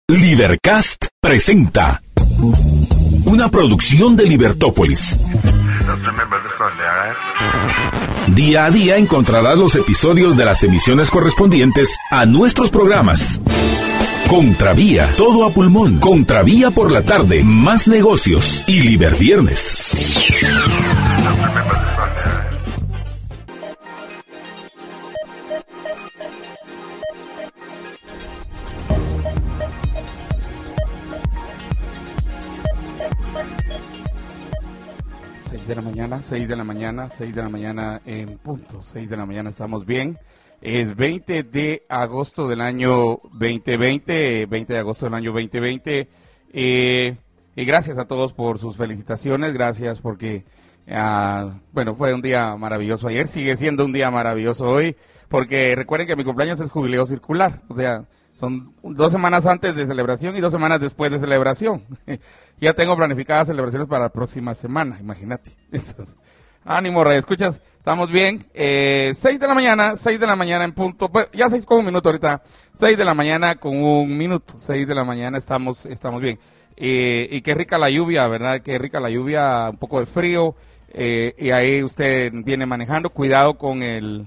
Libercast presenta una producción de Libertópolis. Día a día encontrarás los episodios de las emisiones correspondientes a nuestros programas. Contravía, todo a pulmón. Contravía por la tarde, más negocios y Liberviernes. 6 de la mañana en punto, 6 de la mañana estamos bien. Es 20 de agosto del año 2020, y gracias a todos por sus felicitaciones, gracias porque, fue un día maravilloso ayer, sigue siendo un día maravilloso hoy, porque recuerden que mi cumpleaños es jubileo circular, o sea, son 2 semanas antes de celebración y 2 semanas después de celebración. Ya tengo planificadas celebraciones para la próxima semana, imagínate. Entonces, ánimo, radio escuchas, estamos bien. 6 de la mañana en punto, pues, ya 6 con un minuto ahorita, 6 de la mañana con un minuto, 6 de la mañana estamos bien. Y qué rica la lluvia, ¿verdad? Qué rica la lluvia, un poco de frío, y ahí usted viene manejando, cuidado con el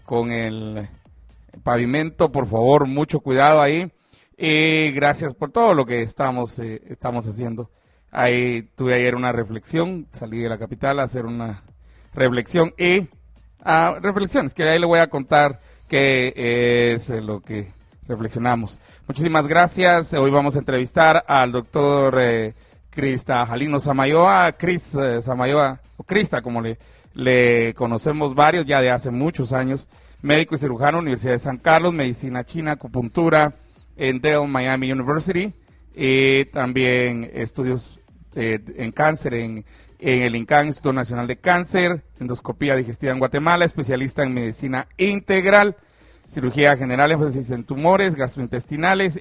pavimento, por favor, mucho cuidado ahí. Y gracias por todo lo que estamos haciendo. Ahí tuve ayer una reflexión, salí de la capital a hacer una reflexión y reflexiones, que ahí le voy a contar qué es lo que reflexionamos. Muchísimas gracias. Hoy vamos a entrevistar al doctor Krista Jalino Samayoa, Cris Samayoa, o Krista, como le conocemos varios ya de hace muchos años. Médico y cirujano, Universidad de San Carlos, medicina china, acupuntura en Dell Miami University, y también estudios en cáncer en el INCAN, Instituto Nacional de Cáncer, endoscopía digestiva en Guatemala, especialista en medicina integral, cirugía general, énfasis en tumores gastrointestinales.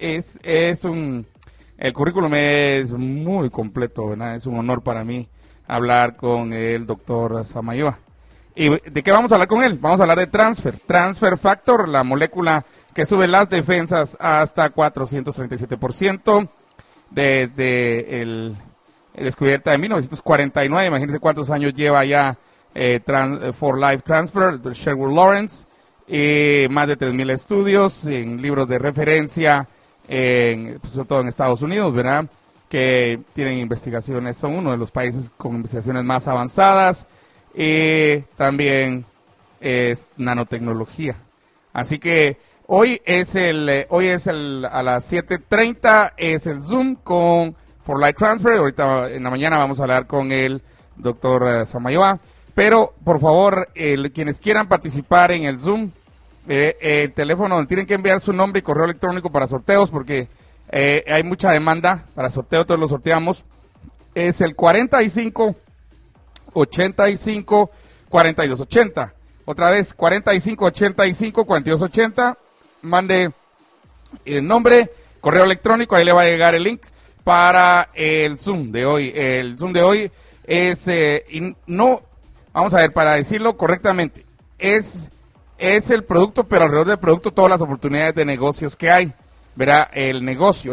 El currículum es muy completo, ¿verdad? Es un honor para mí hablar con el doctor Samayoa. ¿Y de qué vamos a hablar con él? Vamos a hablar de Transfer Factor, la molécula que sube las defensas hasta 437%, desde el descubierta de 1949, imagínense cuántos años lleva ya For Life Transfer, de Sherwood Lawrence, y más de 3,000 estudios en libros de referencia, sobre todo en Estados Unidos, ¿verdad? Que tienen investigaciones, son uno de los países con investigaciones más avanzadas. También es nanotecnología. Así que hoy es a las 7:30 es el Zoom con For Life Transfer. Ahorita en la mañana vamos a hablar con el doctor Samayoa. Pero por favor, quienes quieran participar en el Zoom, el teléfono donde tienen que enviar su nombre y correo electrónico para sorteos, porque hay mucha demanda para sorteo, todos los sorteamos. Es el 4585-4280. Otra vez, 4585-4280. Mande el nombre, correo electrónico, ahí le va a llegar el link para el Zoom de hoy. El Zoom de hoy es, vamos a ver, para decirlo correctamente, es el producto, pero alrededor del producto todas las oportunidades de negocios que hay. Verá, el negocio.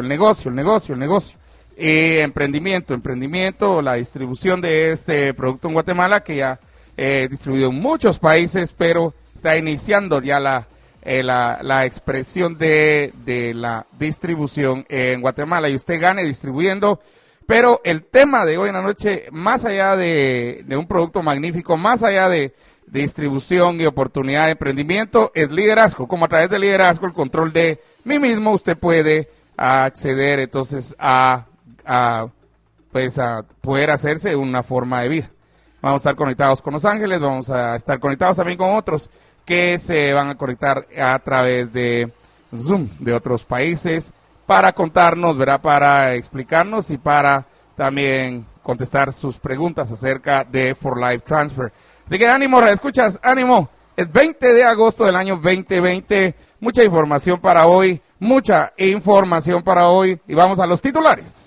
Emprendimiento, la distribución de este producto en Guatemala, que ya distribuido en muchos países, pero está iniciando ya la expresión de la distribución en Guatemala, y usted gane distribuyendo. Pero el tema de hoy en la noche, más allá de un producto magnífico, más allá de distribución y oportunidad de emprendimiento, es liderazgo. Como a través del liderazgo, el control de mí mismo, usted puede acceder entonces a poder hacerse una forma de vida. Vamos a estar conectados con Los Ángeles, vamos a estar conectados también con otros que se van a conectar a través de Zoom de otros países para contarnos, ¿verdad? Para explicarnos y para también contestar sus preguntas acerca de For Life Transfer. Así que ánimo, escuchas, ánimo. Es 20 de agosto del año 2020. Mucha información para hoy y vamos a los titulares.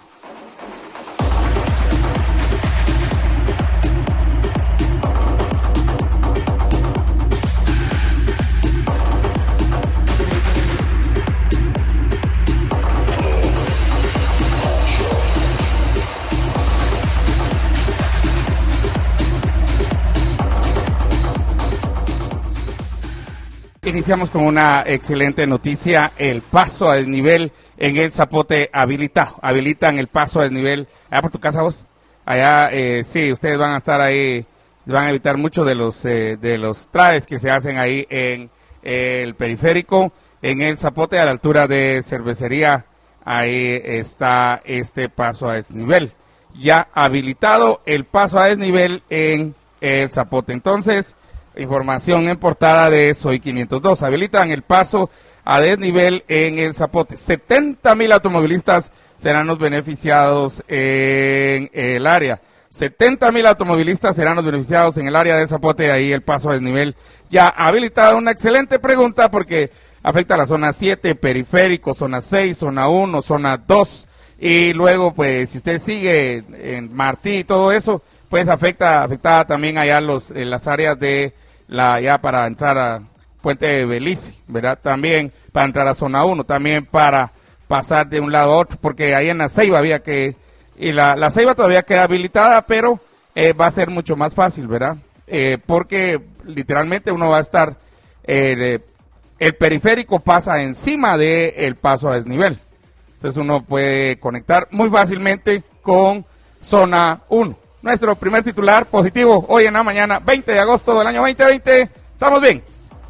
iniciamos con una excelente noticia, el paso a desnivel en el Zapote habilitan el paso a desnivel. Allá por tu casa vos, allá sí, ustedes van a estar ahí, van a evitar mucho de los traves que se hacen ahí en el periférico, en el Zapote a la altura de Cervecería, ahí está este paso a desnivel. Ya habilitado el paso a desnivel en el Zapote. Entonces, información en portada de Soy 502. Habilitan el paso a desnivel en el Zapote. 70,000 automovilistas serán los beneficiados en el área. 70,000 automovilistas serán los beneficiados en el área del Zapote. Ahí el paso a desnivel ya habilitado. Una excelente pregunta porque afecta a la zona 7, periférico, zona 6, zona 1, zona 2. Y luego, pues, si usted sigue en Martí y todo eso, pues afectada también allá las áreas de ya para entrar a Puente de Belice, ¿verdad? También para entrar a zona 1, también para pasar de un lado a otro, porque ahí en la Ceiba y la Ceiba todavía queda habilitada, pero va a ser mucho más fácil, ¿verdad? Porque literalmente uno va a estar, el periférico pasa encima del paso a desnivel. Entonces uno puede conectar muy fácilmente con zona 1. Nuestro primer titular positivo hoy en la mañana, 20 de agosto del año 2020. ¿Estamos bien?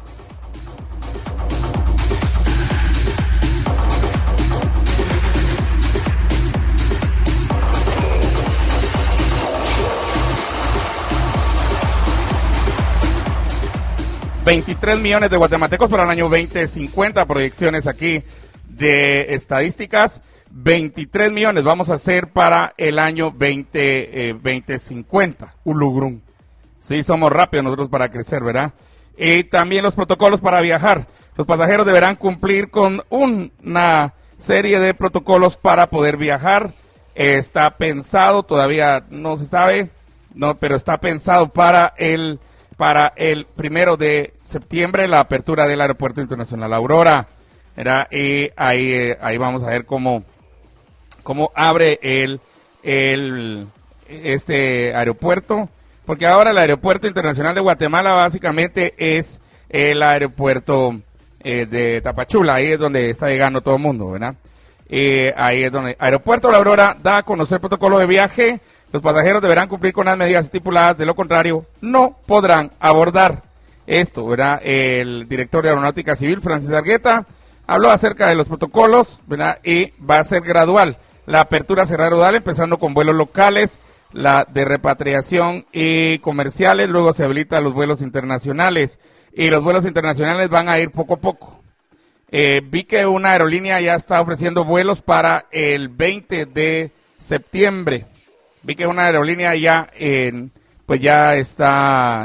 $23 millones de guatemaltecos para el año 2050, proyecciones aquí de estadísticas. 23 millones vamos a hacer para el año 2050. Ulugrum. Sí, somos rápidos nosotros para crecer, ¿verdad? Y también los protocolos para viajar. Los pasajeros deberán cumplir con una serie de protocolos para poder viajar. Está pensado, todavía no se sabe, no, pero está pensado para el 1 de septiembre la apertura del Aeropuerto Internacional Aurora, ¿verdad? Y ahí vamos a ver cómo abre este aeropuerto, porque ahora el Aeropuerto Internacional de Guatemala básicamente es el aeropuerto de Tapachula, ahí es donde está llegando todo el mundo, ¿verdad? Ahí es donde Aeropuerto La Aurora da a conocer protocolo de viaje. Los pasajeros deberán cumplir con las medidas estipuladas, de lo contrario no podrán abordar esto, ¿verdad? El director de Aeronáutica Civil, Francis Argueta, habló acerca de los protocolos, ¿verdad? Y va a ser gradual. La apertura será gradual, empezando con vuelos locales, la de repatriación y comerciales, luego se habilitan los vuelos internacionales, y los vuelos internacionales van a ir poco a poco. Vi que una aerolínea ya está ofreciendo vuelos para el 20 de septiembre. Vi que una aerolínea ya está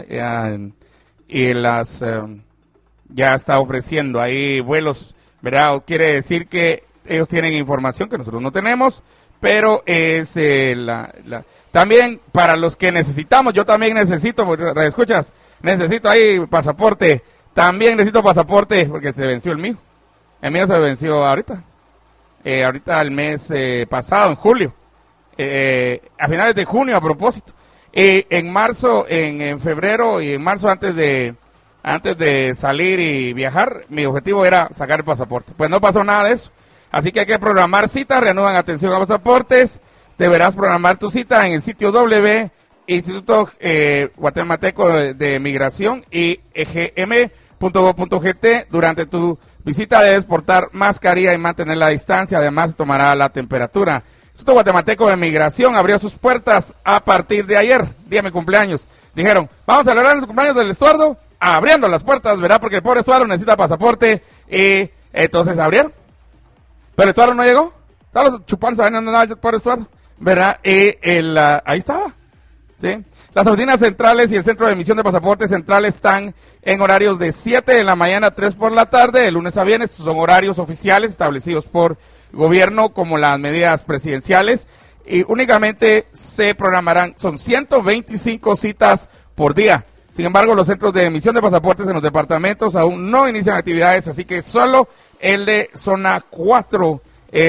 ya está ofreciendo ahí vuelos, ¿verdad? Quiere decir que ellos tienen información que nosotros no tenemos, pero es también para los que necesitamos. Yo también necesito, escuchas, necesito ahí pasaporte, también necesito pasaporte porque se venció el mío se venció ahorita el mes pasado, en julio, a finales de junio a propósito, en marzo, en febrero y en marzo antes de salir y viajar, mi objetivo era sacar el pasaporte. Pues no pasó nada de eso. Así que hay que programar citas, reanudan atención a pasaportes. Deberás programar tu cita en el sitio Instituto Guatemalteco de Migración y egm.gov.gt. Durante tu visita debes portar mascarilla y mantener la distancia. Además, se tomará la temperatura. El Instituto Guatemalteco de Migración abrió sus puertas a partir de ayer, día de mi cumpleaños. Dijeron, vamos a celebrar el cumpleaños del Estuardo abriendo las puertas, ¿verdad? Porque el pobre Estuardo necesita pasaporte. Y entonces abrieron. Pero Estuardo no llegó. Estaba chupando, ¿saben dónde andaba el pobre Estuardo? ¿Verdad? Ahí estaba. ¿Sí? Las oficinas centrales y el centro de emisión de pasaportes centrales están en horarios de 7 de la mañana a 3 por la tarde, de lunes a viernes. Estos son horarios oficiales establecidos por gobierno, como las medidas presidenciales. Y únicamente se programarán, son 125 citas por día. Sin embargo, los centros de emisión de pasaportes en los departamentos aún no inician actividades, así que solo el de zona 4,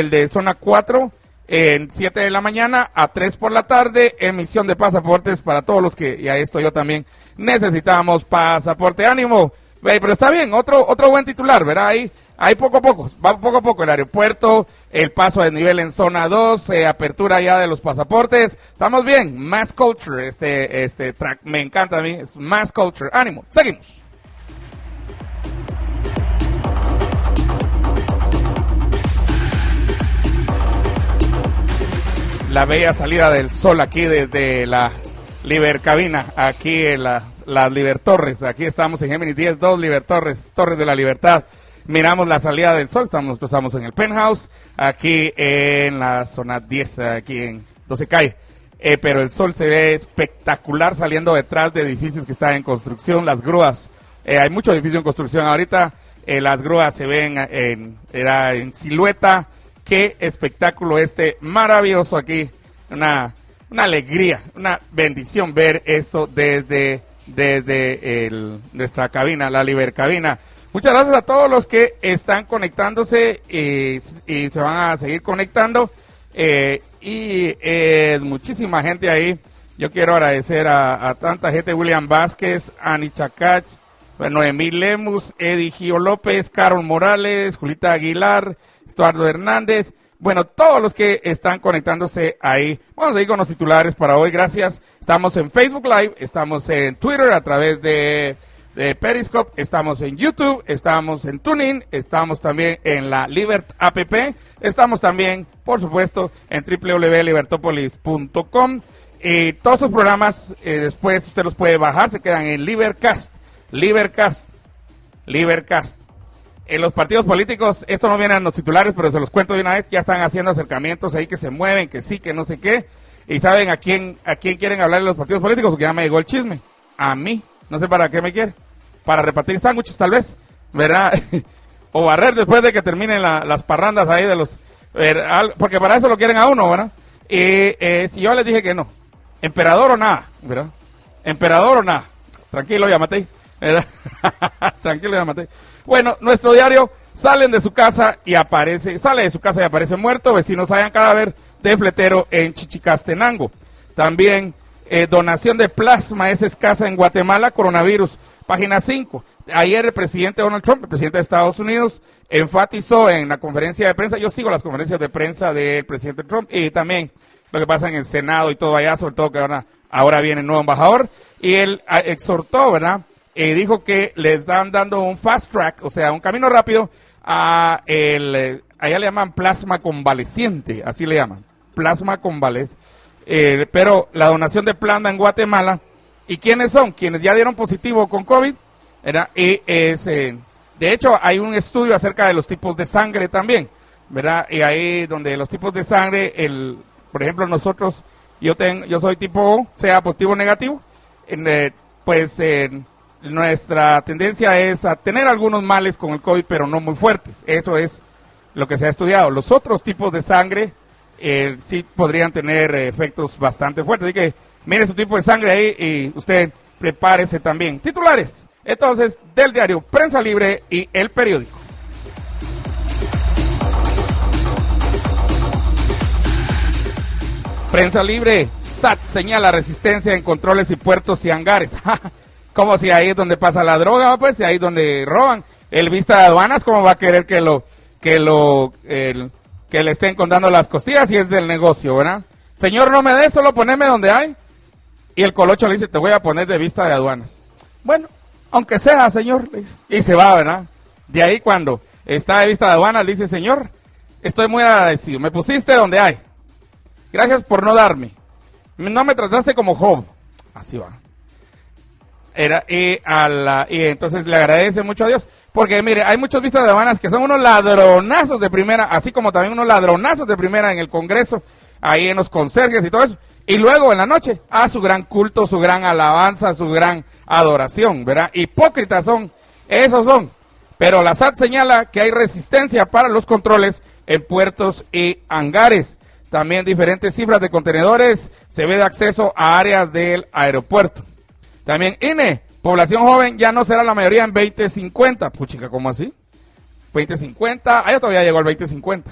en 7 de la mañana a 3 por la tarde, emisión de pasaportes para todos los que, y a esto yo también, necesitamos pasaporte. Ánimo, Pero está bien, otro buen titular, ¿verdad? Ahí poco a poco, va poco a poco el aeropuerto, el paso de nivel en zona 2, apertura ya de los pasaportes. Estamos bien, mass culture, este track, me encanta a mí, es mass culture. Ánimo, seguimos. La bella salida del sol aquí desde la Libercabina, aquí en las Libertorres. Aquí estamos en Géminis 10, 2 Libertorres, Torres de la Libertad. Miramos la salida del sol, estamos en el penthouse, aquí en la zona 10, aquí en 12 calle. Pero el sol se ve espectacular saliendo detrás de edificios que están en construcción, las grúas. Hay muchos edificios en construcción ahorita, las grúas se ven en silueta. Qué espectáculo maravilloso aquí, una alegría, una bendición ver esto desde nuestra cabina, la Libercabina. Muchas gracias a todos los que están conectándose y se van a seguir conectando muchísima gente ahí. Yo quiero agradecer a tanta gente, William Vázquez, Ani Chacach, Noemí Lemus, Eddie Gio López, Carol Morales, Julita Aguilar, Estuardo Hernández, bueno, todos los que están conectándose ahí. Vamos a ir con los titulares para hoy, gracias. Estamos en Facebook Live, estamos en Twitter a través de Periscope, estamos en YouTube, estamos en TuneIn, estamos también en la Libert app, estamos también, por supuesto, en www.libertopolis.com. Todos estos programas, después usted los puede bajar, se quedan en Libercast. En los partidos políticos, esto no viene en los titulares, pero se los cuento de una vez, ya están haciendo acercamientos ahí que se mueven, que sí, que no sé qué, y saben a quién quieren hablar en los partidos políticos, porque ya me llegó el chisme, a mí, no sé para qué me quiere, para repartir sándwiches tal vez, ¿verdad? O barrer después de que terminen las parrandas ahí de los, porque para eso lo quieren a uno, ¿verdad? Si yo les dije que no, emperador o nada, ¿verdad? Emperador o nada, tranquilo, ya maté. Tranquilo, ya maté. Bueno, nuestro diario, sale de su casa y aparece muerto, vecinos hallan cadáver de fletero en Chichicastenango. También, donación de plasma es escasa en Guatemala, coronavirus. Página 5. Ayer el presidente Donald Trump, el presidente de Estados Unidos, enfatizó en la conferencia de prensa, yo sigo las conferencias de prensa del presidente Trump y también lo que pasa en el Senado y todo allá, sobre todo que ahora viene el nuevo embajador, y él exhortó, ¿verdad? Dijo que le están dando un fast track, o sea, un camino rápido allá le llaman plasma convaleciente, así le llaman, plasma convaleciente, pero la donación de plasma en Guatemala, ¿y quiénes son? Quienes ya dieron positivo con COVID, ¿verdad? De hecho, hay un estudio acerca de los tipos de sangre también, ¿verdad? Y ahí donde los tipos de sangre, por ejemplo, nosotros, yo soy tipo O, sea positivo o negativo, nuestra tendencia es a tener algunos males con el COVID, pero no muy fuertes. Eso es lo que se ha estudiado. Los otros tipos de sangre sí podrían tener efectos bastante fuertes. Así que mire su tipo de sangre ahí y usted prepárese también. Titulares, entonces, del diario Prensa Libre y El Periódico. Prensa Libre, SAT señala resistencia en controles y puertos y hangares. Como si ahí es donde pasa la droga, pues, si ahí es donde roban. El vista de aduanas, ¿cómo va a querer que le estén contando las costillas si es del negocio, ¿verdad? Señor, no me des, solo poneme donde hay. Y el colocho le dice, te voy a poner de vista de aduanas. Bueno, aunque sea, señor, le dice. Y se va, ¿verdad? De ahí cuando está de vista de aduanas, le dice, señor, estoy muy agradecido. Me pusiste donde hay. Gracias por no darme. No me trataste como Job. Así va. Y entonces le agradece mucho a Dios, porque mire, hay muchos vistas de aduanas que son unos ladronazos de primera, así como también unos ladronazos de primera en el Congreso, ahí en los conserjes y todo eso, y luego en la noche, su gran culto, su gran alabanza, su gran adoración, ¿verdad? Hipócritas esos son, pero la SAT señala que hay resistencia para los controles en puertos y hangares. También diferentes cifras de contenedores se ve de acceso a áreas del aeropuerto. También INE, población joven ya no será la mayoría en 2050. Puchica, ¿cómo así? 2050, ya todavía llegó al 2050.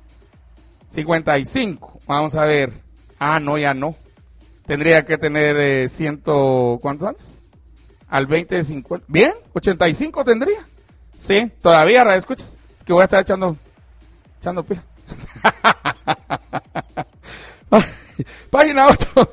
55, vamos a ver. No, ya no. Tendría que tener ¿cuántos años? al 2050. Bien, 85 tendría. Sí, todavía, radio escuchas, que voy a estar echando pie. Página 8.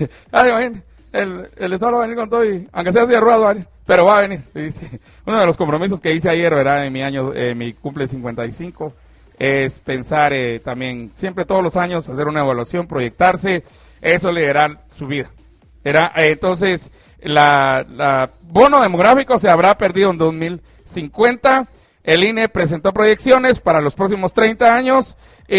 El Estado va a venir con todo, y aunque sea así de ruedas, pero va a venir. Uno de los compromisos que hice ayer, ¿verdad? En mi año, mi cumple 55, es pensar también, siempre todos los años, hacer una evaluación, proyectarse. Eso le dará su vida. Entonces, la bono demográfico se habrá perdido en 2050. El INE presentó proyecciones para los próximos 30 años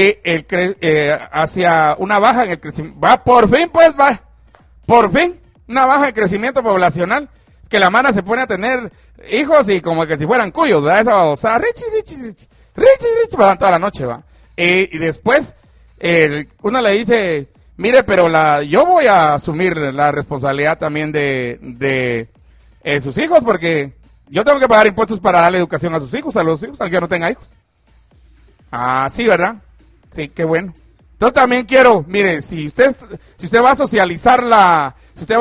hacia una baja en el crecimiento. Por fin, una baja en crecimiento poblacional. Es que la mana se pone a tener hijos y como que si fueran cuyos, ¿verdad? Esa babosada, Richie, van toda la noche, ¿va? Y después, uno le dice, mire, pero yo voy a asumir la responsabilidad también de sus hijos, porque yo tengo que pagar impuestos para darle educación a sus hijos, aunque no tenga hijos. Ah, sí, ¿verdad? Sí, qué bueno. Entonces también quiero, mire, si usted va a socializar la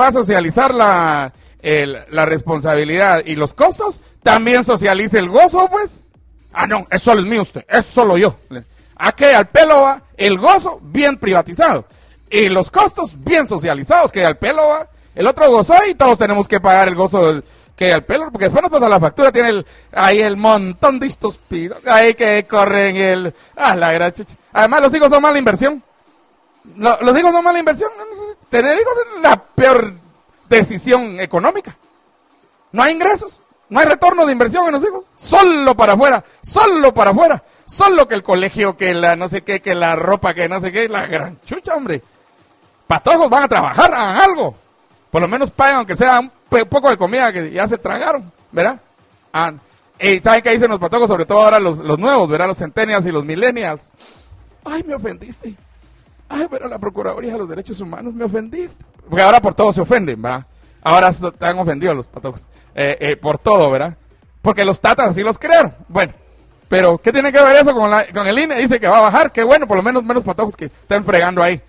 responsabilidad y los costos, también socialice el gozo, pues. Ah, no, eso solo es mío usted, es solo yo. Aquí al pelo va el gozo bien privatizado y los costos bien socializados, que al pelo va el otro gozo y todos tenemos que pagar el gozo que al pelo, porque después nos pasa la factura, tiene ahí el montón de estos pidos, ahí que corren la gran chucha. Además los hijos son mala inversión. Los hijos son mala inversión. Tener hijos es la peor decisión económica. No hay ingresos, no hay retorno de inversión en los hijos. Solo para afuera. Solo que el colegio, que la no sé qué, que la ropa, que no sé qué, la gran chucha, hombre. Patojos van a trabajar, hagan algo. Por lo menos paguen, aunque sea un poco de comida que ya se tragaron, ¿verdad? ¿Saben qué dicen los patojos? Sobre todo ahora los nuevos, ¿verdad? Los centennials y los millennials. Ay, me ofendiste. Ay, pero la Procuraduría de los Derechos Humanos, me ofendiste. Porque ahora por todo se ofenden, ¿verdad? Ahora están ofendidos los patojos. Por todo, ¿verdad? Porque los tatas así los crearon. Bueno, pero ¿qué tiene que ver eso con el INE? Dice que va a bajar. Qué bueno, por lo menos menos patojos que están fregando ahí.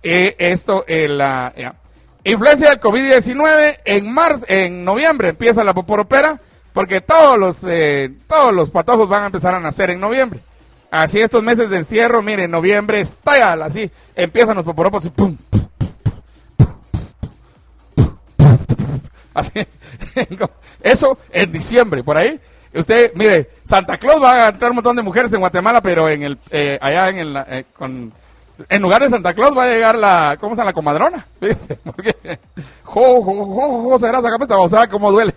Influencia del COVID-19 en noviembre empieza la poporopera, porque todos los patojos van a empezar a nacer en noviembre. Así estos meses de encierro, miren, noviembre estalla, así empiezan los poporopos y pum, así. Eso en diciembre, por ahí. Usted, mire, Santa Claus va a entrar un montón de mujeres en Guatemala, pero allá en lugar de Santa Claus va a llegar ¿cómo se llama? La comadrona. Porque, será sacarme esta babosada, cómo duele.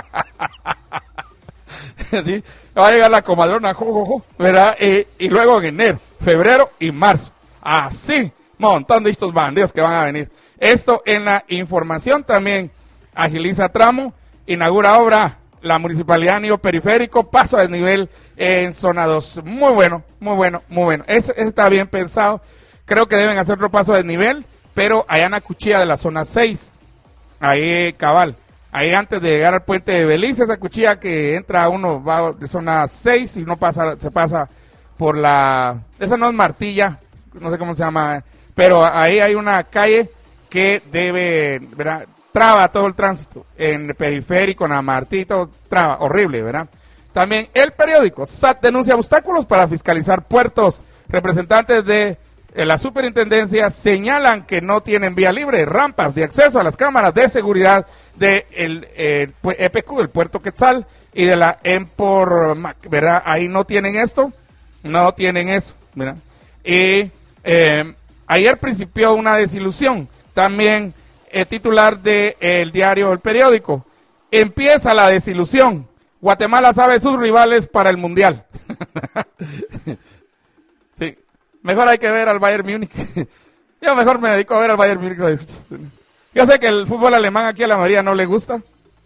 ¿Sí? Va a llegar la comadrona, ¿verdad? Y luego en enero, febrero y marzo. Así, montón de estos bandidos que van a venir. Esto en la información también. Agiliza tramo, inaugura obra la Municipalidad Nido Periférico, paso a desnivel en zona 2. Muy bueno. Eso está bien pensado. Creo que deben hacer otro paso a desnivel, pero allá en la cuchilla de la zona 6, ahí cabal, ahí antes de llegar al puente de Belice, esa cuchilla que entra uno, va de zona 6 y se pasa por esa no es Martilla, no sé cómo se llama, pero ahí hay una calle que ¿verdad? Traba todo el tránsito, en el periférico, en Amartito, traba, horrible, ¿verdad? También el periódico, SAT denuncia obstáculos para fiscalizar puertos, representantes de la superintendencia señalan que no tienen vía libre, rampas de acceso a las cámaras de seguridad del EPQ, el puerto Quetzal, y de la Empor, ¿verdad? Ahí no tienen eso, ¿verdad? Y ayer principió una desilusión, también titular del diario El Periódico, empieza la desilusión, Guatemala sabe sus rivales para el Mundial. Sí. Mejor hay que ver al Bayern Múnich. Yo mejor me dedico a ver al Bayern Múnich. Yo sé que el fútbol alemán aquí a la mayoría no le gusta.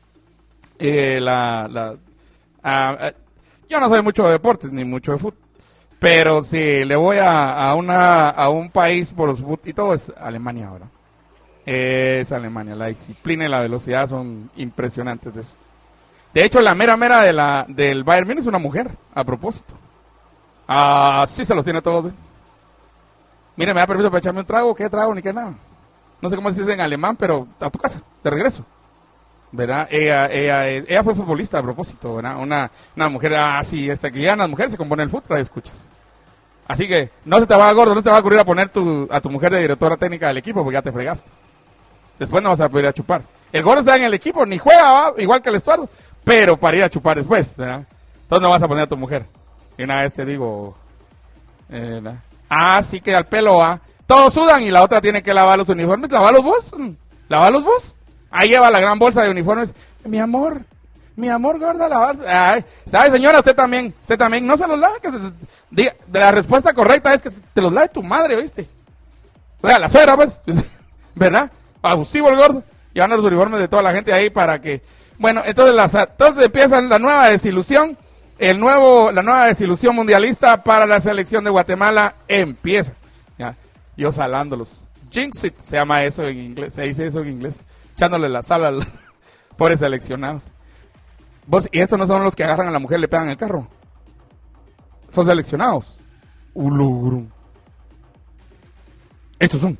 Yo no soy mucho de deportes ni mucho de fútbol. Pero si le voy a un país por los fútbol y todo, es Alemania ahora. Es Alemania. La disciplina y la velocidad son impresionantes de eso. De hecho, la mera del Bayern Múnich es una mujer, a propósito. Sí se los tiene todos, ¿ves? Mire, me da permiso para echarme un trago, ¿qué trago ni qué nada? No sé cómo se dice en alemán, pero a tu casa, de regreso. ¿verdad? Ella fue futbolista a propósito, ¿verdad? Una mujer así, que ya las mujeres se componen el fútbol, escuchas. Así que no se te va, gordo, no te va a ocurrir a poner a tu mujer de directora técnica del equipo porque ya te fregaste. Después no vas a poder ir a chupar. El gordo está en el equipo, ni juega, ¿va? Igual que el Estuardo, pero para ir a chupar después, ¿verdad? Entonces no vas a poner a tu mujer. Y una vez te digo, sí que al pelo va. Todos sudan y la otra tiene que lavar los uniformes. ¿Lavalos vos? ¿Lavalos vos? Ahí lleva la gran bolsa de uniformes. Mi amor, gorda, lavarse. Ay, ¿sabe, señora? Usted también, no se los lave. La respuesta correcta es que te los lave tu madre, ¿oíste? O sea, la suegra, pues, ¿verdad? Abusivo el gordo. Llevan los uniformes de toda la gente ahí para que... Bueno, entonces empieza la nueva desilusión. La nueva desilusión mundialista para la selección de Guatemala empieza. Ya, yo salándolos. Jinx it, se llama eso en inglés. Se dice eso en inglés. Echándole la sal a los pobres seleccionados. Y estos no son los que agarran a la mujer y le pegan el carro. Son seleccionados. Estos son.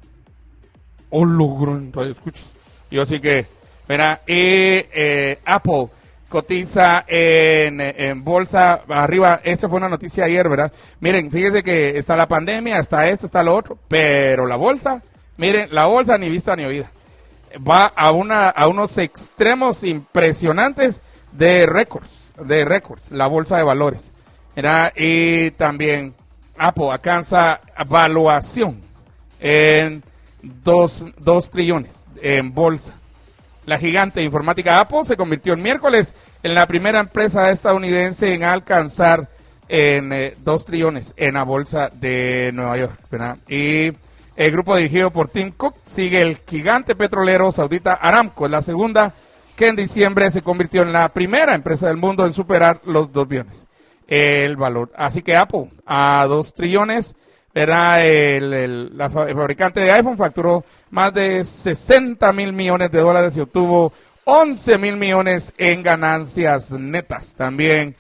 Radio escuchas. Yo sí que, mira, Apple cotiza en bolsa arriba. Esa fue una noticia ayer, ¿verdad? Miren, fíjense que está la pandemia, está esto, está lo otro, pero la bolsa, miren, la bolsa ni vista ni oída. Va a unos extremos impresionantes de récords, la bolsa de valores. ¿Verdad? Y también Apple alcanza valuación en 2 trillones en bolsa. La gigante informática Apple se convirtió el miércoles en la primera empresa estadounidense en alcanzar en 2 trillones en la bolsa de Nueva York, ¿verdad? Y el grupo dirigido por Tim Cook sigue el gigante petrolero saudita Aramco, la segunda que en diciembre se convirtió en la primera empresa del mundo en superar los 2 billones el valor. Así que Apple a 2 trillones, ¿verdad? El fabricante de iPhone facturó más de 60 mil millones de dólares y obtuvo 11 mil millones en ganancias netas. También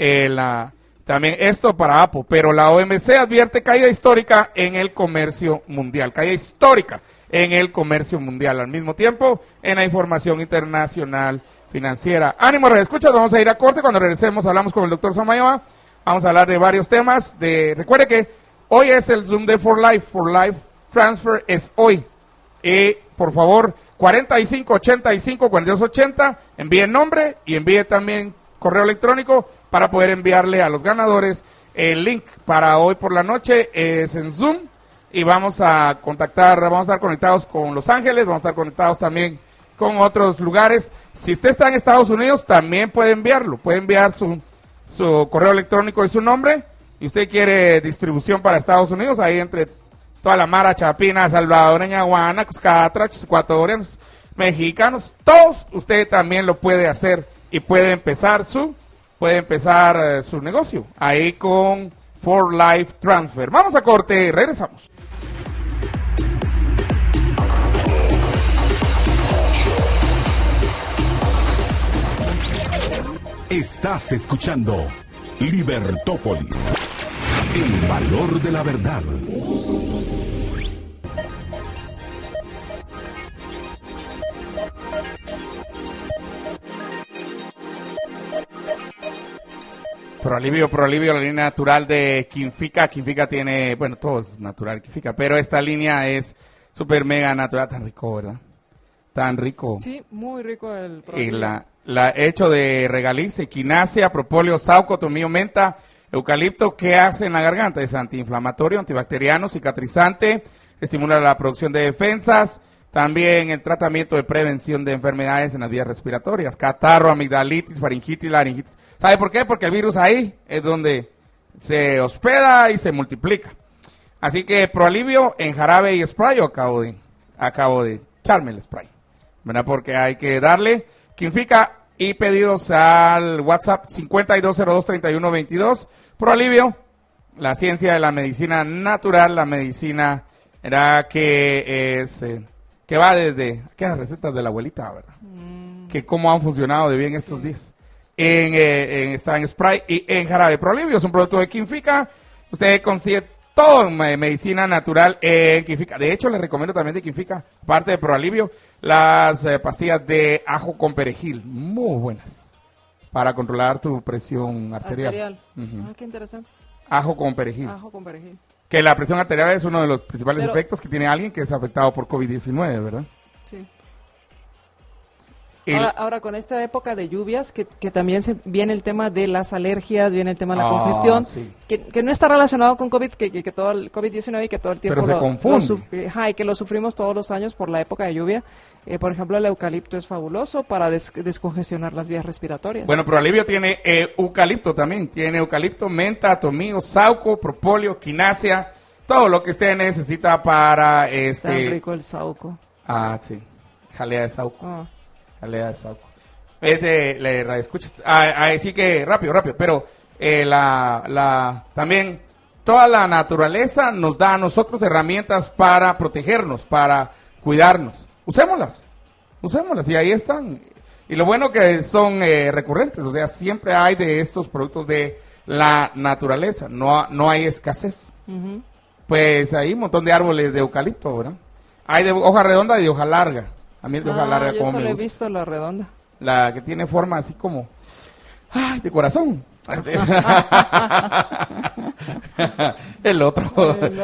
esto para Apple, pero la OMC advierte caída histórica en el comercio mundial. Caída histórica en el comercio mundial. Al mismo tiempo, en la información internacional financiera. Ánimo, escuchas, vamos a ir a corte. Cuando regresemos hablamos con el doctor Somayoa. Vamos a hablar de varios temas. Recuerde que hoy es el Zoom de For Life Transfer es hoy. Por favor, 4585-4280, envíe nombre y envíe también correo electrónico para poder enviarle a los ganadores el link para hoy por la noche. Es en Zoom y vamos a estar conectados con Los Ángeles, vamos a estar conectados también con otros lugares. Si usted está en Estados Unidos, también puede enviarlo, puede enviar su correo electrónico y su nombre, y usted quiere distribución para Estados Unidos, ahí entre toda la mara chapina, salvadoreña, guana, cuscatrachos, ecuatorianos, mexicanos, todos, usted también lo puede hacer y puede empezar su negocio ahí con For Life Transfer. Vamos a corte y regresamos. Estás escuchando Libertópolis, el valor de la verdad. Proalivio, la línea natural de Quinfica. Quinfica tiene, bueno, todo es natural, Quinfica, pero esta línea es súper mega natural, tan rico, ¿verdad? Tan rico. Sí, muy rico el Proalivio. Y la hecho de regaliz, equinacia, propóleo, sauco, tomillo, menta, eucalipto. ¿Qué hace en la garganta? Es antiinflamatorio, antibacteriano, cicatrizante, estimula la producción de defensas. También el tratamiento de prevención de enfermedades en las vías respiratorias, catarro, amigdalitis, faringitis, laringitis. ¿Sabe por qué? Porque el virus ahí es donde se hospeda y se multiplica. Así que Proalivio en jarabe y spray, yo acabo de echarme el spray, ¿verdad? Porque hay que darle Quinfica y pedidos al WhatsApp 5202-3122. Proalivio, la ciencia de la medicina natural, la medicina era que es... que va desde aquellas recetas de la abuelita, ¿verdad? Que cómo han funcionado de bien estos días. Está en spray y en jarabe. Proalivio es un producto de Quinfica. Usted consigue todo medicina natural en Quinfica. De hecho, les recomiendo también de Quinfica, parte de Proalivio, las pastillas de ajo con perejil, muy buenas, para controlar tu presión arterial. Qué interesante. Ajo con perejil. Ajo con perejil. Que la presión arterial es uno de los principales efectos que tiene alguien que es afectado por COVID-19, ¿verdad? Sí. Ahora, con esta época de lluvias, que también viene el tema de las alergias, viene el tema de la congestión, sí. que no está relacionado con COVID, que todo el COVID-19 y que todo el tiempo pero se confunde. y que lo sufrimos todos los años por la época de lluvia. Por ejemplo, el eucalipto es fabuloso para descongestionar las vías respiratorias. Bueno, Proalivio tiene eucalipto también, tiene eucalipto, menta, tomillo, sauco, propóleo, quinasia, todo lo que usted necesita para Tan rico el sauco. Ah, sí, jalea de sauco. Jalea de sauco. Le escuchas. Así que rápido, pero también toda la naturaleza nos da a nosotros herramientas para protegernos, para cuidarnos. Usémoslas y ahí están. Y lo bueno que son recurrentes, o sea, siempre hay de estos productos de la naturaleza, no hay escasez. Uh-huh. Pues hay un montón de árboles de eucalipto, ¿verdad? Hay de hoja redonda y de hoja larga. A mí el de hoja larga como me gusta. Yo solo he visto la redonda. La que tiene forma así como de corazón. El otro.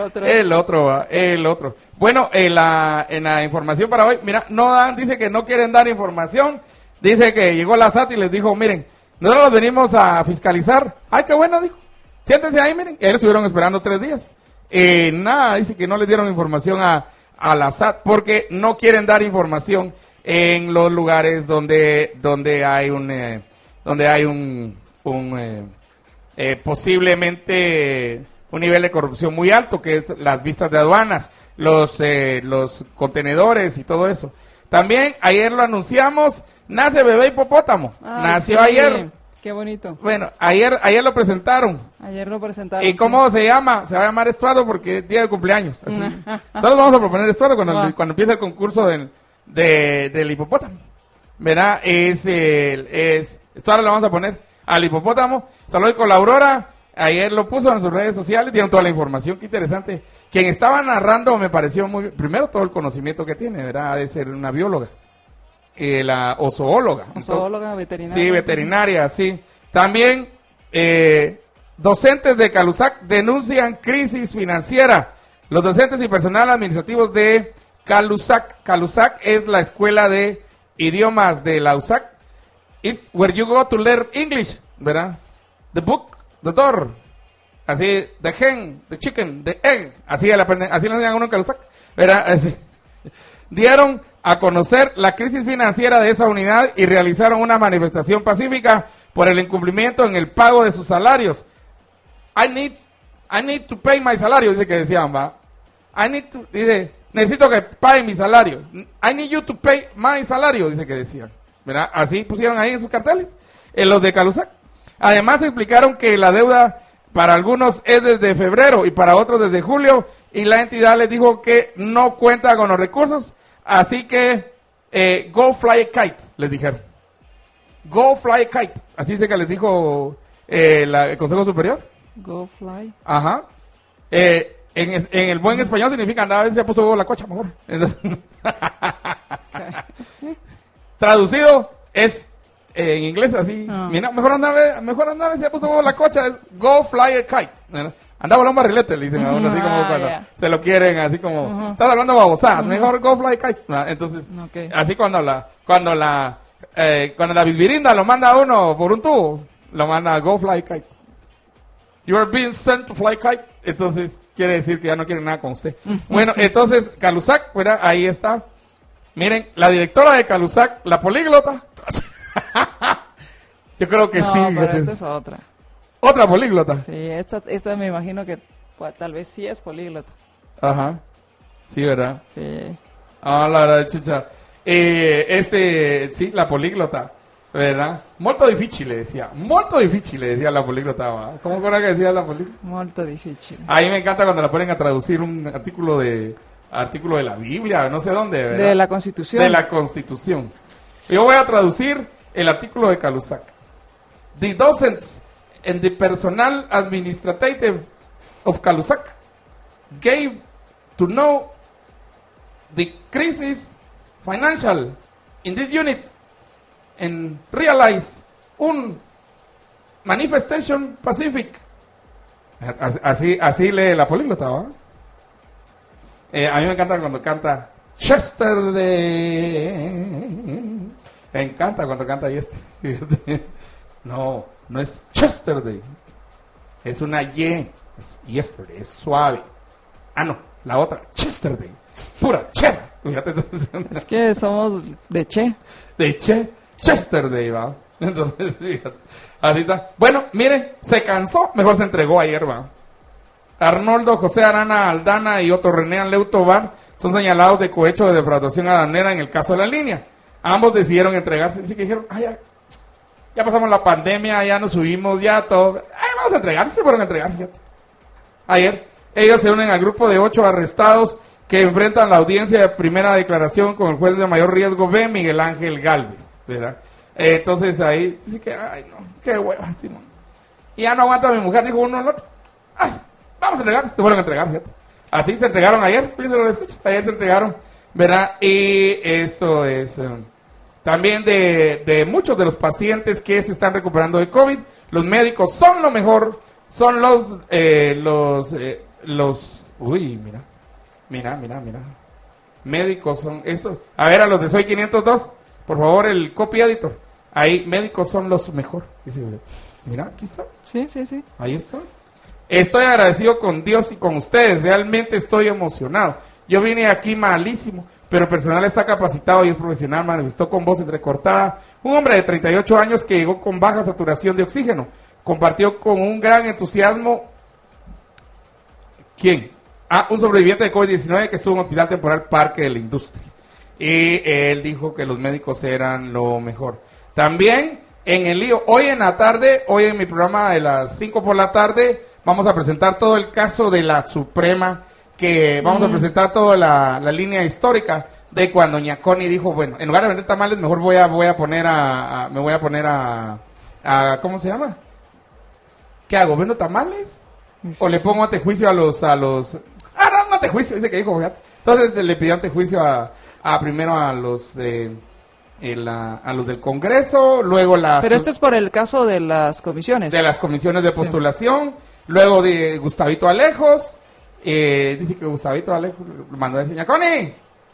Bueno, en la información para hoy, mira, dice que no quieren dar información, dice que llegó la SAT y les dijo, miren, nosotros los venimos a fiscalizar. Ay, qué bueno, dijo, siéntense ahí, miren, y ellos estuvieron esperando 3 días. Nada, dice que no les dieron información a la SAT porque no quieren dar información en los lugares donde hay un posiblemente un nivel de corrupción muy alto, que es las vistas de aduanas, los contenedores y todo eso. También ayer lo anunciamos, nace bebé hipopótamo. Nació ayer. Qué bonito. Bueno, ayer lo presentaron. ¿Y cómo se llama? Se va a llamar Estuardo porque es día de cumpleaños. Así. Todos vamos a proponer Estuardo cuando empiece el concurso del hipopótamo. ¿Verdad? Estuardo le vamos a poner al hipopótamo. Saludos con la Aurora. Ayer lo puso en sus redes sociales, dieron toda la información, qué interesante. Quien estaba narrando me pareció muy... Primero, todo el conocimiento que tiene, ¿verdad? De ser una bióloga. O zoóloga. Zoóloga, veterinaria. Sí, veterinaria, sí. También, docentes de Calusac denuncian crisis financiera. Los docentes y personal administrativos de Calusac. Calusac es la escuela de idiomas de la USAC. It's where you go to learn English, ¿verdad? The book, the door. Así, the hen, the chicken, the egg. Así le enseñan a uno en Calusac, ¿verdad? Así. Dieron a conocer la crisis financiera de esa unidad y realizaron una manifestación pacífica por el incumplimiento en el pago de sus salarios. I need to pay my salario, dice que decían, ¿va? Dice, necesito que pague mi salario. I need you to pay my salario, dice que decían. ¿Verdad? Así pusieron ahí en sus carteles, en los de Calusac. Además explicaron que la deuda para algunos es desde febrero y para otros desde julio, y la entidad les dijo que no cuenta con los recursos, así que go fly a kite, les dijeron. Go fly a kite, así dice que les dijo el Consejo Superior. Go fly. Ajá. En el buen español significa andar a veces se puso la cocha, mejor. Entonces, traducido es en inglés así, mira, mejor andar a veces se puso la cocha, es go fly a kite. Anda volando un barrilete, le dicen a uno, así como cuando se lo quieren, así como, estás hablando babosadas, mejor go fly a kite. Entonces, así cuando la bisbirinda lo manda a uno por un tubo, lo manda a go fly a kite. You are being sent to fly kite. Entonces, quiere decir que ya no quieren nada con usted. Bueno, entonces, Calusac, ¿verdad? Ahí está. Miren, la directora de Calusac, la políglota. Yo creo que sí. Pero esta es otra. ¿Otra políglota? Sí, esta me imagino que tal vez sí es políglota. Ajá. Sí, ¿verdad? Sí. La verdad, chucha. Sí, la políglota, ¿verdad? Molto difficile, decía la políglota. ¿Va? ¿Cómo era que decía la políglota? Molto difficile. A mí me encanta cuando la ponen a traducir un artículo de la Biblia, no sé dónde, ¿verdad? De la Constitución. De la Constitución. Yo voy a traducir el artículo de Calusac. The docents and the personnel administrative of Calusac gave to know the crisis financial in this unit and realize un manifestation Pacific. Así lee la políglota, ¿va? A mí me encanta cuando canta Yesterday. Me encanta cuando canta Yesterday. No es Yesterday. Es una Y. Es Yesterday, es suave. Ah, no, la otra, Yesterday. Pura chera. Es que somos de Che. De Yesterday, ¿va? Entonces, fíjate, así está. Bueno, mire, se cansó, mejor se entregó ayer, ¿va? Arnoldo José Arana Aldana y Otto René Aleu Tobar son señalados de cohecho de defraudación aduanera en el caso de la línea. Ambos decidieron entregarse, así que dijeron, ya pasamos la pandemia, ya nos subimos, ya todo, vamos a entregarse, se fueron a entregar, fíjate. Ayer, ellos se unen al grupo de 8 arrestados que enfrentan la audiencia de primera declaración con el juez de mayor riesgo B, Miguel Ángel Gálvez, ¿verdad? Entonces ahí, dice que, qué hueva, Simón. Y ya no aguanta mi mujer, dijo uno al otro, vamos a entregar, se fueron a entregar, fíjate. Así se entregaron ayer, fíjense, lo escuchas, ayer se entregaron, ¿verdad? Y esto es también de muchos de los pacientes que se están recuperando de COVID, los médicos son lo mejor, son uy, mira, médicos son estos, a ver, a los de Soy 502, por favor, el copy editor, ahí, médicos son los mejor, dice, mira, aquí está. Sí. Ahí está. Estoy agradecido con Dios y con ustedes, realmente estoy emocionado. Yo vine aquí malísimo, pero el personal está capacitado y es profesional, manifestó con voz entrecortada. Un hombre de 38 años que llegó con baja saturación de oxígeno, compartió con un gran entusiasmo. ¿Quién? Un sobreviviente de COVID-19 que estuvo en un hospital temporal Parque de la Industria. Y él dijo que los médicos eran lo mejor. También en el lío, hoy en la tarde, hoy en mi programa de las 5 por la tarde, vamos a presentar todo el caso de la Suprema, que vamos a presentar toda la línea histórica de cuando Ñaconi dijo, bueno, en lugar de vender tamales, mejor me voy a poner a ¿cómo se llama? ¿Qué hago? ¿Vendo tamales? ¿O le pongo antejuicio a los no, antejuicio, dice que dijo, fíjate. Entonces le pidió antejuicio primero a los a los del Congreso, luego Pero esto es por el caso de las comisiones. De las comisiones de postulación, luego de Gustavito Alejos, dice que Gustavito Alejos le mandó a decir, Ñaconi,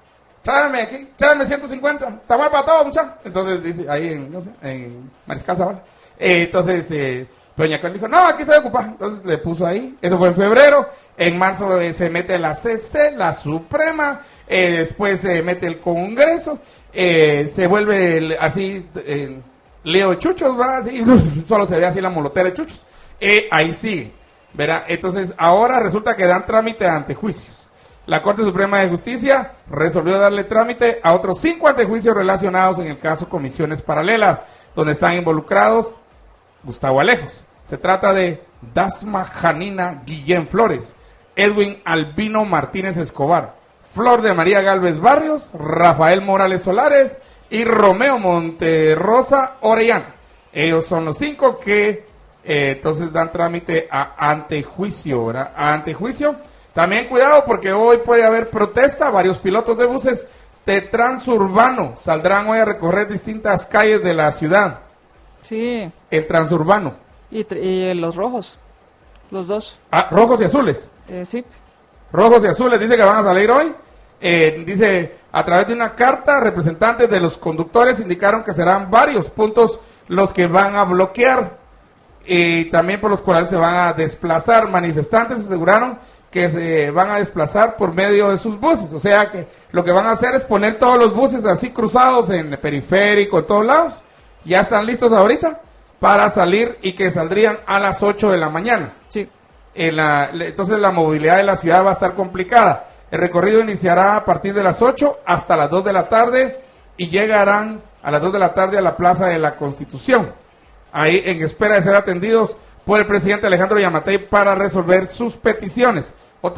tráeme 150, tamal para todo, muchacho. Entonces dice, ahí en Mariscal Zavala. Entonces, pero Ñaconi dijo, no, aquí estoy ocupado. Entonces le puso ahí, eso fue en febrero. En marzo se mete la CC, la Suprema, después se mete el Congreso, se vuelve así, Leo de Chuchos, ¿verdad? Así, solo se ve así la molotera de Chuchos. Ahí sigue, ¿verdad? Entonces ahora resulta que dan trámite a antejuicios. La Corte Suprema de Justicia resolvió darle trámite a otros 5 antejuicios relacionados en el caso Comisiones Paralelas, donde están involucrados Gustavo Alejos. Se trata de Dasma Janina Guillén Flores, Edwin Albino Martínez Escobar, Flor de María Gálvez Barrios, Rafael Morales Solares y Romeo Monterrosa Orellana. Ellos son los 5 que entonces dan trámite a antejuicio, ¿verdad? A antejuicio. También cuidado porque hoy puede haber protesta. Varios pilotos de buses de Transurbano saldrán hoy a recorrer distintas calles de la ciudad. Sí. El Transurbano. Y los rojos, los dos. Rojos y azules. Sí. Rojos y azules, dice que van a salir hoy. Dice, a través de una carta, representantes de los conductores indicaron que serán varios puntos los que van a bloquear y también por los cuales se van a desplazar. Manifestantes aseguraron que se van a desplazar por medio de sus buses, o sea que lo que van a hacer es poner todos los buses así cruzados en el periférico, en todos lados. Ya están listos ahorita para salir y que saldrían a las 8 de la mañana. Sí. Entonces la movilidad de la ciudad va a estar complicada. El recorrido iniciará a partir de las 8 hasta las 2 de la tarde y llegarán a las 2 de la tarde a la Plaza de la Constitución. Ahí en espera de ser atendidos por el presidente Alejandro Yamatei para resolver sus peticiones.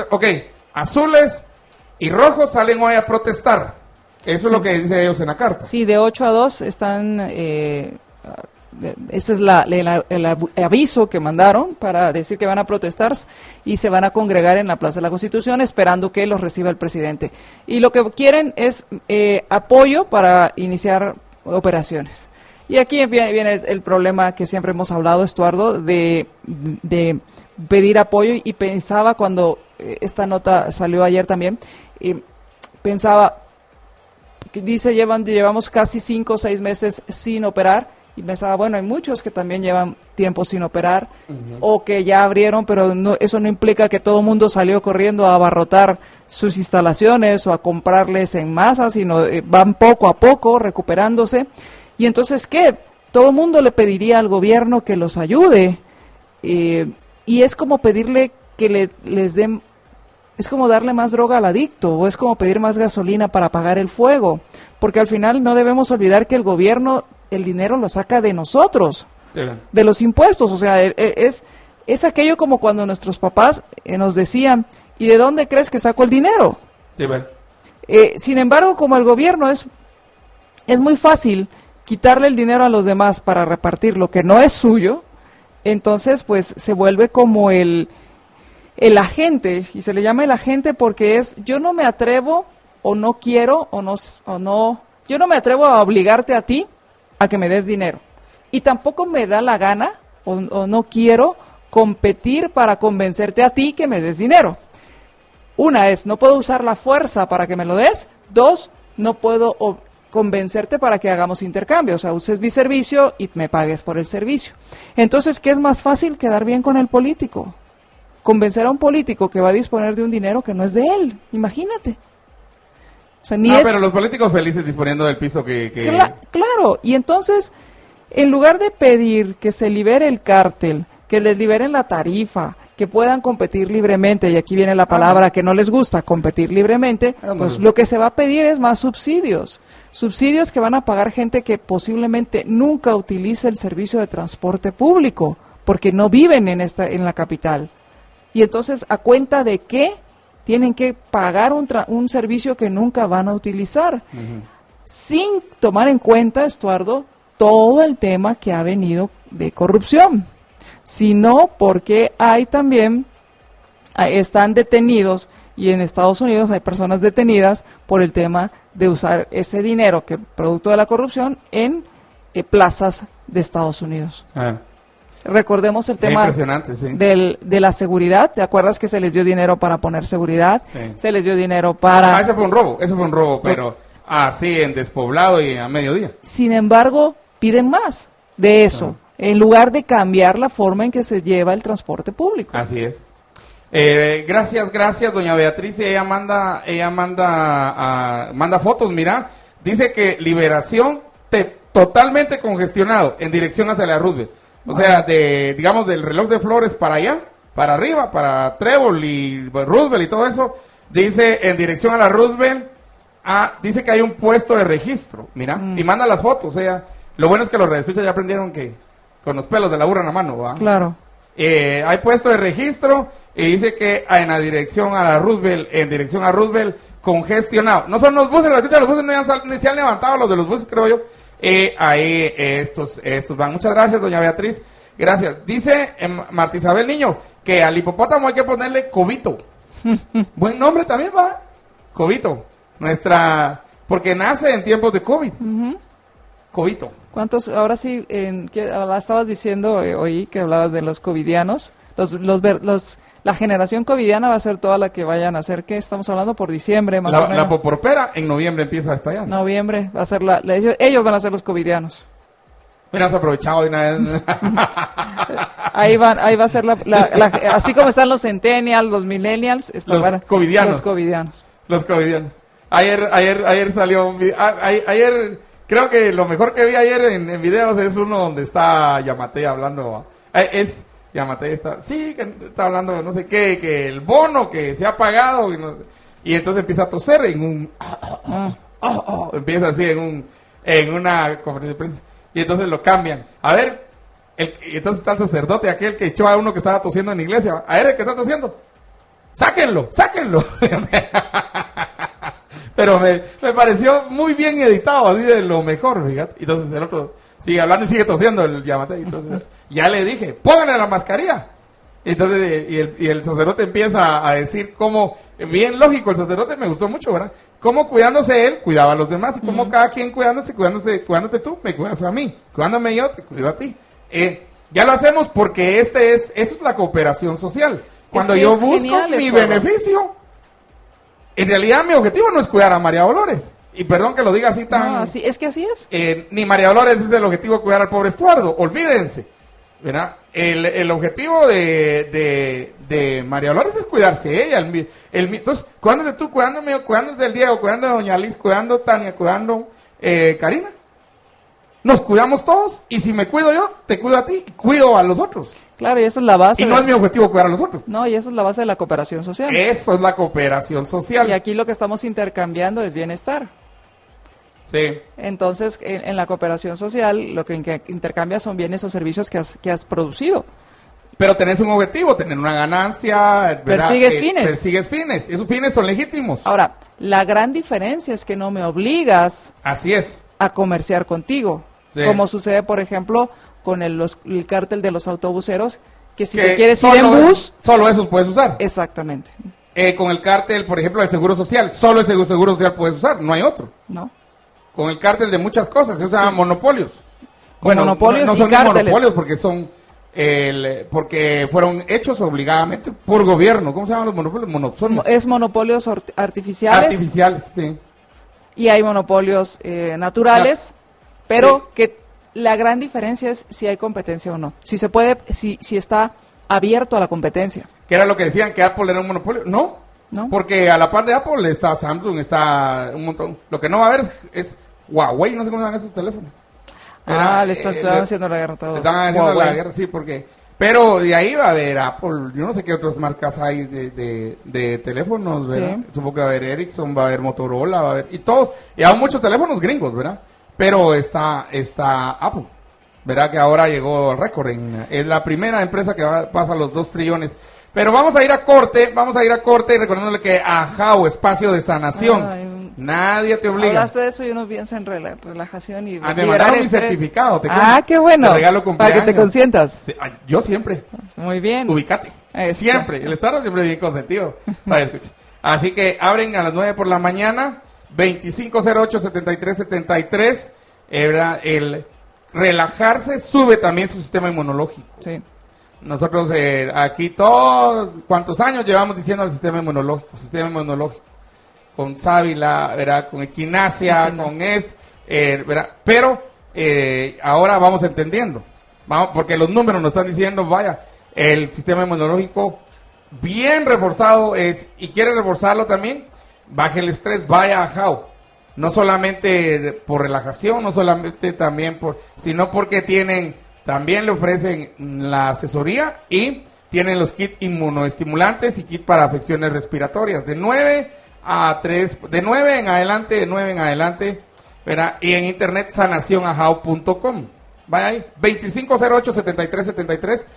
Azules y rojos salen hoy a protestar. Eso es lo que dice ellos en la carta. Sí, de 8 a 2 están ese es el aviso que mandaron para decir que van a protestar y se van a congregar en la Plaza de la Constitución esperando que los reciba el presidente. Y lo que quieren es apoyo para iniciar operaciones. Y aquí viene el problema que siempre hemos hablado, Estuardo, de pedir apoyo, y pensaba cuando esta nota salió ayer también, pensaba, que dice llevamos casi 5 o 6 meses sin operar, y pensaba, bueno, hay muchos que también llevan tiempo sin operar, o que ya abrieron, pero eso no implica que todo el mundo salió corriendo a abarrotar sus instalaciones o a comprarles en masa, sino van poco a poco recuperándose. Y entonces, ¿qué? Todo el mundo le pediría al gobierno que los ayude, y es como pedirle que les den, es como darle más droga al adicto, o es como pedir más gasolina para apagar el fuego, porque al final no debemos olvidar que el gobierno, el dinero lo saca de nosotros, de los impuestos. O sea, es aquello como cuando nuestros papás nos decían, ¿y de dónde crees que saco el dinero? Sin embargo, como el gobierno es muy fácil quitarle el dinero a los demás para repartir lo que no es suyo, entonces pues se vuelve como el agente, y se le llama el agente porque yo no me atrevo, o no quiero, yo no me atrevo a obligarte a ti a que me des dinero, y tampoco me da la gana, o no quiero competir para convencerte a ti que me des dinero. Una es, no puedo usar la fuerza para que me lo des. 2, no puedo convencerte para que hagamos intercambio, o sea, uses mi servicio y me pagues por el servicio. Entonces, ¿qué es más fácil? Quedar bien con el político. Convencer a un político que va a disponer de un dinero que no es de él, imagínate. O sea, pero los políticos felices disponiendo del piso que... Claro, y entonces, en lugar de pedir que se libere el cártel, que les liberen la tarifa, que puedan competir libremente, y aquí viene la palabra que no les gusta, competir libremente, pues lo que se va a pedir es más subsidios que van a pagar gente que posiblemente nunca utilice el servicio de transporte público, porque no viven en la capital. Y entonces, ¿a cuenta de qué tienen que pagar un servicio que nunca van a utilizar? Sin tomar en cuenta, Estuardo, todo el tema que ha venido de corrupción, sino porque hay también, están detenidos, y en Estados Unidos hay personas detenidas por el tema de usar ese dinero que producto de la corrupción en plazas de Estados Unidos. Recordemos el tema de la seguridad. ¿Te acuerdas que se les dio dinero para poner seguridad? Sí. Se les dio dinero para... Ese fue un robo, pero así en despoblado y a mediodía. Sin embargo, piden más de eso, en lugar de cambiar la forma en que se lleva el transporte público. Así es. Gracias, doña Beatriz. Ella manda fotos, mira. Dice que Liberación totalmente congestionado en dirección hacia la Roosevelt. O sea, digamos, del reloj de Flores para allá, para arriba, para Trébol y Roosevelt y todo eso. Dice en dirección a la Roosevelt, dice que hay un puesto de registro, mira, y manda las fotos. O sea, lo bueno es que los radioescuchas ya aprendieron que con los pelos de la burra en la mano, ¿va? Claro. Hay puesto de registro y dice que en la dirección a la Roosevelt, congestionado. No son los buses, los buses no se han levantado, los de los buses, creo yo. Ahí estos van. Muchas gracias, doña Beatriz. Gracias. Dice Marta Isabel Niño que al hipopótamo hay que ponerle Cobito. Buen nombre también, va. Cobito. Porque nace en tiempos de COVID. Cobito. ¿Cuántos? Ahora sí, estabas diciendo, oí que hablabas de los covidianos. La generación covidiana va a ser toda la que vayan a hacer, ¿qué estamos hablando? Por diciembre, más o menos. La poporpera en noviembre empieza a estallar. Noviembre va a ser ellos van a ser los covidianos. Mira, has aprovechado de una vez. ahí va a ser así como están los centennials, los millennials, los covidianos. Los covidianos. Ayer salió un video, ayer creo que lo mejor que vi ayer en videos es uno donde está Yamatei hablando. Yamatei está hablando de no sé qué, que el bono que se ha pagado y entonces empieza a toser empieza así en una conferencia de prensa y entonces lo cambian. A ver, y entonces está el sacerdote aquel que echó a uno que estaba tosiendo en la iglesia. A ver, el que está tosiendo, sáquenlo. pero me pareció muy bien editado, así de lo mejor, fíjate. Entonces el otro sigue hablando y sigue tosiendo el Yamatei. Entonces ya le dije, pónganle la mascarilla. Entonces, y el sacerdote empieza a decir cómo, bien lógico, el sacerdote me gustó mucho, ¿verdad? Cómo cuidándose él, cuidaba a los demás, y cómo cada quien cuidándote tú, me cuidas a mí, cuidándome yo, te cuido a ti. Ya lo hacemos porque eso es la cooperación social. Cuando yo busco mi beneficio, en realidad mi objetivo no es cuidar a María Dolores. Y perdón que lo diga así tan... No, así, es que así es. Ni María Dolores es el objetivo de cuidar al pobre Estuardo, olvídense. ¿Verdad? El objetivo de María Dolores es cuidarse ella. Entonces, cuídate tú, cuidándome, cuidándote del Diego, cuidando de Doña Liz, cuidando Tania, cuidando Karina. Nos cuidamos todos, y si me cuido yo, te cuido a ti, y cuido a los otros. Claro, y esa es la base. Y no es mi objetivo cuidar a los otros. No, y esa es la base de la cooperación social. Eso es la cooperación social. Y aquí lo que estamos intercambiando es bienestar. Sí. Entonces, en la cooperación social, lo que intercambias son bienes o servicios que has producido. Pero tenés un objetivo, tener una ganancia. Persigues fines. Persigues fines. Esos fines son legítimos. Ahora, la gran diferencia es que no me obligas Así es. a comerciar contigo. Sí. Como sucede, por ejemplo, con el cártel de los autobuseros, que si te quieres ir en bus... Solo esos puedes usar. Exactamente. Con el cártel, por ejemplo, del Seguro Social, solo el Seguro Social puedes usar, no hay otro. No. Con el cártel de muchas cosas, se usan monopolios. Monopolios no son y cárteles. monopolios porque porque fueron hechos obligadamente por gobierno. ¿Cómo se llaman los monopolios? Es monopolios artificiales. Artificiales, sí. Y hay monopolios naturales, pero que la gran diferencia es si hay competencia o no. Si se puede, si está abierto a la competencia. ¿Qué era lo que decían? ¿Que Apple era un monopolio? No. Porque a la par de Apple está Samsung, está un montón. Lo que no va a haber es Huawei, no sé cómo se llaman esos teléfonos. Le están haciendo la guerra a todos. Están haciendo la guerra, sí, porque... Pero de ahí va a haber Apple, yo no sé qué otras marcas hay de teléfonos, ¿verdad? Sí. Supongo que va a haber Ericsson, va a haber Motorola, va a haber... Y todos, y hay muchos teléfonos gringos, ¿verdad? Pero está Apple, ¿verdad? Que ahora llegó al récord, es la primera empresa que pasa los 2 trillones. Pero vamos a ir a corte y recordándole que Ajao, espacio de sanación, nadie te obliga. Hablaste de eso y uno piensa en relajación y me mandaron mi certificado, te cuento. Qué bueno, te regalo cumpleaños. para que te consientas. Sí, yo siempre. Muy bien. Ubícate, siempre, el Estado siempre bien consentido. Así que abren a las 9 por la mañana, 2508-7373, el relajarse sube también su sistema inmunológico. Sí. Nosotros aquí todos, ¿cuántos años llevamos diciendo el sistema inmunológico? Con sábila, ¿verdad? Con equinacia, con ¿verdad? Pero ahora vamos entendiendo, porque los números nos están diciendo, vaya, el sistema inmunológico bien reforzado y quiere reforzarlo también, baje el estrés, vaya a Ajao. No solamente por relajación, no solamente también sino porque también le ofrecen la asesoría y tienen los kits inmunoestimulantes y kit para afecciones respiratorias. De 9 en adelante, ¿verdad? Y en internet sanacionajao.com. Vaya ahí, 2508-7373,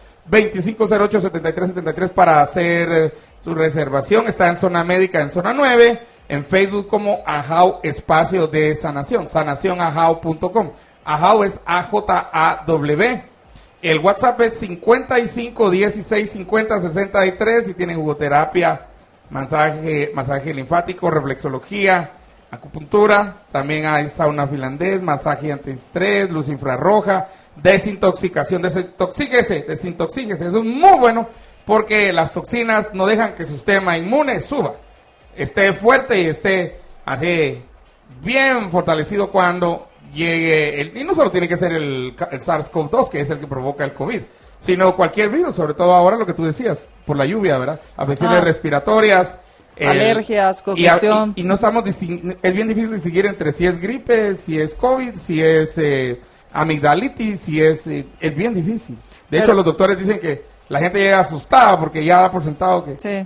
2508-7373 para hacer su reservación. Está en zona médica, en zona 9, en Facebook como Ajao Espacio de Sanación, sanacionajao.com. Ajao es A-J-A-W. El WhatsApp es 55 16 50 63. Si tienen jugoterapia, masaje linfático, reflexología, acupuntura. También hay sauna finlandés, masaje antiestrés, luz infrarroja, desintoxicación. Desintoxíquese. Eso es muy bueno porque las toxinas no dejan que su sistema inmune suba. Esté fuerte y esté así bien fortalecido cuando llegue y no solo tiene que ser el SARS-CoV-2, que es el que provoca el COVID, sino cualquier virus, sobre todo ahora lo que tú decías, por la lluvia, ¿verdad? Afecciones respiratorias, alergias, congestión. Y no estamos es bien difícil distinguir entre si es gripe, si es COVID, si es amigdalitis, si es bien difícil. De hecho, los doctores dicen que la gente llega asustada porque ya da por sentado que... Sí,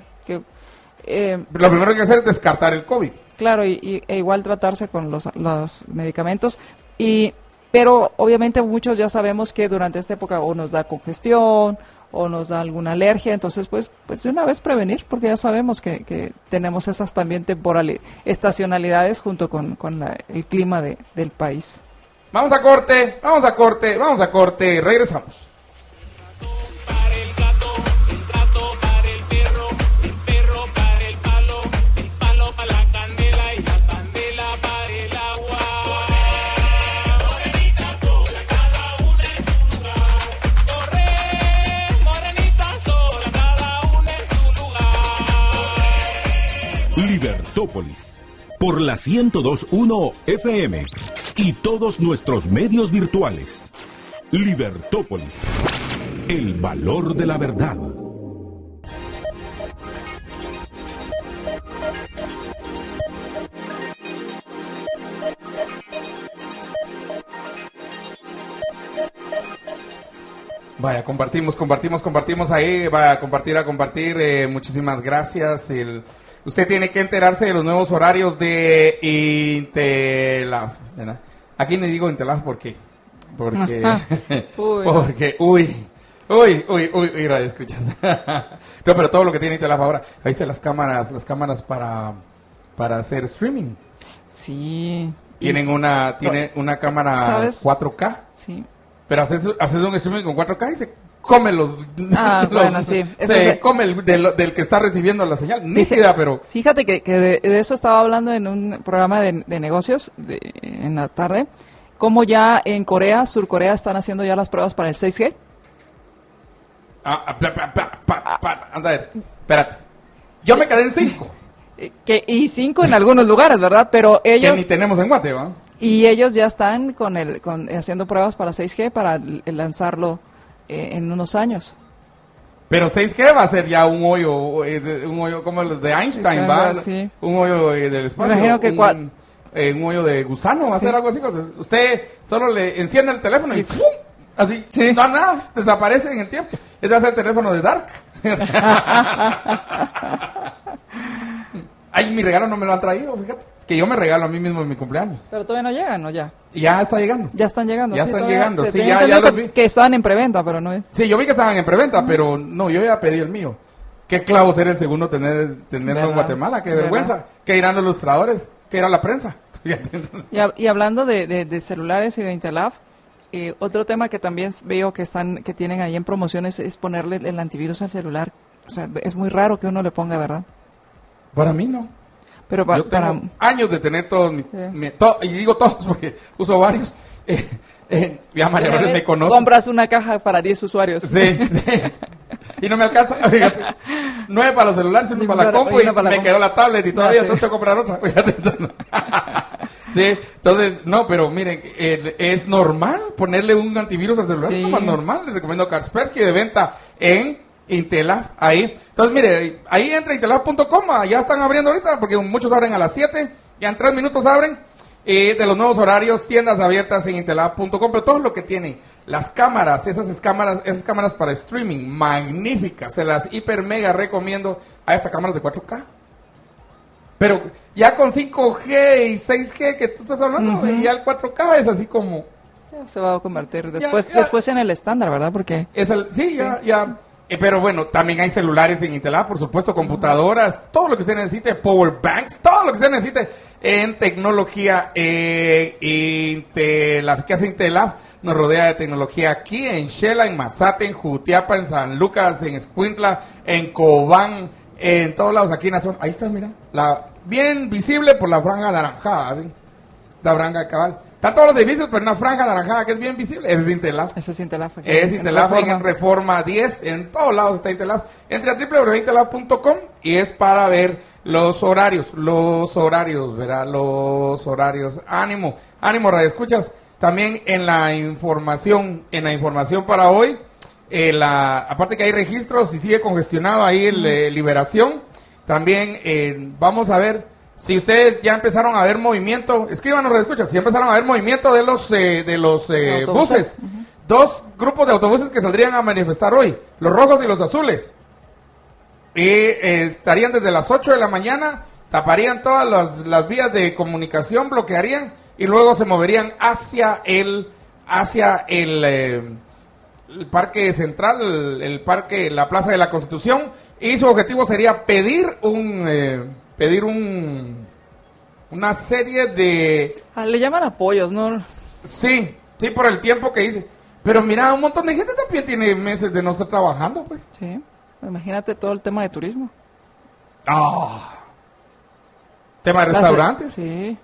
lo primero que hay que hacer es descartar el COVID. Claro, e igual tratarse con los medicamentos. Pero obviamente muchos ya sabemos que durante esta época o nos da congestión o nos da alguna alergia, entonces pues de una vez prevenir, porque ya sabemos que tenemos esas también estacionalidades junto con el clima del país. Vamos a corte, regresamos. Libertópolis, por la 102.1 FM y todos nuestros medios virtuales. Libertópolis, el valor de la verdad. Vaya, compartimos ahí, vaya a compartir, muchísimas gracias. Usted tiene que enterarse de los nuevos horarios de Intelaf, ¿verdad? Aquí le digo Intelaf porque radio escuchas. No, pero todo lo que tiene Intelaf ahora, ahí están las cámaras para hacer streaming. Sí. Tiene una cámara, ¿sabes? 4K. Sí. Pero haces un streaming con 4K y se come bueno, sí. Come del que está recibiendo la señal, nítida, pero... Fíjate que de eso estaba hablando en un programa de negocios en la tarde, cómo ya en Sur Corea, están haciendo ya las pruebas para el 6G. Anda a ver, espérate. Yo me quedé en 5. Y 5 en algunos lugares, ¿verdad? Pero ellos... Que ni tenemos en Guate, ¿va? Y ellos ya están haciendo pruebas para 6G para lanzarlo en unos años. Pero 6G va a ser ya un hoyo como los de Einstein, ¿va? Sí. Un hoyo del espacio. Me imagino que un hoyo de gusano, va a ser algo así. Usted solo le enciende el teléfono y ¡pum! Así, sí. No, nada, desaparece en el tiempo. Ese va a ser el teléfono de Dark. Ay, mi regalo no me lo han traído, fíjate. Que yo me regalo a mí mismo en mi cumpleaños. Pero todavía no llegan, ¿no? Ya está llegando. Ya están llegando. Ya están llegando, sí, ya los vi. Que estaban en preventa, pero no. Sí, yo vi que estaban en preventa, pero no, yo ya pedí el mío. Qué clavo ser el segundo tenerlo en Guatemala, qué vergüenza. ¿Qué dirán los ilustradores? ¿Qué dirá la prensa? Y hablando de celulares y de Intelaf, otro tema que también veo que tienen ahí en promociones es ponerle el antivirus al celular. O sea, es muy raro que uno le ponga, ¿verdad? Para mí no. Pero yo tengo años de tener todos y digo todos porque uso varios. Ya María Lourdes me conoce. Compras una caja para 10 usuarios. Sí. Y no me alcanza. Fíjate, 9 para los celulares, 1 para la compu y me quedó la tablet y todavía tengo que comprar otra. Fíjate, sí, entonces, no, pero miren, es normal ponerle un antivirus al celular. Sí. Es más normal. Les recomiendo Kaspersky de venta en Intelaf, ahí. Entonces, mire, ahí entra intelaf.com, ya están abriendo ahorita, porque muchos abren a las 7, ya en 3 minutos abren, de los nuevos horarios, tiendas abiertas en intelaf.com, pero todo lo que tienen, las cámaras, esas cámaras para streaming, magníficas, se las hiper mega recomiendo, a estas cámaras de 4K. Pero ya con 5G y 6G que tú estás hablando, y ya el 4K es así como... Se va a convertir después en el estándar, ¿verdad? Porque... ya. Pero bueno, también hay celulares en Intelaf, por supuesto, computadoras, todo lo que usted necesite, power banks, todo lo que usted necesite en tecnología. Intelaf, ¿qué hace Intelaf? Nos rodea de tecnología aquí en Xela, en Mazate, en Jutiapa, en San Lucas, en Escuintla, en Cobán, en todos lados aquí en la zona. Ahí está, mira, bien visible por la franja anaranjada, ¿sí? La franja cabal. Están todos los edificios, pero una franja anaranjada que es bien visible. Ese es Intelaf. Ese es Intelaf. Es Intelaf en Reforma 10. En todos lados está Intelaf. Entre a www.intelaf.com y es para ver los horarios. ¿Verdad? Los horarios. Ánimo, radio escuchas. También en la información para hoy, aparte que hay registros y sigue congestionado ahí el Liberación. También vamos a ver. Si ustedes ya empezaron a ver movimiento, escríbanos, escucha, si empezaron a ver movimiento de los buses. 2 grupos de autobuses que saldrían a manifestar hoy, los rojos y los azules. Y estarían desde las 8 de la mañana, taparían todas las vías de comunicación, bloquearían y luego se moverían hacia el Parque Central, el parque, la Plaza de la Constitución, y su objetivo sería pedir una serie de... Le llaman apoyos, ¿no? Sí, por el tiempo que dice. Pero mira, un montón de gente también tiene meses de no estar trabajando, pues. Sí, imagínate todo el tema de turismo. Tema de restaurantes. Sí.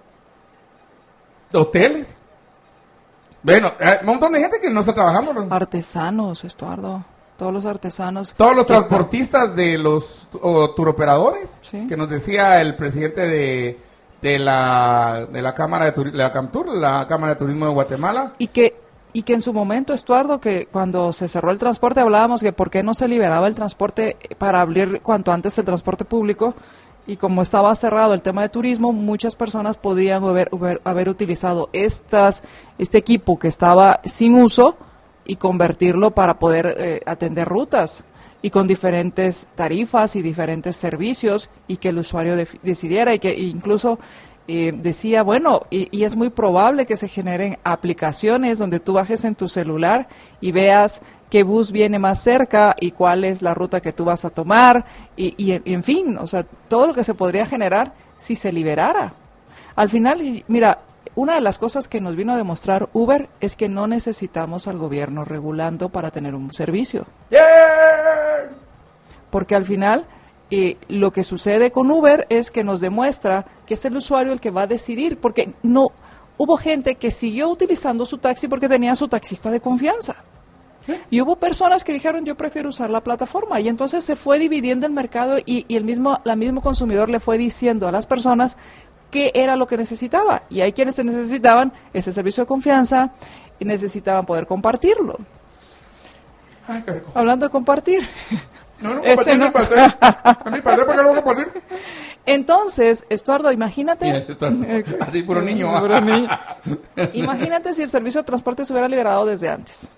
Hoteles. Bueno, un montón de gente que no está trabajando, ¿no? Artesanos, Estuardo. Todos los artesanos. Todos los transportistas de los turoperadores, sí, que nos decía el presidente de la Cámara de la Camtur, la Cámara de Turismo de Guatemala. Y que en su momento, Estuardo, que cuando se cerró el transporte hablábamos que por qué no se liberaba el transporte para abrir cuanto antes el transporte público, y como estaba cerrado el tema de turismo, muchas personas podían haber utilizado este equipo que estaba sin uso y convertirlo para poder atender rutas y con diferentes tarifas y diferentes servicios, y que el usuario decidiera, y que incluso decía, bueno, y es muy probable que se generen aplicaciones donde tú bajes en tu celular y veas qué bus viene más cerca y cuál es la ruta que tú vas a tomar, y en fin, o sea, todo lo que se podría generar si se liberara. Al final, mira, una de las cosas que nos vino a demostrar Uber es que no necesitamos al gobierno regulando para tener un servicio. ¡Yeah! Porque al final lo que sucede con Uber es que nos demuestra que es el usuario el que va a decidir, porque no hubo gente que siguió utilizando su taxi porque tenía su taxista de confianza. Y hubo personas que dijeron, yo prefiero usar la plataforma, y entonces se fue dividiendo el mercado, y el mismo consumidor le fue diciendo a las personas qué era lo que necesitaba, y hay quienes necesitaban ese servicio de confianza y necesitaban poder compartirlo. Ay, qué rico. Hablando de compartir. No, compartir, no. A mí pasé, ¿por qué no voy a compartir? Entonces, Estuardo, imagínate. Así, puro niño. Puro niño. Imagínate si el servicio de transporte se hubiera liberado desde antes.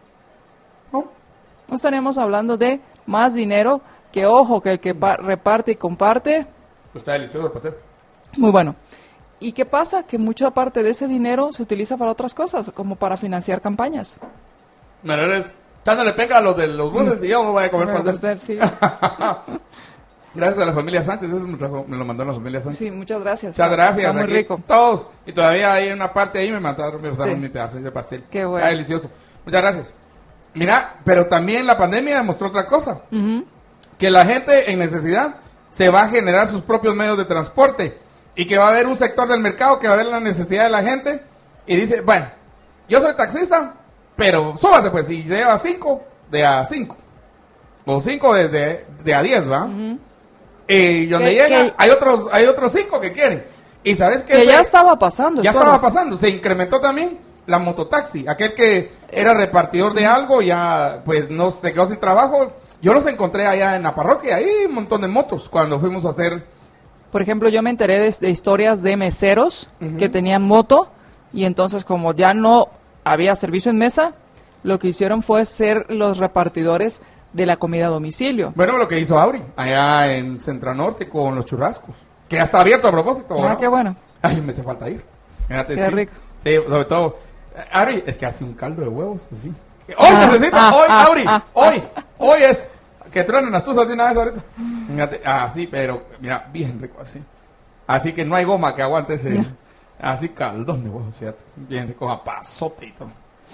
No estaríamos hablando de más dinero, que ojo, que el que reparte y comparte. Pues está delicioso el pastel. Muy bueno. ¿Y qué pasa? Que mucha parte de ese dinero se utiliza para otras cosas, como para financiar campañas. Dándole pega a los de los buses y yo no voy a comer pastel. Sí. Gracias a la familia Sánchez, eso me lo mandó la familia Sánchez. Sí, muchas gracias. Muchas gracias. Está muy aquí, rico. Todos. Y todavía hay una parte ahí, me pasaron mi pedazo de pastel. Qué bueno. Está delicioso. Muchas gracias. Mira, pero también la pandemia demostró otra cosa. Uh-huh. Que la gente en necesidad se va a generar sus propios medios de transporte. Y que va a haber un sector del mercado que va a ver la necesidad de la gente. Y dice, bueno, yo soy taxista, pero súbase pues, si lleva 5, de a 5. O 5 de a 10, ¿va? Uh-huh. Y donde llega, hay otros 5 que quieren. Y sabes que ya estaba pasando. Ya estaba pasando. Se incrementó también la mototaxi. Aquel que era repartidor de algo, ya pues no se quedó sin trabajo. Yo los encontré allá en la parroquia, ahí un montón de motos, cuando fuimos a hacer... Por ejemplo, yo me enteré de historias de meseros uh-huh. que tenían moto, y entonces como ya no había servicio en mesa, lo que hicieron fue ser los repartidores de la comida a domicilio. Bueno, lo que hizo Auri, allá en Centranorte con los churrascos, que ya está abierto a propósito. Ah, ¿no? Qué bueno. Ay, me hace falta ir. Fíjate, qué rico. Sí, sobre todo, Auri, es que hace un caldo de huevos, así. Hoy necesito, hoy, Auri, hoy es, que truenen las tuzas de una vez ahorita. Fíjate, así, pero, mira, bien rico así. Así que no hay goma que aguante ese, así caldón de huevos, fíjate. Bien rico, a pasote y todo.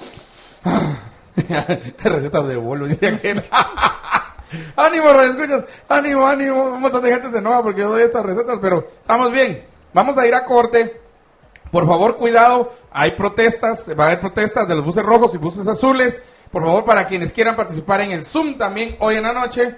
Recetas de bolo, dice aquel. Ánimo, reescuchas, ánimo, un montón de gente se enoja porque yo doy estas recetas, pero estamos bien. Vamos a ir a corte. Por favor, cuidado, hay protestas, va a haber protestas de los buses rojos y buses azules. Por favor, para quienes quieran participar en el Zoom también hoy en la noche,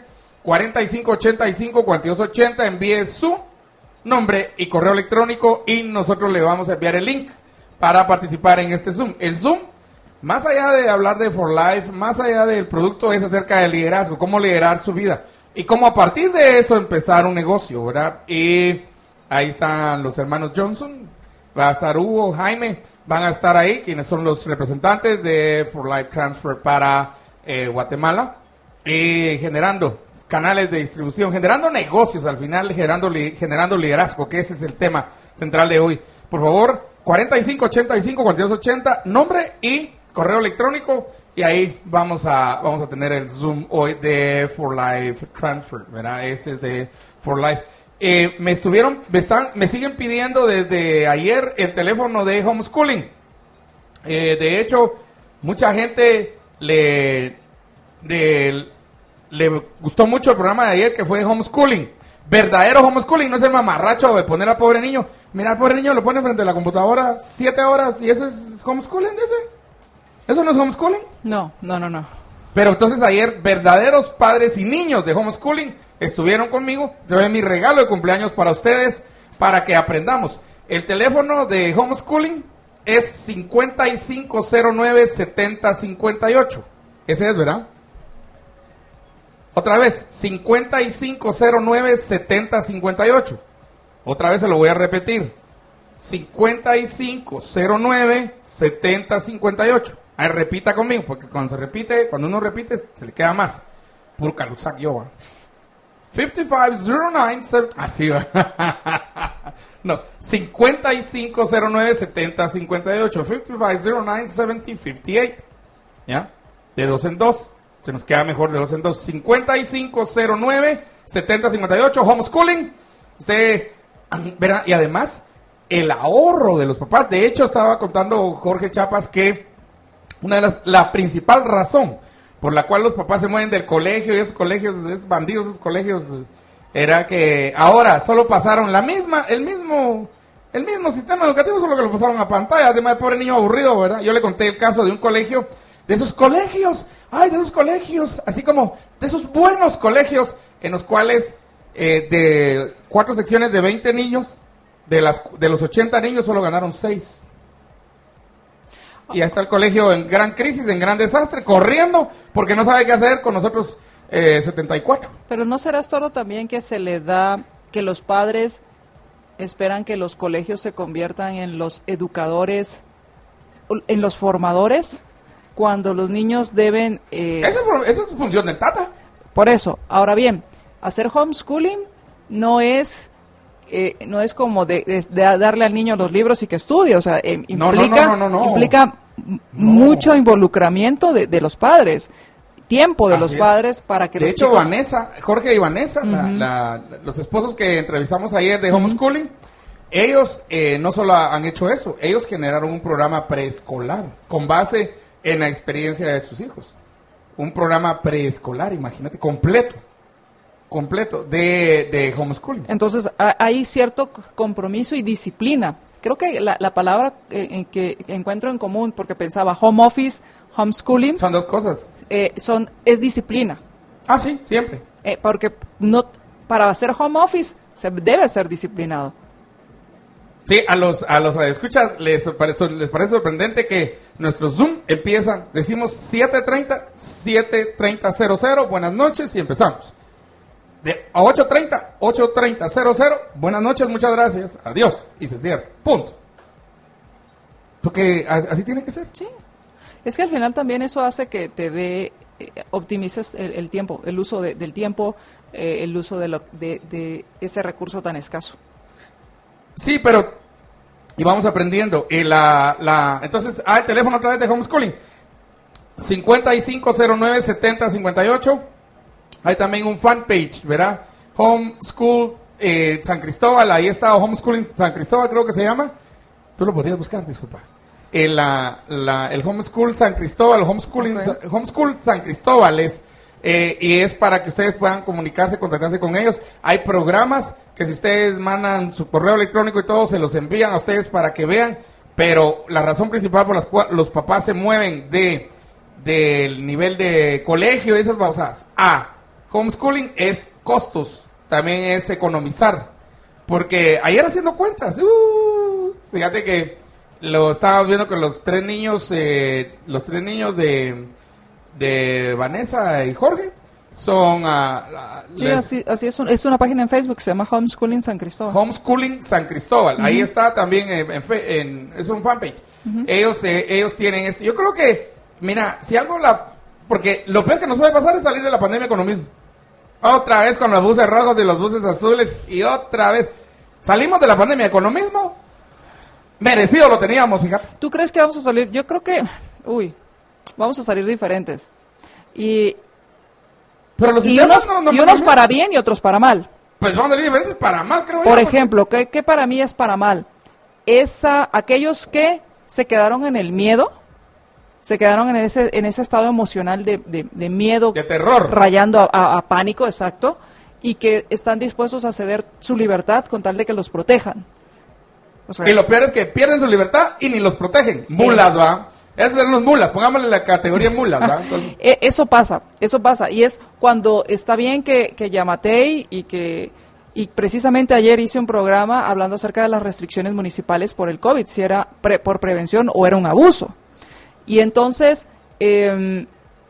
4585-4280, envíe su nombre y correo electrónico y nosotros le vamos a enviar el link para participar en este Zoom. El Zoom, más allá de hablar de For Life, más allá del producto, es acerca del liderazgo, cómo liderar su vida y cómo a partir de eso empezar un negocio, ¿verdad? Y ahí están los hermanos Johnson, va a estar Hugo, Jaime, van a estar ahí, quienes son los representantes de For Life Transfer para Guatemala, y generando canales de distribución, generando negocios al final, generando liderazgo, que ese es el tema central de hoy. Por favor, 4585-4280, nombre y correo electrónico, Y ahí vamos a tener el Zoom hoy de For Life Transfer, ¿verdad? Este es de For Life. Me siguen pidiendo desde ayer el teléfono de homeschooling. De hecho, mucha gente le gustó mucho el programa de ayer que fue de homeschooling. Verdadero homeschooling, no es el mamarracho de poner al pobre niño. Mira, al pobre niño lo pone frente a la computadora 7 horas y eso es homeschooling, dice. ¿Eso no es homeschooling? No. Pero entonces ayer, verdaderos padres y niños de homeschooling estuvieron conmigo. Trae mi regalo de cumpleaños para ustedes, para que aprendamos. El teléfono de homeschooling es 5509-7058. Ese es, ¿verdad? Otra vez, 5509-7058. Otra vez se lo voy a repetir. 5509-7058. Ahí repita conmigo, porque cuando uno repite, se le queda más. Puro Calusac yo, 5509, así va. No, 5509-7058. 5509-7058. ¿Ya? De 2 en 2. Se nos queda mejor de 2 en 2. 5509-7058. Homeschooling. Usted verá, y además, el ahorro de los papás. De hecho, estaba contando Jorge Chapas que la principal razón por la cual los papás se mueven del colegio y esos colegios, esos bandidos, esos colegios, era que ahora solo pasaron el mismo sistema educativo, solo que lo pasaron a pantalla. Además, el pobre niño aburrido, ¿verdad? Yo le conté el caso de un colegio, de esos colegios, así como de esos buenos colegios en los cuales de 4 secciones de 20 niños, de los 80 niños solo ganaron 6. Y ahí está el colegio en gran crisis, en gran desastre, corriendo, porque no sabe qué hacer con nosotros 74. Pero ¿no será esto también que se le da, que los padres esperan que los colegios se conviertan en los educadores, en los formadores, cuando los niños deben... Eso es función del Tata. Por eso, ahora bien, hacer homeschooling no es como de darle al niño los libros y que estudie, o sea, implica mucho involucramiento de los padres, tiempo de los padres para que los chicos... De hecho, Jorge y Vanessa, los esposos que entrevistamos ayer de homeschooling, ellos no solo han hecho eso, ellos generaron un programa preescolar con base en la experiencia de sus hijos. Un programa preescolar, imagínate, completo de homeschooling. Entonces, hay cierto compromiso y disciplina. Creo que la palabra que encuentro en común, porque pensaba home office, homeschooling... Son dos cosas. Es disciplina. Ah, sí, siempre. Porque para hacer home office se debe ser disciplinado. Sí, a los radioescuchas les parece sorprendente que nuestro Zoom empieza, decimos 7:30, buenas noches y empezamos. A 8:30, buenas noches, muchas gracias, adiós, y se cierra, punto. Porque así tiene que ser. Sí, es que al final también eso hace que optimices el tiempo, el uso del tiempo, el uso de ese recurso tan escaso. Sí, pero, y vamos aprendiendo, entonces, el teléfono otra vez de homeschooling, 5509-7058, hay también un fanpage, ¿verdad? Homeschool San Cristóbal, ahí está, Homeschooling San Cristóbal creo que se llama, tú lo podrías buscar, disculpa, el Homeschool San Cristóbal, Homeschool San Cristóbal y es para que ustedes puedan comunicarse, contactarse con ellos. Hay programas que si ustedes mandan su correo electrónico y todo, se los envían a ustedes para que vean, pero la razón principal por la cual los papás se mueven del nivel de colegio y esas babosadas a homeschooling es costos, también es economizar, porque ayer haciendo cuentas, fíjate que lo estábamos viendo con los tres niños de Vanessa y Jorge son sí, así es una página en Facebook que se llama Homeschooling San Cristóbal. Homeschooling San Cristóbal, ahí está también es un fanpage. Ellos tienen esto. Yo creo que, mira, si algo porque lo peor que nos puede pasar es salir de la pandemia con lo mismo. Otra vez con los buses rojos y los buses azules y otra vez salimos de la pandemia con lo mismo. Merecido lo teníamos, fíjate. ¿Tú crees que vamos a salir? Yo creo que vamos a salir diferentes. Y Pero los unos, no y unos para bien y otros para mal. Pues vamos a salir diferentes para mal, creo yo. Por ejemplo, ¿qué para mí es para mal? Aquellos que se quedaron en el miedo, se quedaron en ese estado emocional de miedo, de terror, rayando a pánico, exacto, y que están dispuestos a ceder su libertad con tal de que los protejan. O sea, y lo peor es que pierden su libertad y ni los protegen. Mulas, ¿va? Esos son los mulas, pongámosle la categoría mulas, ¿va? Entonces... Eso pasa, y es cuando está bien que Yamatei y precisamente ayer hice un programa hablando acerca de las restricciones municipales por el COVID, si era por prevención o era un abuso. Y entonces, que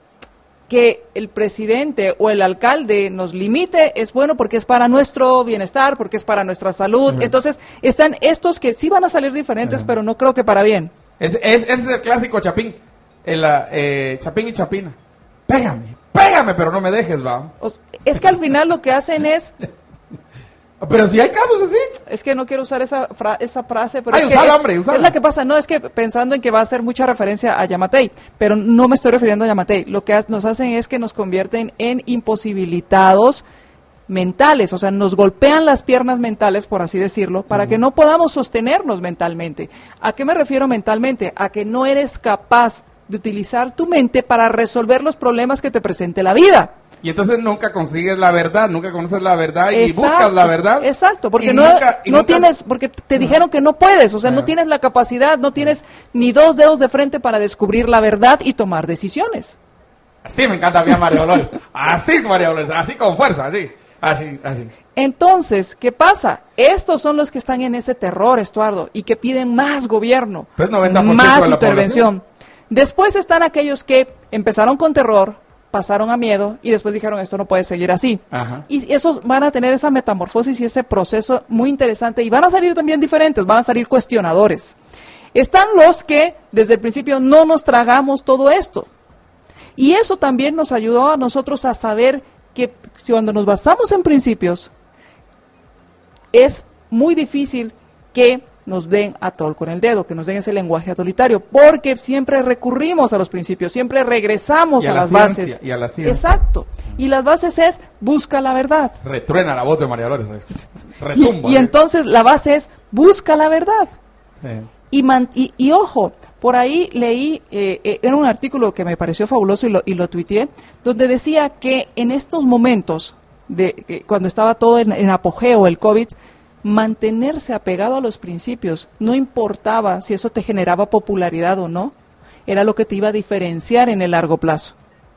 el presidente o el alcalde nos limite es bueno porque es para nuestro bienestar, porque es para nuestra salud. Entonces, están estos que sí van a salir diferentes, pero no creo que para bien. Ese es el clásico Chapín, Chapín y Chapina. Pégame, pero no me dejes, va. Es que al final lo que hacen es... Pero si hay casos así. Es que no quiero usar esa frase, pero usala. Es la que pasa. No, es que pensando en que va a hacer mucha referencia a Yamatei, pero no me estoy refiriendo a Yamatei. Lo que nos hacen es que nos convierten en imposibilitados mentales, o sea, nos golpean las piernas mentales, por así decirlo, para que no podamos sostenernos mentalmente. ¿A qué me refiero mentalmente? A que no eres capaz de utilizar tu mente para resolver los problemas que te presente la vida. Y entonces nunca consigues la verdad, nunca conoces la verdad y buscas la verdad. Exacto, porque no tienes, porque te dijeron que no puedes, o sea, no tienes la capacidad, no tienes ni dos dedos de frente para descubrir la verdad y tomar decisiones. Así me encanta a mí a María Dolores, así con fuerza, así. Entonces, ¿qué pasa? Estos son los que están en ese terror, Estuardo, y que piden más gobierno, pues 90% más de la intervención. población. Después están aquellos que empezaron con terror, pasaron a miedo y después dijeron esto no puede seguir así. Ajá. Y esos van a tener esa metamorfosis y ese proceso muy interesante y van a salir también diferentes, van a salir cuestionadores. Están los que desde el principio no nos tragamos todo esto. Y eso también nos ayudó a nosotros a saber que cuando nos basamos en principios es muy difícil que nos den a tol con el dedo, que nos den ese lenguaje autoritario, porque siempre recurrimos a los principios, siempre regresamos a las bases. Y a la ciencia. Exacto. Y las bases es, busca la verdad. Retruena la voz de María Dolores. Retumba. Y entonces la base es, busca la verdad. Sí. Y ojo, por ahí leí, era un artículo que me pareció fabuloso y lo tuiteé, donde decía que en estos momentos, cuando estaba todo en apogeo el COVID, mantenerse apegado a los principios, no importaba si eso te generaba popularidad o no, era lo que te iba a diferenciar en el largo plazo.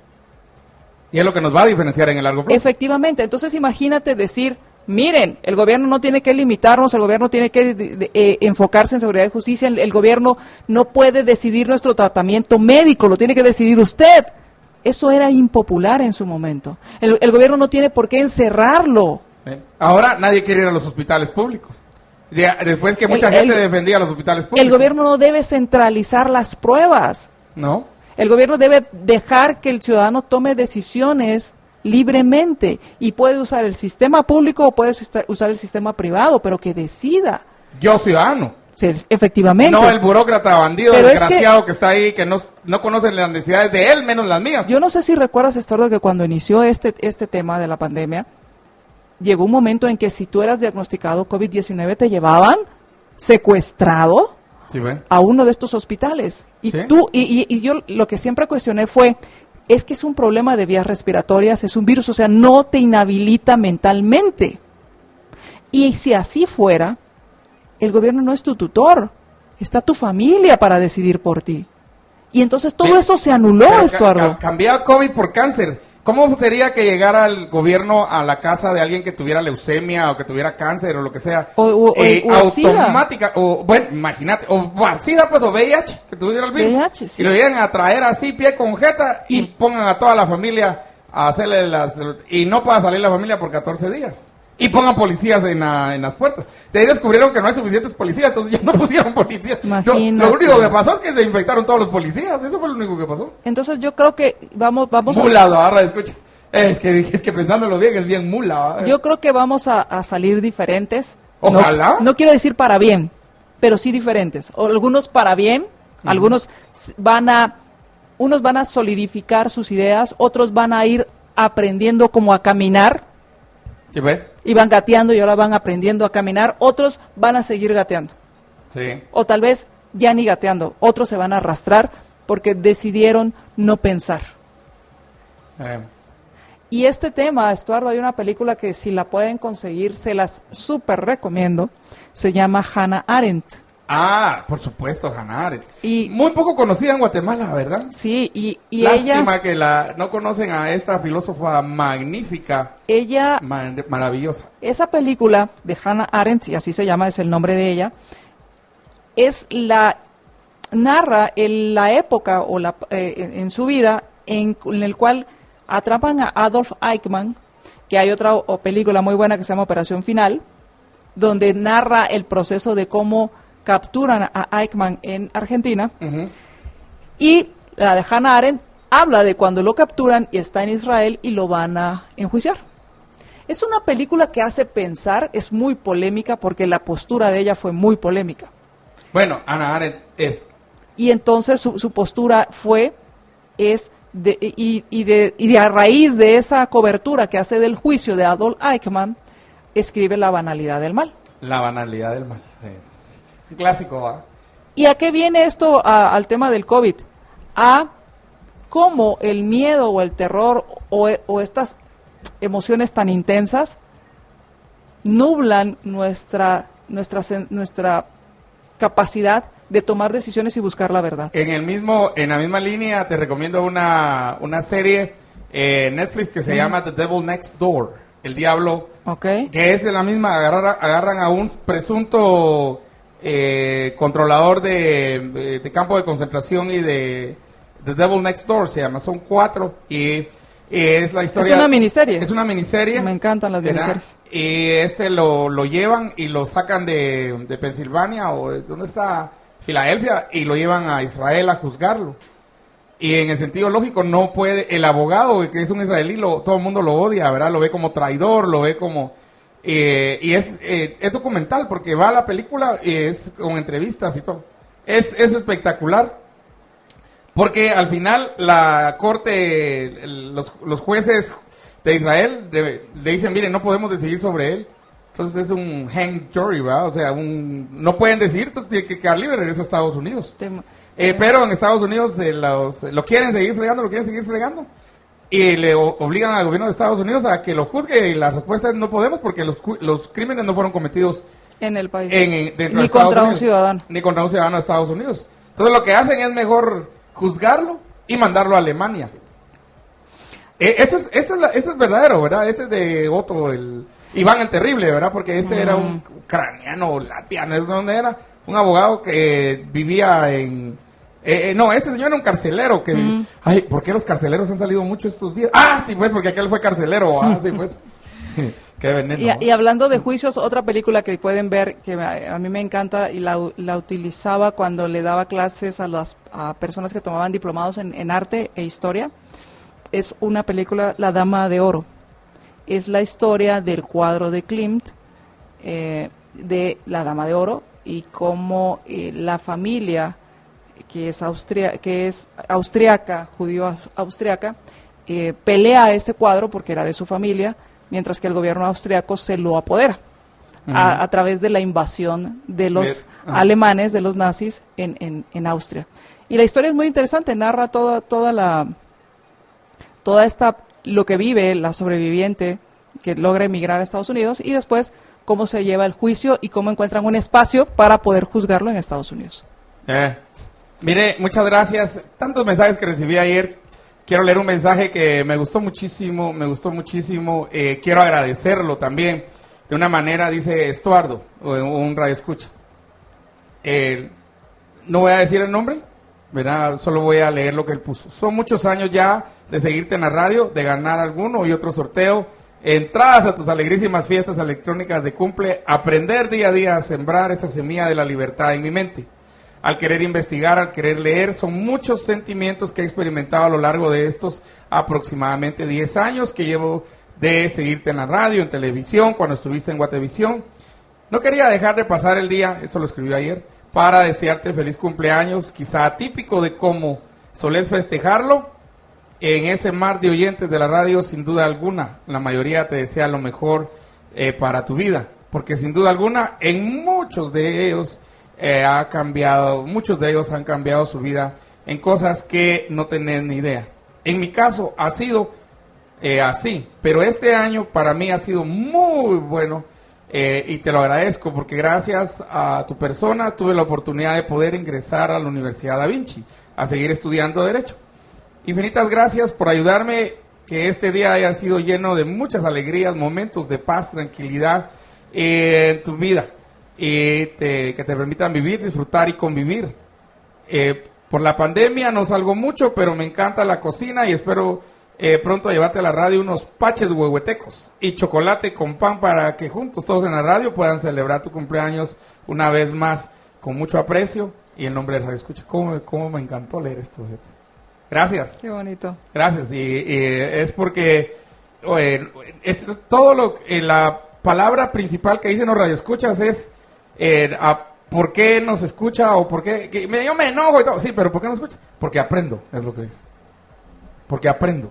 Y es lo que nos va a diferenciar en el largo plazo. Efectivamente, entonces imagínate decir, miren, el gobierno no tiene que limitarnos, el gobierno tiene que enfocarse en seguridad y justicia, el gobierno no puede decidir nuestro tratamiento médico, lo tiene que decidir usted. Eso era impopular en su momento. El gobierno no tiene por qué encerrarlo. Ahora nadie quiere ir a los hospitales públicos. Después que mucha gente defendía los hospitales públicos. El gobierno no debe centralizar las pruebas. No. El gobierno debe dejar que el ciudadano tome decisiones libremente y puede usar el sistema público o puede usar el sistema privado, pero que decida. Yo ciudadano. Sí, efectivamente. No el burócrata bandido pero desgraciado que está ahí, que no conoce las necesidades de él, menos las mías. Yo no sé si recuerdas, Estuardo, que cuando inició este tema de la pandemia, llegó un momento en que si tú eras diagnosticado COVID-19 te llevaban secuestrado a uno de estos hospitales. Y ¿sí? y yo lo que siempre cuestioné es que es un problema de vías respiratorias, es un virus, o sea, no te inhabilita mentalmente. Y si así fuera, el gobierno no es tu tutor, está tu familia para decidir por ti. Y entonces todo eso se anuló, Estuardo. Cambiaba COVID por cáncer. ¿Cómo sería que llegara el gobierno a la casa de alguien que tuviera leucemia o que tuviera cáncer o lo que sea? O automática, o bueno, imagínate, o SIDA pues, o VIH, que tuviera el virus. VIH, sí. Y lo llegan a traer así, pie con jeta, y pongan a toda la familia a hacerle y no pueda salir la familia por 14 días. Y pongan policías en las puertas. De ahí descubrieron que no hay suficientes policías, entonces ya no pusieron policías. Lo único que pasó es que se infectaron todos los policías. Eso fue lo único que pasó. Entonces yo creo que vamos mula, agarra, escucha. Es que pensándolo bien, es bien mula. Yo creo que vamos a salir diferentes. Ojalá. No quiero decir para bien, pero sí diferentes. O algunos para bien, algunos van a unos van a solidificar sus ideas, otros van a ir aprendiendo como a caminar. ¿Sí ves? Iban gateando y ahora van aprendiendo a caminar, otros van a seguir gateando. Sí. O tal vez ya ni gateando, otros se van a arrastrar porque decidieron no pensar. Y este tema, Estuardo, hay una película que si la pueden conseguir, se las súper recomiendo, se llama Hannah Arendt. Ah, por supuesto, Hannah Arendt. Y muy poco conocida en Guatemala, ¿verdad? sí, y Lástima que no conocen a esta filósofa magnífica, ella maravillosa. esa película de Hannah Arendt, y así se llama, es el nombre de ella, narra la época o en su vida en el cual atrapan a Adolf Eichmann, que hay otra película muy buena que se llama Operación Final, donde narra el proceso de cómo capturan a Eichmann en Argentina. Uh-huh. Y la de Hannah Arendt habla de cuando lo capturan y está en Israel y lo van a enjuiciar. Es una película que hace pensar, es muy polémica porque la postura de ella fue muy polémica. Bueno, Hannah Arendt es... Y entonces su postura y a raíz de esa cobertura que hace del juicio de Adolf Eichmann, escribe La banalidad del mal. La banalidad del mal. Es un clásico, ¿va? ¿Y a qué viene esto al tema del COVID? A cómo el miedo o el terror o estas emociones tan intensas nublan nuestra capacidad de tomar decisiones y buscar la verdad. En la misma línea te recomiendo una serie Netflix que se llama The Devil Next Door, El Diablo, Okay. que es de la misma, agarran a un presunto controlador de campo de concentración y de The Devil Next Door se llama, son 4 y es la historia. Es una miniserie. Es una miniserie. Me encantan las miniseries. Y lo llevan y lo sacan de Pensilvania o de ¿dónde está? Filadelfia, y lo llevan a Israel a juzgarlo. Y en el sentido lógico no puede, el abogado que es un israelí, todo el mundo lo odia, ¿verdad? Lo ve como traidor, lo ve como... y es documental porque va a la película y es con entrevistas y todo. Es espectacular. Porque al final la corte, los jueces de Israel le dicen, miren, no podemos decidir sobre él. Entonces es un hang jury, ¿verdad? O sea, no pueden decidir, entonces tiene que quedar libre, regresa a Estados Unidos. Pero en Estados Unidos lo quieren seguir fregando. Y le obligan al gobierno de Estados Unidos a que lo juzgue y la respuesta es no podemos porque los crímenes no fueron cometidos en el país. Ni contra un ciudadano. Ni contra un ciudadano de Estados Unidos. Entonces lo que hacen es mejor juzgarlo y mandarlo a Alemania. Esto es verdadero, ¿verdad? Este es de Otto, Iván el Terrible, ¿verdad? Porque era un ucraniano, latviano, ¿es donde era? Un abogado que vivía en... este señor era un carcelero que... Ay, ¿por qué los carceleros han salido mucho estos días? Ah, sí, pues, porque aquel fue carcelero. Ah, sí, pues. Qué veneno. Y hablando de juicios, otra película que pueden ver, que a mí me encanta, y la utilizaba cuando le daba clases a personas que tomaban diplomados en arte e historia, es una película, La Dama de Oro. Es la historia del cuadro de Klimt, de La Dama de Oro, y cómo la familia que es austriaca, judío-austriaca, pelea ese cuadro porque era de su familia, mientras que el gobierno austriaco se lo apodera a través de la invasión de los alemanes, de los nazis en Austria. Y la historia es muy interesante, narra lo que vive la sobreviviente que logra emigrar a Estados Unidos y después cómo se lleva el juicio y cómo encuentran un espacio para poder juzgarlo en Estados Unidos. Mire, muchas gracias. Tantos mensajes que recibí ayer. Quiero leer un mensaje que me gustó muchísimo. Quiero agradecerlo también. De una manera, dice Estuardo, un radio escucha. No voy a decir el nombre, ¿verdad? Solo voy a leer lo que él puso. Son muchos años ya de seguirte en la radio, de ganar alguno y otro sorteo, entradas a tus alegrísimas fiestas electrónicas de cumple, aprender día a día a sembrar esa semilla de la libertad en mi mente. Al querer investigar, al querer leer, son muchos sentimientos que he experimentado a lo largo de estos aproximadamente 10 años que llevo de seguirte en la radio, en televisión, cuando estuviste en Guatevisión. No quería dejar de pasar el día, eso lo escribió ayer, para desearte feliz cumpleaños, quizá atípico de cómo solés festejarlo. En ese mar de oyentes de la radio, sin duda alguna, la mayoría te desea lo mejor para tu vida, porque sin duda alguna, en muchos de ellos muchos de ellos han cambiado su vida en cosas que no tenés ni idea. En mi caso ha sido así, pero este año para mí ha sido muy bueno y te lo agradezco porque gracias a tu persona tuve la oportunidad de poder ingresar a la Universidad Da Vinci a seguir estudiando Derecho. Infinitas gracias por ayudarme, que este día haya sido lleno de muchas alegrías, momentos de paz, tranquilidad en tu vida, que te permitan vivir, disfrutar y convivir. Por la pandemia no salgo mucho, pero me encanta la cocina y espero pronto llevarte a la radio unos paches huehuetecos y chocolate con pan para que juntos todos en la radio puedan celebrar tu cumpleaños una vez más con mucho aprecio y en nombre de Radio Escucha. ¿Cómo me encantó leer esto, gente? Gracias. Qué bonito. Gracias. Y es porque la palabra principal que dicen los radioescuchas es ¿por qué nos escucha o por qué? Yo me enojo y todo. Sí, pero ¿por qué nos escucha? Porque aprendo, es lo que dice. Porque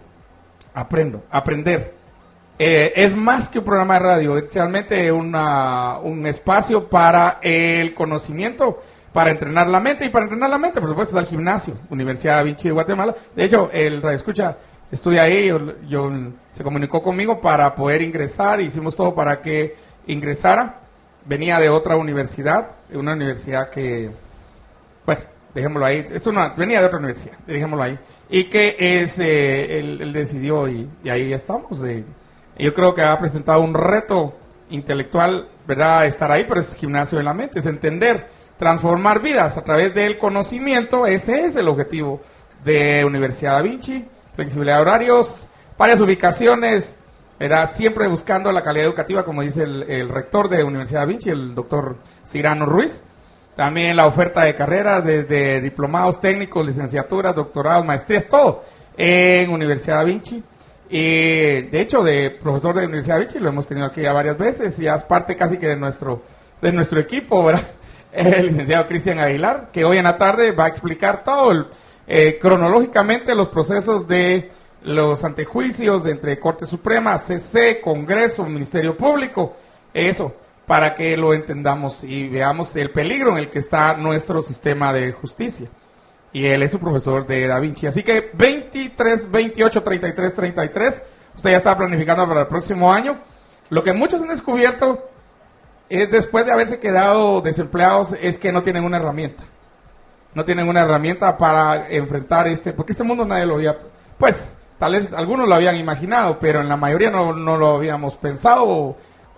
aprender. Es más que un programa de radio, es realmente un espacio para el conocimiento, para entrenar la mente, y para entrenar la mente, por supuesto, está el gimnasio, Universidad Da Vinci de Guatemala. De hecho, el Radio Escucha estudia ahí, se comunicó conmigo para poder ingresar, hicimos todo para que ingresara. Venía de otra universidad, una universidad que, bueno, dejémoslo ahí, venía de otra universidad, dejémoslo ahí, y que él decidió, y ahí estamos. Yo creo que ha presentado un reto intelectual, ¿verdad?, estar ahí, pero es gimnasio de la mente, es entender, transformar vidas a través del conocimiento. Ese es el objetivo de Universidad Da Vinci. Flexibilidad de horarios, varias ubicaciones, era siempre buscando la calidad educativa, como dice el rector de Universidad Da Vinci, el doctor Cyrano Ruiz. También la oferta de carreras, desde diplomados técnicos, licenciaturas, doctorados, maestrías, todo en Universidad Da Vinci. Y de hecho, de profesor de Universidad Da Vinci lo hemos tenido aquí ya varias veces, y es parte casi que de nuestro equipo, ¿verdad? El licenciado Cristian Aguilar, que hoy en la tarde va a explicar todo cronológicamente los procesos de los antejuicios entre Corte Suprema, CC, Congreso, Ministerio Público, eso, para que lo entendamos y veamos el peligro en el que está nuestro sistema de justicia. Y él es un profesor de Da Vinci. Así que 23, 28, 33, 33, usted ya está planificando para el próximo año. Lo que muchos han descubierto es, después de haberse quedado desempleados, es que no tienen una herramienta. No tienen una herramienta para enfrentar porque este mundo nadie lo había, pues, tal vez algunos lo habían imaginado, pero en la mayoría no lo habíamos pensado,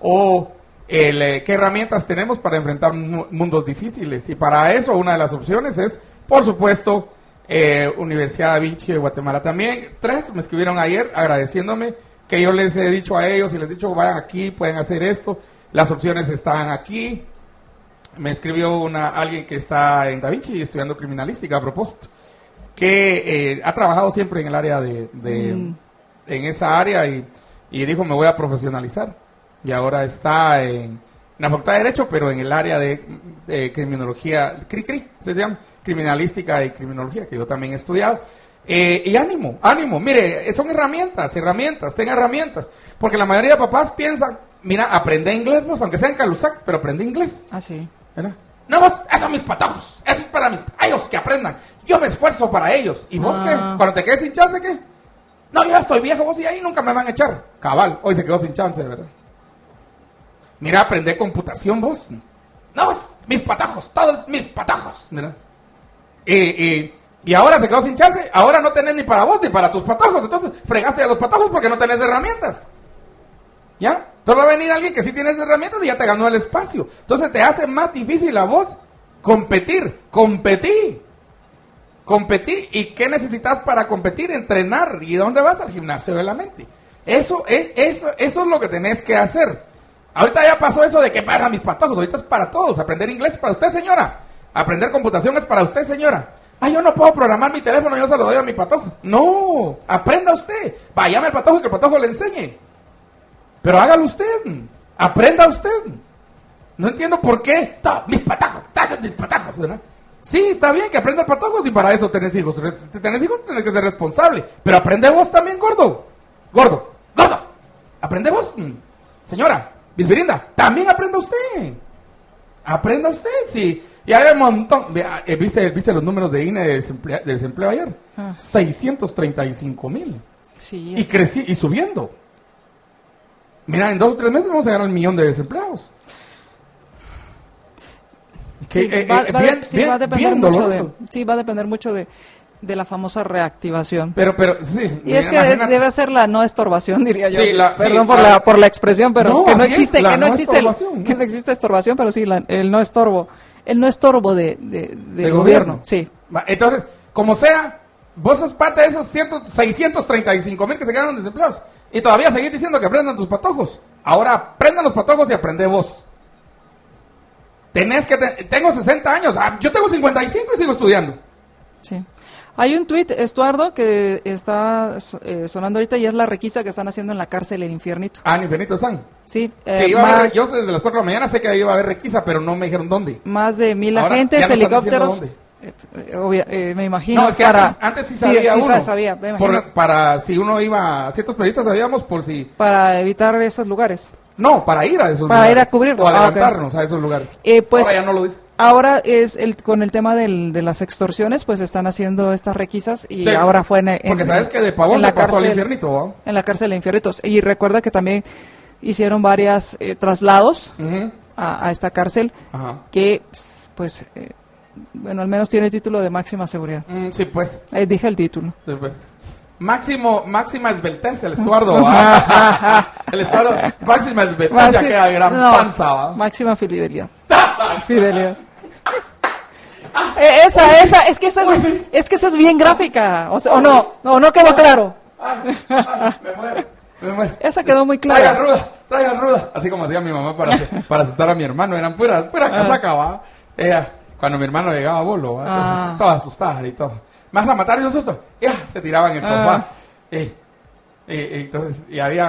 qué herramientas tenemos para enfrentar mundos difíciles. Y para eso una de las opciones es, por supuesto, Universidad Da Vinci de Guatemala. También 3 me escribieron ayer agradeciéndome que yo les he dicho a ellos y les he dicho, vayan aquí, pueden hacer esto. Las opciones están aquí. Me escribió alguien que está en Da Vinci estudiando criminalística a propósito, que ha trabajado siempre en el área en esa área y dijo, me voy a profesionalizar. Y ahora está en la Facultad de Derecho, pero en el área de criminología, se llama criminalística y criminología, que yo también he estudiado. Y ánimo, mire, son herramientas, ten herramientas, porque la mayoría de papás piensan, mira, aprende inglés vos, aunque sea en Calusac, pero aprende inglés. Ah, sí. ¿Verdad? No, vos, esos son mis patojos, eso es para ellos que aprendan, yo me esfuerzo para ellos. ¿Y vos qué? Cuando te quedes sin chance, ¿qué? No, yo ya estoy viejo, vos, y ahí nunca me van a echar. Cabal, hoy se quedó sin chance, ¿verdad? Mira, aprende computación vos. No, vos, mis patojos, todos mis patojos, ¿verdad? Y ahora se quedó sin chance, ahora no tenés ni para vos ni para tus patojos, entonces fregaste a los patojos porque no tenés herramientas. ¿Ya? Entonces va a venir alguien que sí tiene herramientas y ya te ganó el espacio. Entonces te hace más difícil a vos competir. Competí. ¿Y qué necesitas para competir? Entrenar. ¿Y dónde vas? Al gimnasio de la mente. Eso es lo que tenés que hacer. Ahorita ya pasó eso de que para mis patojos. Ahorita es para todos. Aprender inglés es para usted, señora. Aprender computación es para usted, señora. Yo no puedo programar mi teléfono, yo se lo doy a mi patojo. No, aprenda usted. Váyame al patojo y que el patojo le enseñe. Pero hágalo usted. Aprenda usted. No entiendo por qué. Mis patajos, ¿verdad? Sí, está bien que aprendas patojos y para eso tenés hijos. Si tenés hijos, tenés que ser responsable. Pero aprende vos también, gordo. Gordo. Aprende vos, señora. Bisbirinda, también aprenda usted. Aprenda usted, sí. Y hay un montón. ¿Viste los números de INE de desempleo ayer? 635,000. Sí. Y subiendo. Mira, en 2 o 3 meses vamos a llegar al 1,000,000 de desempleados. Va a depender mucho de la famosa reactivación. Pero sí. Y es que debe ser la no estorbación, diría yo. Sí, Perdón por la expresión, pero no, que no existe estorbación, pero sí el no estorbo de gobierno. Sí. Entonces, como sea, vos sos parte de esos 635,000 que se quedaron desempleados. Y todavía seguís diciendo que aprendan tus patojos. Ahora aprendan los patojos y aprende vos. Tengo 60 años, yo tengo 55 y sigo estudiando. Sí. Hay un tuit, Estuardo, que está sonando ahorita y es la requisa que están haciendo en la cárcel El Infiernito. En Infiernito están. Sí. Yo desde las 4 de la mañana sé que iba a haber requisa, pero no me dijeron dónde. Más de 1,000 Ahora, agentes, helicópteros. Me imagino. No, es que antes sí sabía uno. Sabía, para si uno iba, ciertos periodistas sabíamos por si... Para evitar esos lugares. No, para ir a esos lugares. Para ir a cubrirlo. O adelantarnos a esos lugares. Pues, ahora ya no lo dice. Ahora con el tema de las extorsiones, pues están haciendo estas requisas y ahora fue porque sabes que de Pavón se pasó al Infiernito, ¿no? En la cárcel de Infiernitos. Y recuerda que también hicieron varios traslados a esta cárcel que, pues, bueno, al menos tiene título de máxima seguridad. Sí, pues. Dije el título. Sí, pues. Máxima esbeltez, el Estuardo. El Estuardo, máxima esbeltez, ya queda gran panza, ¿va? Máxima fidelidad. Fidelidad. Es que esa es bien gráfica, o no quedó claro. Me muero. Esa quedó muy clara. Traigan ruda. Así como hacía mi mamá para asustar a mi hermano, eran pura casaca, ¿va? Ella, cuando mi hermano llegaba a bolo, toda asustada y todo. ¿Me vas a matar de un susto? Ya, se tiraban en el sofá. Entonces, y había...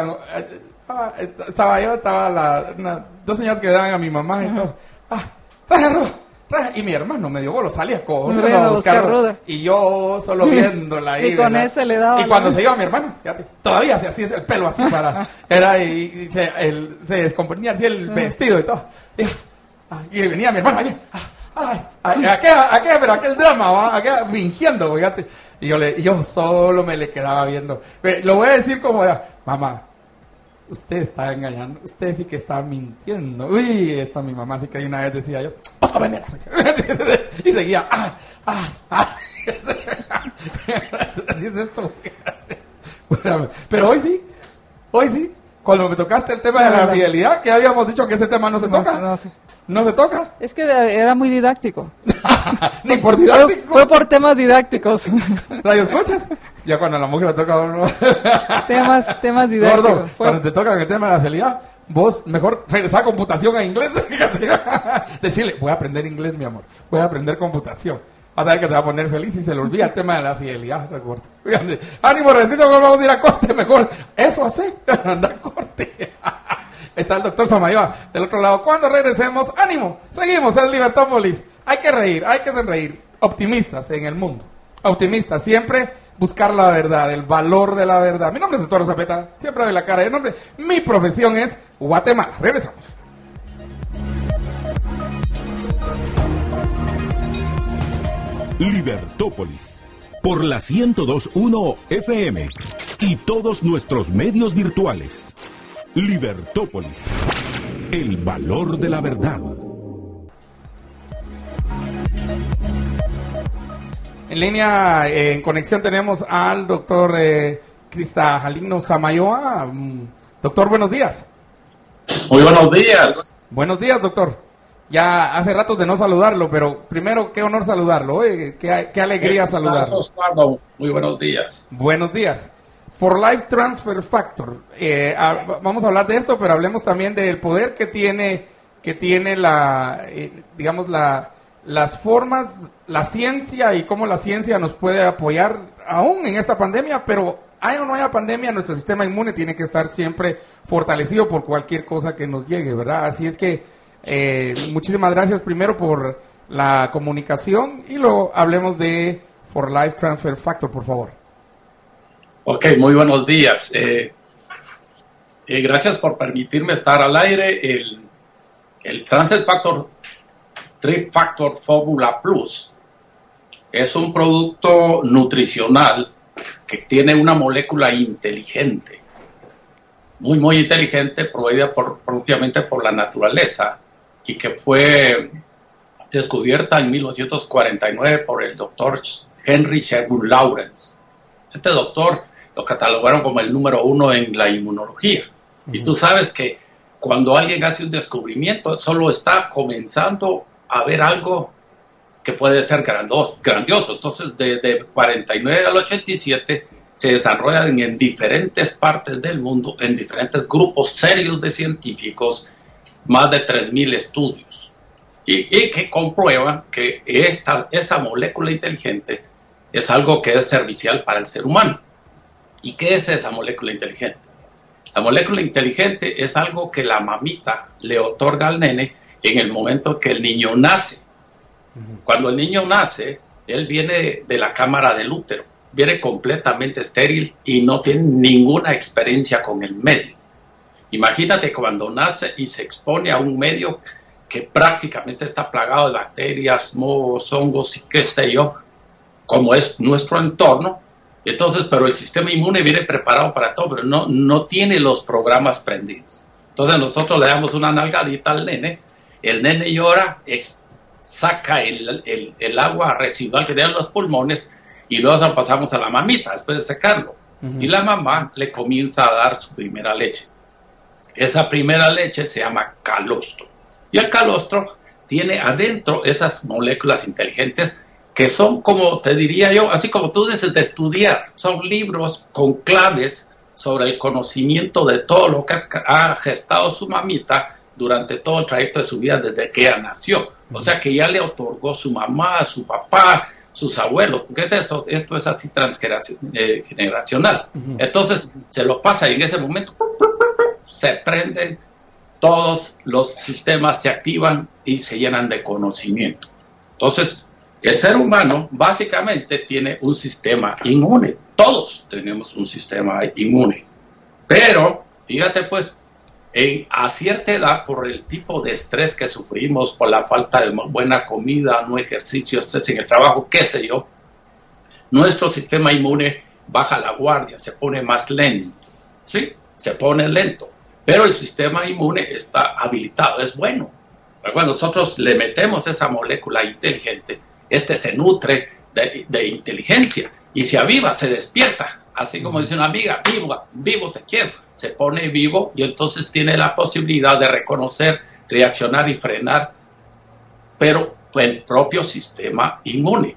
estaba dos señoras que daban a mi mamá y todo. Traje ruda. Y mi hermano medio bolo salía corriendo a buscar ruda. Y yo solo viéndola ahí. Y con ese le daba. Y cuando se iba mi hermano, fíjate, todavía se hacía el pelo así y se descomponía así el vestido y todo. Y venía mi hermano ahí. Pero aquel drama, ¿va? Fingiendo, fíjate. Y yo solo me le quedaba viendo. Lo voy a decir como, mamá, usted está engañando, usted sí que está mintiendo. Uy, esta mi mamá sí que una vez decía yo, y seguía, así es esto. Pero hoy sí, cuando me tocaste el tema de la fidelidad, que habíamos dicho que ese tema no se toca. ¿No se toca? Es que era muy didáctico. Ni por didáctico. Fue por temas didácticos. ¿Radio escuchas? Ya cuando a la mujer le toca a uno. temas didácticos. Gordo, cuando te toca el tema de la fidelidad, vos mejor regresar a computación a inglés. Decirle, voy a aprender inglés, mi amor. Voy a aprender computación. Vas a ver que te va a poner feliz y se le olvida el tema de la fidelidad, recuerdo. Ánimo, escucha, vamos a ir a corte mejor. Eso hace, anda a corte. Está el doctor Samayoa del otro lado. Cuando regresemos, ánimo, seguimos en Libertópolis. Hay que reír, hay que sonreír. Optimistas en el mundo. Optimistas, siempre buscar la verdad, el valor de la verdad. Mi nombre es Estuardo Zapeta, siempre de la cara de nombre. Mi profesión es Guatemala. Regresamos. Libertópolis, por la 102.1 FM y todos nuestros medios virtuales. Libertópolis, el valor de la verdad. En línea, en conexión, tenemos al doctor Cristajalino Samayoa. Doctor, buenos días. Muy buenos días. Buenos días, doctor. Ya hace ratos de no saludarlo, pero primero, qué honor saludarlo. Qué alegría saludarlo. Muy buenos días. Buenos días. For Life Transfer Factor. Vamos a hablar de esto, pero hablemos también del poder que tiene las formas, la ciencia y cómo la ciencia nos puede apoyar aún en esta pandemia, pero haya o no haya pandemia, nuestro sistema inmune tiene que estar siempre fortalecido por cualquier cosa que nos llegue, ¿verdad? Así es que muchísimas gracias primero por la comunicación y lo hablemos de For Life Transfer Factor, por favor. Ok, muy buenos días. Gracias por permitirme estar al aire. El Transfer Factor 3 Factor Formula Plus es un producto nutricional que tiene una molécula inteligente, muy inteligente, proveída propiamente por la naturaleza y que fue descubierta en 1949 por el doctor Henry Sherwood Lawrence. Este doctor lo catalogaron como el número 1 en la inmunología. Y tú sabes que cuando alguien hace un descubrimiento, solo está comenzando a ver algo que puede ser grandioso. Entonces, de 49 al 87 se desarrollan en diferentes partes del mundo, en diferentes grupos serios de científicos, más de 3.000 estudios. Y que comprueban que esa molécula inteligente es algo que es servicial para el ser humano. ¿Y qué es esa molécula inteligente? La molécula inteligente es algo que la mamita le otorga al nene en el momento que el niño nace. Cuando el niño nace, él viene de la cámara del útero, viene completamente estéril y no tiene ninguna experiencia con el medio. Imagínate cuando nace y se expone a un medio que prácticamente está plagado de bacterias, mohos, hongos y qué sé yo, como es nuestro entorno. Entonces, pero el sistema inmune viene preparado para todo, pero no tiene los programas prendidos. Entonces nosotros le damos una nalgadita al nene, el nene llora, saca el agua residual que tienen los pulmones y luego se lo pasamos a la mamita después de secarlo. Y la mamá le comienza a dar su primera leche. Esa primera leche se llama calostro. Y el calostro tiene adentro esas moléculas inteligentes que son, como te diría yo, así como tú dices, de estudiar. Son libros con claves sobre el conocimiento de todo lo que ha gestado su mamita durante todo el trayecto de su vida desde que ella nació. O sea que ya le otorgó su mamá, su papá, sus abuelos, porque esto es así transgeneracional. Entonces se lo pasa y en ese momento se prenden todos los sistemas, se activan y se llenan de conocimiento. Entonces, el ser humano básicamente tiene un sistema inmune. Todos tenemos un sistema inmune. Pero, fíjate pues, a cierta edad, por el tipo de estrés que sufrimos, por la falta de buena comida, no ejercicio, estrés en el trabajo, qué sé yo, nuestro sistema inmune baja la guardia, se pone más lento. Sí, se pone lento. Pero el sistema inmune está habilitado, es bueno. Cuando nosotros le metemos esa molécula inteligente, se nutre de inteligencia y se aviva, se despierta, así como dice una amiga, vivo te quiero, se pone vivo y entonces tiene la posibilidad de reconocer, reaccionar y frenar, pero el propio sistema inmune,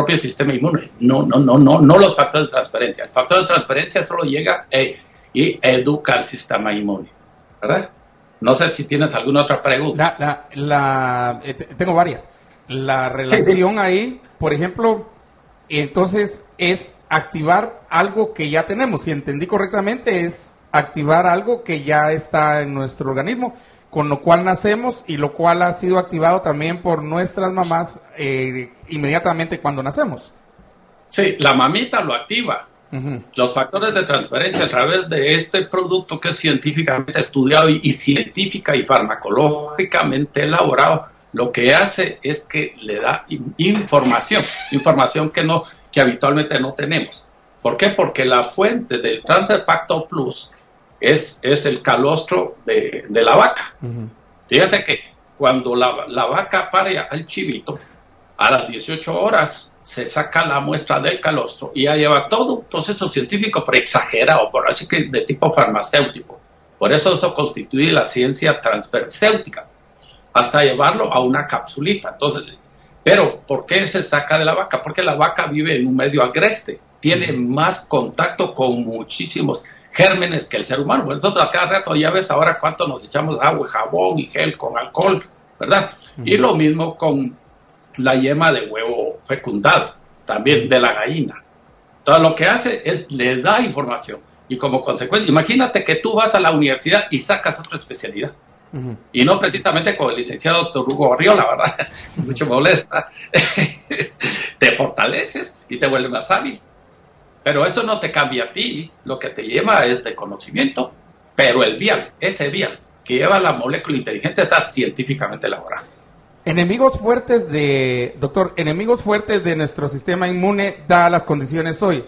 no los factores de transferencia. El factor de transferencia solo llega y educa al sistema inmune, ¿verdad? No sé si tienes alguna otra pregunta. Tengo varias. La relación ahí, por ejemplo, entonces es activar algo que ya tenemos. Si entendí correctamente, es activar algo que ya está en nuestro organismo, con lo cual nacemos y lo cual ha sido activado también por nuestras mamás inmediatamente cuando nacemos. Sí, la mamita lo activa. Los factores de transferencia a través de este producto que es científicamente estudiado y científica y farmacológicamente elaborado, lo que hace es que le da información que habitualmente no tenemos. ¿Por qué? Porque la fuente del Transfer Factor Plus es el calostro de la vaca. Fíjate que cuando la vaca pare al chivito, a las 18 horas se saca la muestra del calostro y ya lleva todo un proceso científico preexagerado, por así que de tipo farmacéutico. Por eso constituye la ciencia transfercéutica, hasta llevarlo a una capsulita. Entonces, pero ¿por qué se saca de la vaca? Porque la vaca vive en un medio agreste, tiene más contacto con muchísimos gérmenes que el ser humano. Nosotros a cada rato ya ves ahora cuánto nos echamos agua, jabón y gel con alcohol, ¿verdad? Y lo mismo con la yema de huevo fecundado, también de la gallina. Entonces lo que hace es le da información y como consecuencia, imagínate que tú vas a la universidad y sacas otra especialidad. Y no precisamente con el licenciado doctor Hugo Arriola, ¿verdad? Mucho molesta. Te fortaleces y te vuelves más hábil. Pero eso no te cambia a ti. Lo que te lleva es de conocimiento. Pero el vial, ese vial que lleva la molécula inteligente, está científicamente elaborado. Enemigos fuertes de nuestro sistema inmune, dadas las condiciones hoy.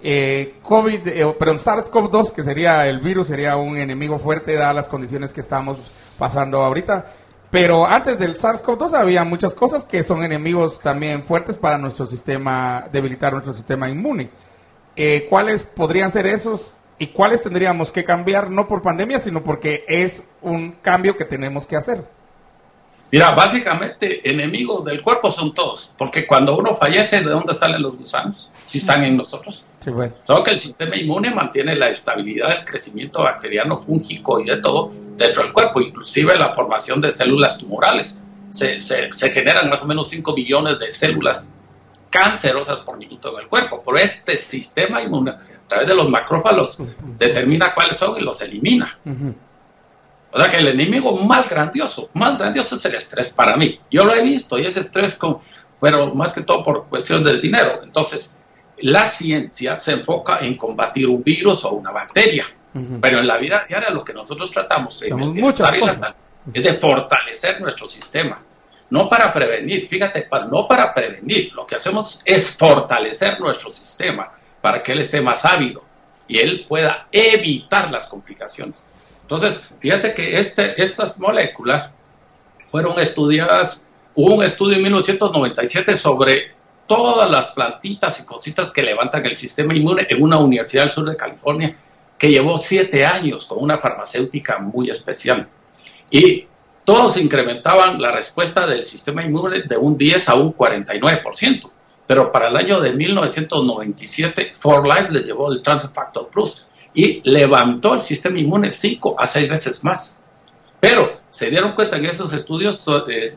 SARS-CoV-2, que sería el virus, sería un enemigo fuerte dadas las condiciones que estamos pasando ahorita. Pero antes del SARS-CoV-2 había muchas cosas que son enemigos también fuertes para nuestro sistema, debilitar nuestro sistema inmune. ¿Cuáles podrían ser esos y cuáles tendríamos que cambiar, no por pandemia, sino porque es un cambio que tenemos que hacer? Mira, básicamente enemigos del cuerpo son todos, porque cuando uno fallece, ¿de dónde salen los gusanos? Si están en nosotros. Sí, bueno. Solo que el sistema inmune mantiene la estabilidad del crecimiento bacteriano, fúngico y de todo dentro del cuerpo, inclusive la formación de células tumorales. Se generan más o menos 5 billones de células cancerosas por minuto en el cuerpo, pero este sistema inmune, a través de los macrófagos, determina cuáles son y los elimina. O sea que el enemigo más grandioso es el estrés para mí. Yo lo he visto y ese estrés, pero más que todo por cuestión del dinero. Entonces, la ciencia se enfoca en combatir un virus o una bacteria. Pero en la vida diaria lo que nosotros tratamos en el bienestar y la salud es de fortalecer nuestro sistema. No para prevenir, fíjate, no para prevenir. Lo que hacemos es fortalecer nuestro sistema para que él esté más ávido y él pueda evitar las complicaciones. Entonces, fíjate que estas moléculas fueron estudiadas, hubo un estudio en 1997 sobre todas las plantitas y cositas que levantan el sistema inmune en una universidad del sur de California, que llevó 7 años con una farmacéutica muy especial. Y todos incrementaban la respuesta del sistema inmune de un 10 a un 49%. Pero para el año de 1997, 4Life les llevó el Transfer Factor Plus y levantó el sistema inmune 5 a 6 veces más. Pero se dieron cuenta en esos estudios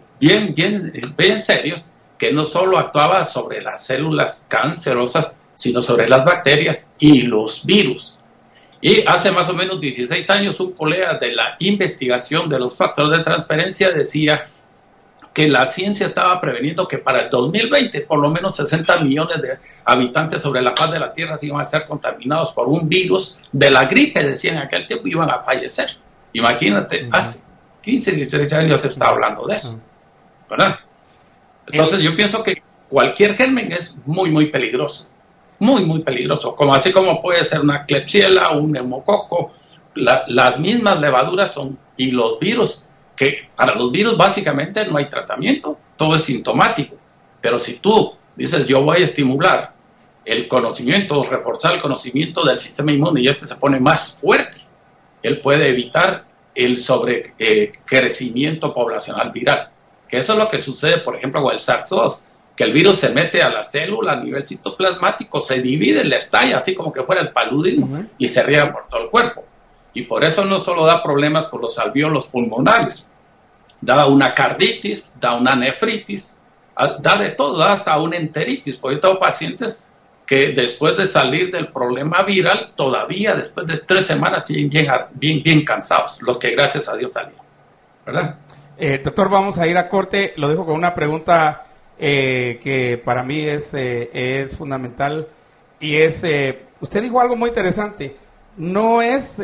bien serios que no solo actuaba sobre las células cancerosas, sino sobre las bacterias y los virus. Y hace más o menos 16 años un colega de la investigación de los factores de transferencia decía que la ciencia estaba preveniendo que para el 2020 por lo menos 60 millones de habitantes sobre la faz de la Tierra se iban a ser contaminados por un virus de la gripe, decían en aquel tiempo, iban a fallecer. Imagínate, hace 15, 16 años se está hablando de eso, ¿verdad? Entonces yo pienso que cualquier germen es muy, muy peligroso, muy peligroso, así como puede ser una Klebsiella, un neumococo, las mismas levaduras y los virus, que para los virus básicamente no hay tratamiento, todo es sintomático, pero si tú dices yo voy a estimular el conocimiento, reforzar el conocimiento del sistema inmune y se pone más fuerte, él puede evitar el sobrecrecimiento poblacional viral, que eso es lo que sucede por ejemplo con el SARS-2, que el virus se mete a la célula a nivel citoplasmático, se divide, le estalla así como que fuera el paludismo y se riega por todo el cuerpo. Y por eso no solo da problemas con los alvéolos pulmonares, da una carditis, da una nefritis, da de todo, da hasta una enteritis. Porque yo tengo pacientes que después de salir del problema viral, todavía después de 3 semanas siguen bien cansados, los que gracias a Dios salieron, ¿verdad? Doctor, vamos a ir a corte, lo dejo con una pregunta que para mí es fundamental y es, usted dijo algo muy interesante. No es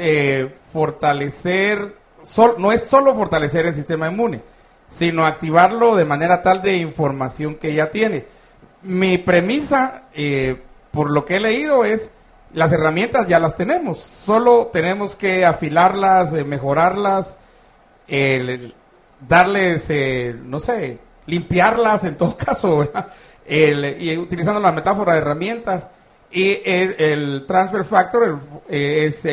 no es solo fortalecer el sistema inmune, sino activarlo de manera tal de información que ya tiene. Mi premisa, por lo que he leído, es las herramientas ya las tenemos, solo tenemos que afilarlas, mejorarlas, darles, limpiarlas en todo caso, ¿verdad? Y utilizando la metáfora de herramientas. Y el transfer factor es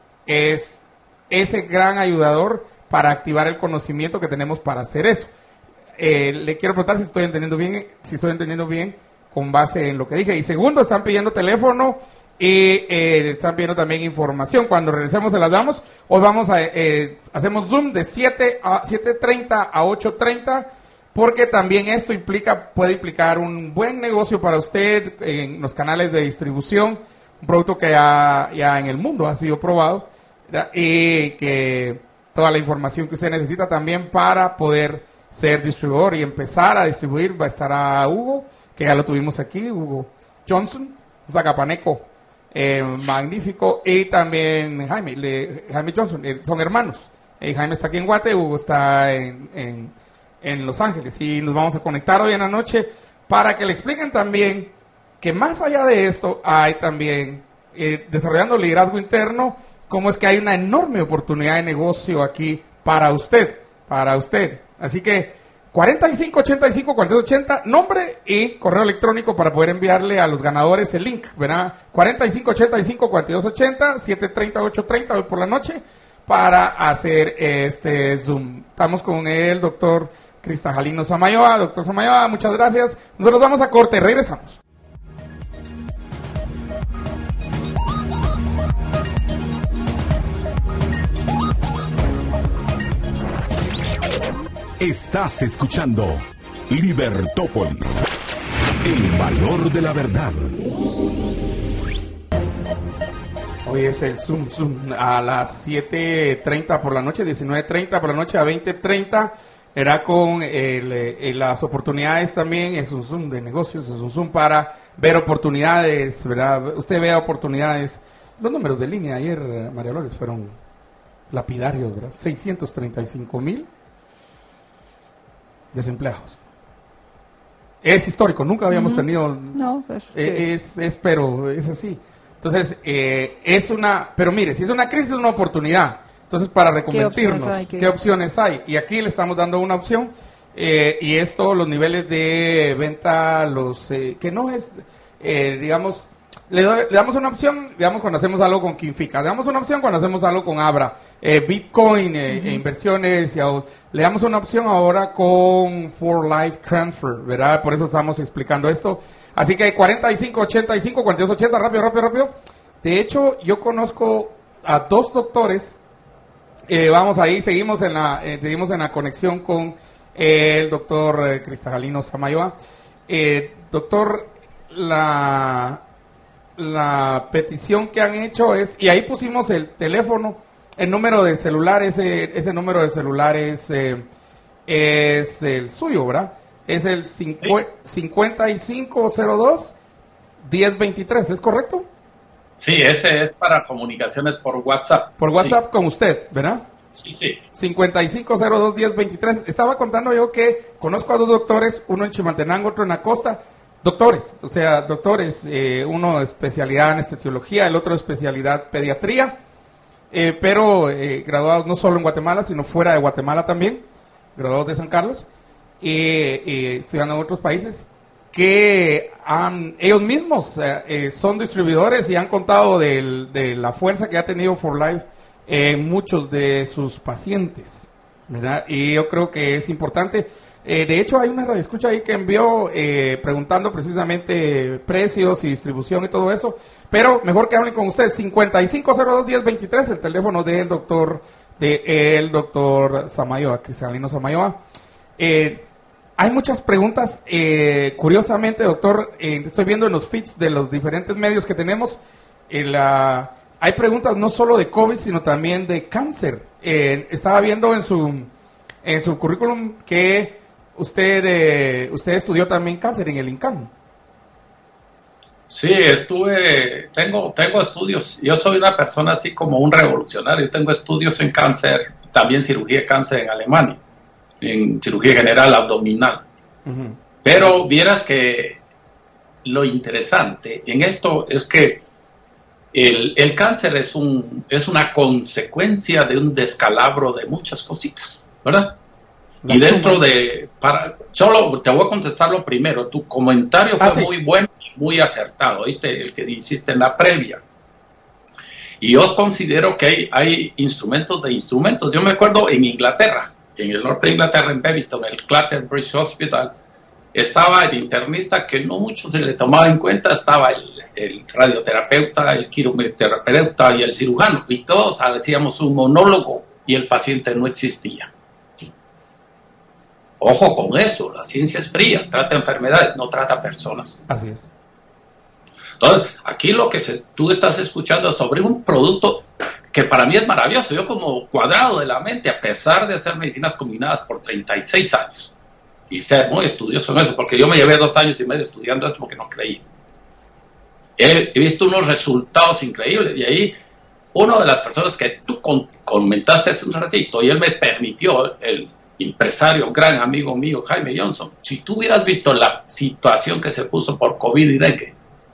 ese gran ayudador para activar el conocimiento que tenemos para hacer eso. Le quiero preguntar si estoy entendiendo bien con base en lo que dije. Y segundo, están pidiendo teléfono y están pidiendo también información. Cuando regresemos se las damos. Hoy hacemos Zoom de 7:30 a 8:30. Porque también esto puede implicar un buen negocio para usted en los canales de distribución, un producto que ya en el mundo ha sido probado, ¿verdad? Y que toda la información que usted necesita también para poder ser distribuidor y empezar a distribuir. Va a estar a Hugo, que ya lo tuvimos aquí, Hugo Johnson, Zacapaneco, magnífico, y también Jaime Johnson, son hermanos. Jaime está aquí en Guate, Hugo está en Los Ángeles, y nos vamos a conectar hoy en la noche para que le expliquen también que más allá de esto hay también desarrollando liderazgo interno, cómo es que hay una enorme oportunidad de negocio aquí para usted. Así que 4585-4280, nombre y correo electrónico para poder enviarle a los ganadores el link, ¿verdad? 4585-4280, 730-830 hoy por la noche para hacer este Zoom. Estamos con el doctor Cristajalino Samayoa. Doctor Samayoa, muchas gracias. Nosotros vamos a corte, regresamos. Estás escuchando Libertópolis, el valor de la verdad. Hoy es el Zoom a las 7:30 por la noche, 19:30 por la noche a 20:30. Era con las oportunidades también. Es un Zoom de negocios, es un Zoom para ver oportunidades, ¿verdad? Usted ve oportunidades. Los números de línea ayer, María Dolores, fueron lapidarios, ¿verdad? 635,000 desempleados. Es histórico, nunca habíamos tenido. No, pero es así. Entonces, pero mire, si es una crisis, es una oportunidad. Entonces, para reconvertirnos, ¿qué opciones hay? Y aquí le estamos dando una opción, y es todos los niveles de venta, que no es, digamos, le damos una opción, digamos, cuando hacemos algo con Quinfica, le damos una opción cuando hacemos algo con Abra, Bitcoin, inversiones, le damos una opción ahora con For Life Transfer, ¿verdad? Por eso estamos explicando esto. Así que 4585, 4280, rápido. De hecho, yo conozco a 2 doctores. Vamos ahí, seguimos en la conexión con el doctor Cristajalino Samayoa. Doctor, la petición que han hecho es, y ahí pusimos el teléfono, el número de celular, ese número de celular es el suyo, ¿verdad? Es el 5502-1023, ¿es correcto? Sí, ese es para comunicaciones por WhatsApp. Por WhatsApp, sí. Con usted, ¿verdad? Sí. 5502-1023. Estaba contando yo que conozco a 2 doctores, uno en Chimaltenango, otro en la costa. Doctores, uno de especialidad anestesiología, el otro de especialidad pediatría, pero graduados no solo en Guatemala, sino fuera de Guatemala también, graduados de San Carlos, y estudiando en otros países, que ellos mismos son distribuidores y han contado de la fuerza que ha tenido For Life en muchos de sus pacientes, ¿verdad? Y yo creo que es importante. De hecho, hay una radioescucha ahí que envió preguntando precisamente precios y distribución y todo eso, pero mejor que hablen con ustedes. 5502-1023, el teléfono del doctor Samayoa, Cristajalino Samayoa. Hay muchas preguntas, curiosamente, doctor, estoy viendo en los feeds de los diferentes medios que tenemos, hay preguntas no solo de COVID, sino también de cáncer. Estaba viendo en su currículum que usted estudió también cáncer en el INCAN. Sí, tengo estudios. Yo soy una persona así como un revolucionario. Tengo estudios en cáncer, también cirugía de cáncer en Alemania, en cirugía general abdominal. Uh-huh. Pero vieras que lo interesante en esto es que el cáncer es una consecuencia de un descalabro de muchas cositas, ¿verdad? Y dentro solo te voy a contestar lo primero. Tu comentario fue muy bueno y muy acertado, ¿viste? El que hiciste en la previa. Y yo considero que hay instrumentos de instrumentos. Yo me acuerdo en Inglaterra, en el norte de Inglaterra, en Beaverton, el Clatterbridge Hospital, estaba el internista que no mucho se le tomaba en cuenta, estaba el radioterapeuta, el quiroterapeuta y el cirujano, y todos hacíamos un monólogo y el paciente no existía. Ojo con eso, la ciencia es fría, trata enfermedades, no trata personas. Así es. Entonces, aquí lo que tú estás escuchando es sobre un producto que para mí es maravilloso. Yo como cuadrado de la mente, a pesar de hacer medicinas combinadas por 36 años y ser muy estudioso en eso, porque yo me llevé 2 años y medio estudiando esto porque no creí. He visto unos resultados increíbles, y ahí una de las personas que tú comentaste hace un ratito, y él me permitió, el empresario, gran amigo mío, Jaime Johnson, si tú hubieras visto la situación que se puso por COVID y dengue,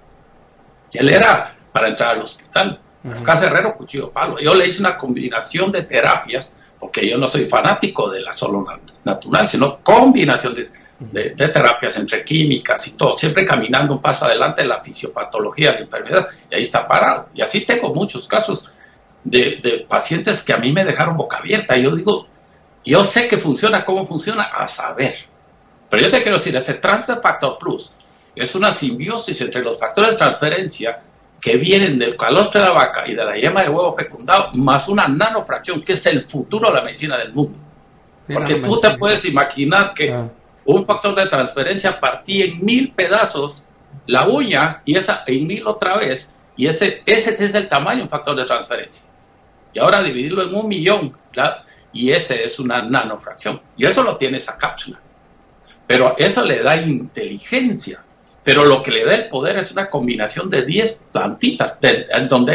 él era para entrar al hospital, casa herrero, cuchillo palo. Yo le hice una combinación de terapias, porque yo no soy fanático de la solo natural, sino combinación de terapias entre químicas y todo, siempre caminando un paso adelante de la fisiopatología de la enfermedad, y ahí está parado. Y así tengo muchos casos de pacientes que a mí me dejaron boca abierta. Yo digo, yo sé que funciona, cómo funciona, a saber. Pero yo te quiero decir, este Transfer Factor Plus es una simbiosis entre los factores de transferencia que vienen del calostro de la vaca y de la yema de huevo fecundado, más una nanofracción, que es el futuro de la medicina del mundo. Porque tú te puedes imaginar que un factor de transferencia partía en 1000 pedazos la uña, y esa en 1000 otra vez, y ese es el tamaño de un factor de transferencia. Y ahora dividirlo en 1.000.000, ¿claro? Y ese es una nanofracción. Y eso lo tiene esa cápsula. Pero eso le da inteligencia. Pero lo que le da el poder es una combinación de 10 plantitas, donde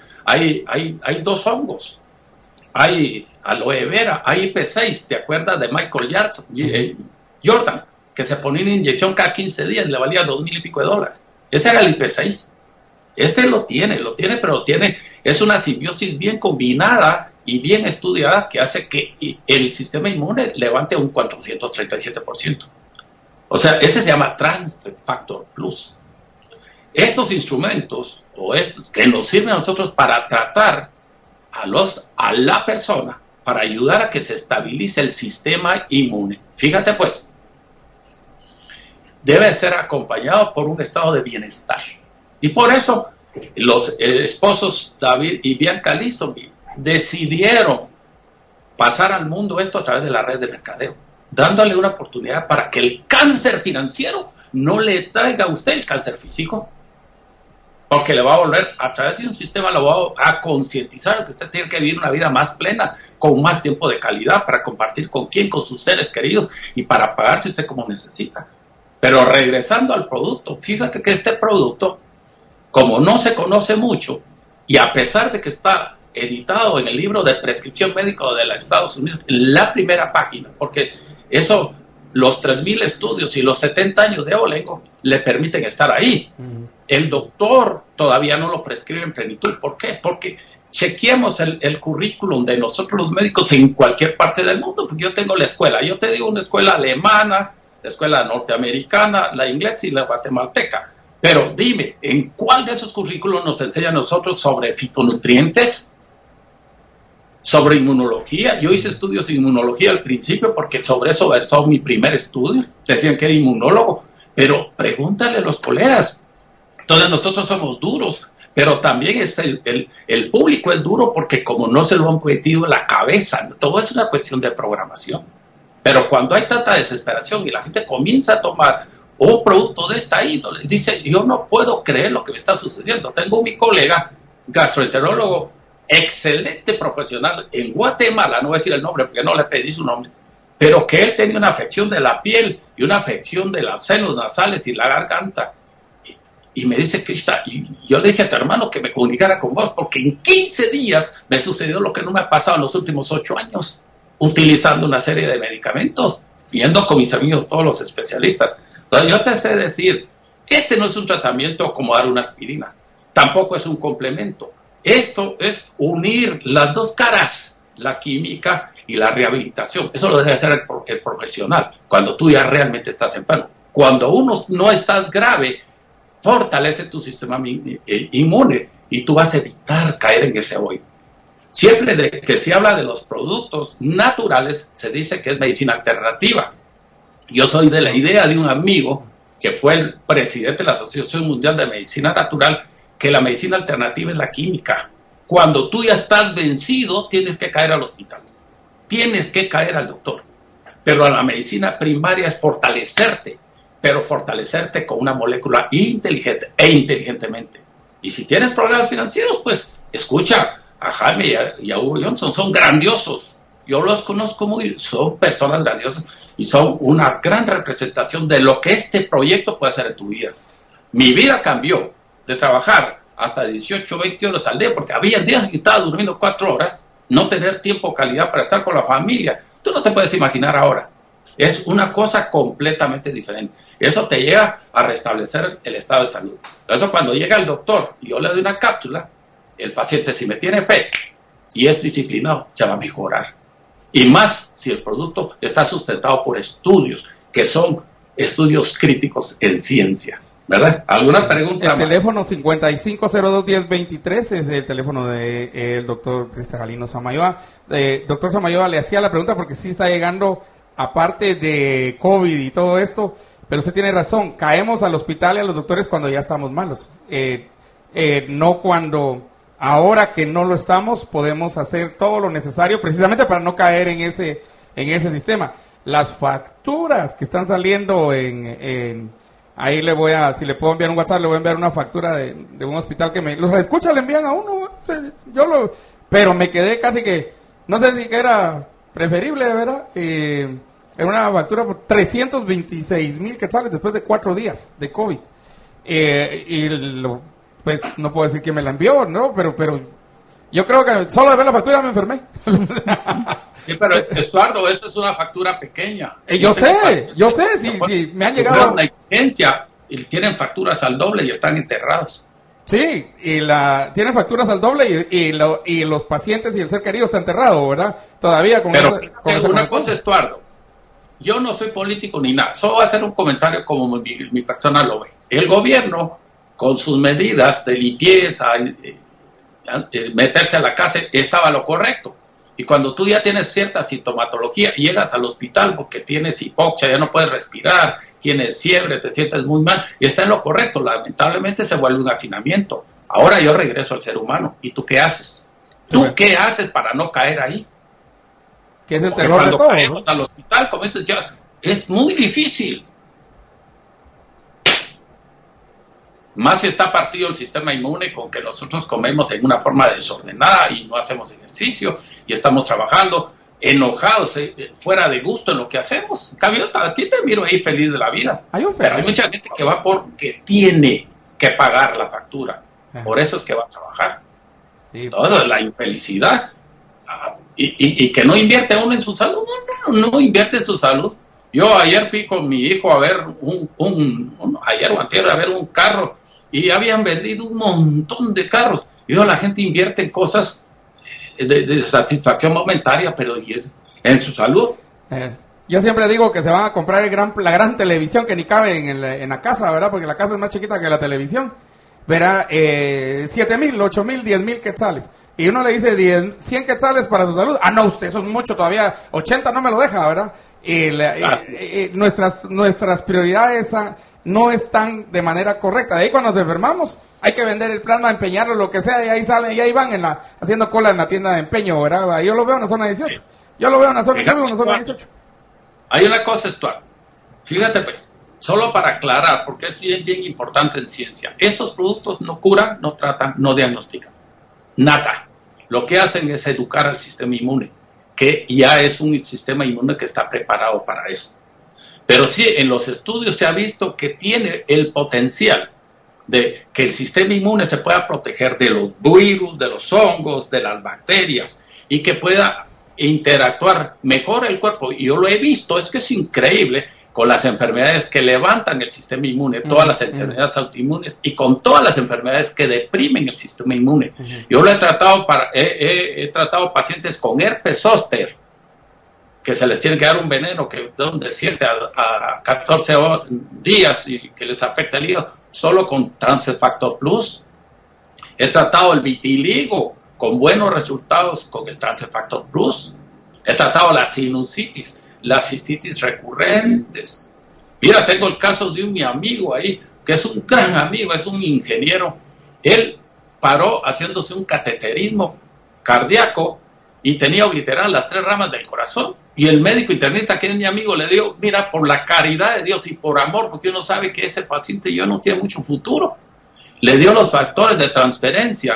hay dos hongos. Hay aloe vera, hay IP6, ¿te acuerdas de Michael Jordan? Que se ponía una inyección cada 15 días, le valía $2,000 y pico. Ese era el IP6. Este lo tiene, pero es una simbiosis bien combinada y bien estudiada, que hace que el sistema inmune levante un 437%. O sea, ese se llama Transfer Factor Plus. Estos instrumentos, o estos que nos sirven a nosotros para tratar a la persona, para ayudar a que se estabilice el sistema inmune. Fíjate pues, debe ser acompañado por un estado de bienestar. Y por eso los esposos David y Bianca Lisomi decidieron pasar al mundo esto a través de la red de mercadeo, dándole una oportunidad para que el cáncer financiero no le traiga a usted el cáncer físico, porque le va a volver, a través de un sistema, lo va a concientizar que usted tiene que vivir una vida más plena, con más tiempo de calidad, para compartir con quién, con sus seres queridos, y para pagarse usted como necesita. Pero regresando al producto, fíjate que este producto, como no se conoce mucho, y a pesar de que está editado en el libro de prescripción médica de los Estados Unidos, en la primera página, porque eso, los 3,000 estudios y los 70 años de Abolengo le permiten estar ahí. El doctor todavía no lo prescribe en plenitud. ¿Por qué? Porque chequeemos el currículum de nosotros los médicos en cualquier parte del mundo, porque yo tengo la escuela, yo te digo una escuela alemana, la escuela norteamericana, la inglesa y la guatemalteca. Pero dime, ¿en cuál de esos currículos nos enseñan a nosotros sobre fitonutrientes? Sobre inmunología. Yo hice estudios de inmunología al principio porque sobre eso versó mi primer estudio. Decían que era inmunólogo. Pero pregúntale a los colegas. Entonces nosotros somos duros, pero también es el público es duro porque como no se lo han metido en la cabeza, todo es una cuestión de programación. Pero cuando hay tanta desesperación y la gente comienza a tomar un producto de esta índole, dice, yo no puedo creer lo que me está sucediendo. Tengo mi colega gastroenterólogo, excelente profesional en Guatemala, no voy a decir el nombre porque no le pedí su nombre, pero que él tenía una afección de la piel y una afección de los senos nasales y la garganta. Y me dice, Krista, y yo le dije a tu hermano que me comunicara con vos, porque en 15 días me sucedió lo que no me ha pasado en los últimos 8 años, utilizando una serie de medicamentos, viendo con mis amigos todos los especialistas. Entonces yo te sé decir, este no es un tratamiento como dar una aspirina, tampoco es un complemento. Esto es unir las dos caras, la química y la rehabilitación. Eso lo debe hacer el profesional, cuando tú ya realmente estás enfermo. Cuando uno no estás grave, fortalece tu sistema inmune y tú vas a evitar caer en ese hoyo. Siempre que se habla de los productos naturales, se dice que es medicina alternativa. Yo soy de la idea de un amigo que fue el presidente de la Asociación Mundial de Medicina Natural, que la medicina alternativa es la química. Cuando tú ya estás vencido, tienes que caer al hospital, tienes que caer al doctor. Pero la medicina primaria es fortalecerte, pero fortalecerte con una molécula inteligente e inteligentemente. Y si tienes problemas financieros, pues escucha, a Jaime y a Hugo Johnson, son grandiosos. Yo los conozco son personas grandiosas y son una gran representación de lo que este proyecto puede hacer en tu vida. Mi vida cambió de trabajar hasta 18, 20 horas al día, porque había días que estaba durmiendo 4 horas, no tener tiempo calidad para estar con la familia. Tú no te puedes imaginar ahora. Es una cosa completamente diferente. Eso te llega a restablecer el estado de salud. Por eso cuando llega el doctor y yo le doy una cápsula, el paciente, si me tiene fe y es disciplinado, se va a mejorar. Y más si el producto está sustentado por estudios, que son estudios críticos en ciencia. ¿Verdad? ¿Alguna pregunta El más? teléfono 55021023 es el teléfono del doctor Cristijalino Samayoa. Doctor Samayoa, le hacía la pregunta porque sí está llegando, aparte de COVID y todo esto, pero usted tiene razón, caemos al hospital y a los doctores cuando ya estamos malos. No cuando, ahora que no lo estamos, podemos hacer todo lo necesario precisamente para no caer en ese sistema. Las facturas que están saliendo ahí si le puedo enviar un WhatsApp, le voy a enviar una factura de un hospital que los escucha, le envían a uno. Pero me quedé casi que, no sé si que era preferible, ¿verdad? Era una factura por 326,000 quetzales después de 4 días de COVID. Pues no puedo decir quién me la envió, ¿no? Pero yo creo que solo de ver la factura me enfermé. Sí, pero Estuardo, eso es una factura pequeña. Yo sé, sí, me han llegado. Una exigencia, y tienen facturas al doble y están enterrados. Sí, tienen facturas al doble y los pacientes y el ser querido está enterrado, ¿verdad? Todavía con pero esa una cosa, Estuardo, yo no soy político ni nada, solo voy a hacer un comentario como mi persona lo ve. El gobierno, con sus medidas de limpieza, meterse a la casa, estaba lo correcto. Y cuando tú ya tienes cierta sintomatología y llegas al hospital porque tienes hipoxia, ya no puedes respirar, tienes fiebre, te sientes muy mal, y está en lo correcto, lamentablemente se vuelve un hacinamiento. Ahora yo regreso al ser humano. ¿Y tú qué haces? ¿Tú qué haces para no caer ahí? Que es el Porque terror de cuando todo, caemos ¿no? al hospital, como dices, ya es muy difícil. Más si está partido el sistema inmune con que nosotros comemos en una forma desordenada y no hacemos ejercicio y estamos trabajando enojados, fuera de gusto en lo que hacemos. En cambio, a ti te miro ahí feliz de la vida. Pero hay mucha gente que va porque tiene que pagar la factura. Por eso es que va a trabajar. Sí. Toda la infelicidad. Y que no invierte uno en su salud. No invierte en su salud. Yo ayer fui con mi hijo a ver ayer o antier a ver un carro y habían vendido un montón de carros. Y la gente invierte en cosas de satisfacción momentaria, pero en su salud. Yo siempre digo que se van a comprar la gran televisión que ni cabe en la casa, ¿verdad? Porque la casa es más chiquita que la televisión. Verá, 7,000, 8,000, 10,000 quetzales. Y uno le dice 100 quetzales para su salud. Ah, no, usted, eso es mucho todavía. 80 no me lo deja, ¿verdad? Nuestras prioridades no están de manera correcta. De ahí cuando nos enfermamos, hay que vender el plasma, empeñarlo, lo que sea, y ahí salen, y ahí van haciendo cola en la tienda de empeño, ¿verdad? Yo lo veo en la zona 18. Yo lo veo en la zona 18. Hay una cosa, Estuardo. Fíjate, pues, solo para aclarar, porque es bien importante en ciencia. Estos productos no curan, no tratan, no diagnostican. Nada. Lo que hacen es educar al sistema inmune, que ya es un sistema inmune que está preparado para eso. Pero sí, en los estudios se ha visto que tiene el potencial de que el sistema inmune se pueda proteger de los virus, de los hongos, de las bacterias, y que pueda interactuar mejor el cuerpo. Y yo lo he visto, es que es increíble, con las enfermedades que levantan el sistema inmune, todas las enfermedades autoinmunes y con todas las enfermedades que deprimen el sistema inmune. Yo lo he tratado he tratado pacientes con herpes zóster, que se les tiene que dar un veneno que de 7 a 14 días y que les afecta el hígado, solo con Transfer Factor Plus. He tratado el vitiligo con buenos resultados con el Transfer Factor Plus. He tratado la sinusitis, las cistitis recurrentes. Mira, tengo el caso de mi amigo ahí, que es un gran amigo, es un ingeniero. Él paró haciéndose un cateterismo cardíaco y tenía obliteradas las 3 ramas del corazón. Y el médico internista, que es mi amigo, le dijo, mira, por la caridad de Dios y por amor, porque uno sabe que ese paciente ya no tiene mucho futuro, le dio los factores de transferencia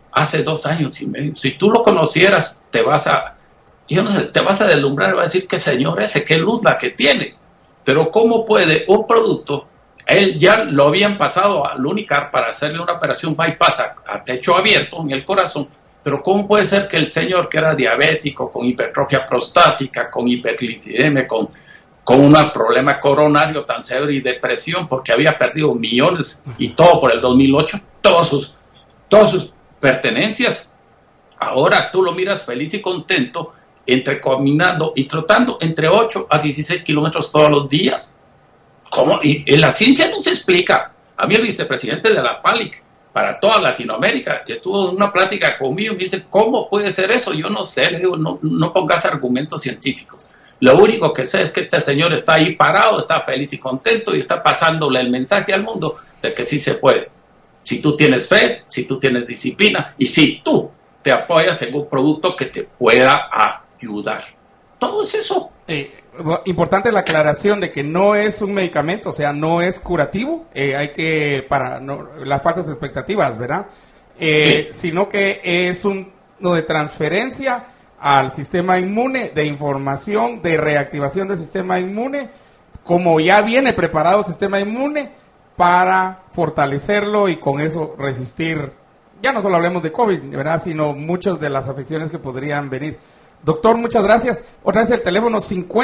hace 2 años y medio. Si tú lo conocieras, te vas a deslumbrar y vas a decir, qué señor ese, qué luz la que tiene. Pero ¿cómo puede un producto? Él ya lo habían pasado al Unicar para hacerle una operación bypass a techo abierto en el corazón, pero ¿cómo puede ser que el señor que era diabético, con hipertrofia prostática, con hiperglicemia, con un problema coronario tan severo y depresión, porque había perdido millones y todo por el 2008, todas sus pertenencias, ahora tú lo miras feliz y contento, caminando y trotando entre 8 a 16 kilómetros todos los días? ¿Cómo? Y en la ciencia no se explica. A mí el vicepresidente de la PALIC para toda Latinoamérica estuvo en una plática conmigo y me dice, ¿cómo puede ser eso? Yo no sé, le digo, no pongas argumentos científicos. Lo único que sé es que este señor está ahí parado, está feliz y contento y está pasándole el mensaje al mundo de que sí se puede. Si tú tienes fe, si tú tienes disciplina y si tú te apoyas en un producto que te pueda ayudar. Todo es eso. Importante la aclaración de que no es un medicamento, o sea, no es curativo. Hay que, las falsas expectativas, ¿verdad? Sí. Sino que es uno de transferencia al sistema inmune, de información, de reactivación del sistema inmune, como ya viene preparado el sistema inmune para fortalecerlo y con eso resistir, ya no solo hablemos de COVID, ¿verdad?, sino muchas de las afecciones que podrían venir. Doctor, muchas gracias. Otra vez el teléfono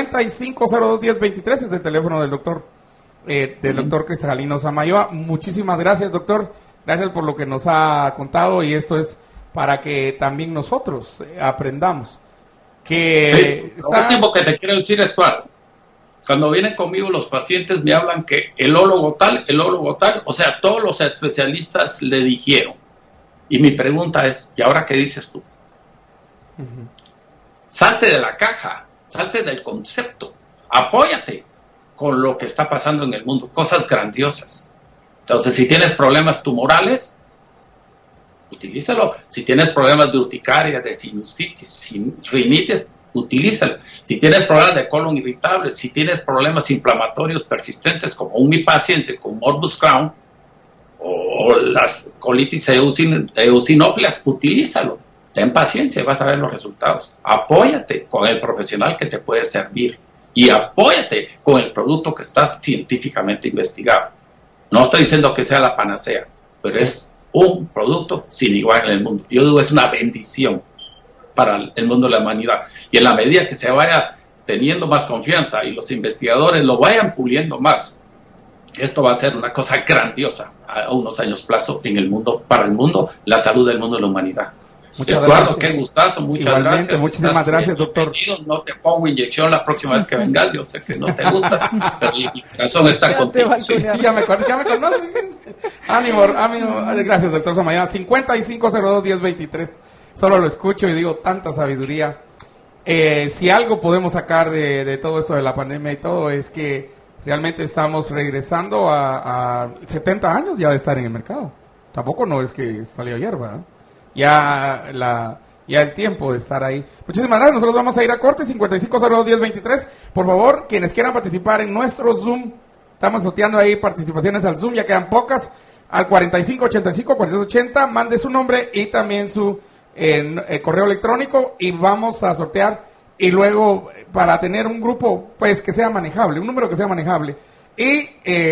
55021023 es el teléfono del doctor, doctor Cristalino Samayoa. Muchísimas gracias, doctor. Gracias por lo que nos ha contado y esto es para que también nosotros aprendamos. Lo último que te quiero decir es claro. Cuando vienen conmigo los pacientes me hablan que el ólogo tal, o sea, todos los especialistas le dijeron. Y mi pregunta es, ¿y ahora qué dices tú? Uh-huh. Salte de la caja, salte del concepto, apóyate con lo que está pasando en el mundo, cosas grandiosas. Entonces, si tienes problemas tumorales, utilízalo. Si tienes problemas de urticaria, de sinusitis, rinitis, utilízalo. Si tienes problemas de colon irritable, si tienes problemas inflamatorios persistentes, como mi paciente con morbus Crohn o las colitis eosinófilas, utilízalo. Ten paciencia y vas a ver los resultados. Apóyate con el profesional que te puede servir y apóyate con el producto que está científicamente investigado. No estoy diciendo que sea la panacea, pero es un producto sin igual en el mundo. Yo digo, es una bendición para el mundo de la humanidad. Y en la medida que se vaya teniendo más confianza y los investigadores lo vayan puliendo más, esto va a ser una cosa grandiosa a unos años plazo en el mundo, para el mundo, la salud del mundo de la humanidad. Muchas Eduardo, gracias. Qué gustazo, muchas gracias. Muchísimas gracias, doctor. No te pongo inyección la próxima vez que vengas, yo sé que no te gusta, pero mi corazón está contigo. Sí. Ya me conocen. Ánimo, gracias, doctor Samayoa. 55021023. Solo lo escucho y digo, tanta sabiduría. Si algo podemos sacar de todo esto de la pandemia y todo, es que realmente estamos regresando a 70 años ya de estar en el mercado. Tampoco no es que salió ayer, ¿verdad? Ya el tiempo de estar ahí. Muchísimas gracias. Nosotros vamos a ir a corte. 55021023. Por favor, quienes quieran participar en nuestro Zoom, estamos sorteando ahí participaciones al Zoom, ya quedan pocas. Al 4585-4280, mande su nombre y también su correo electrónico y vamos a sortear. Y luego, para tener un grupo pues que sea manejable, un número que sea manejable, y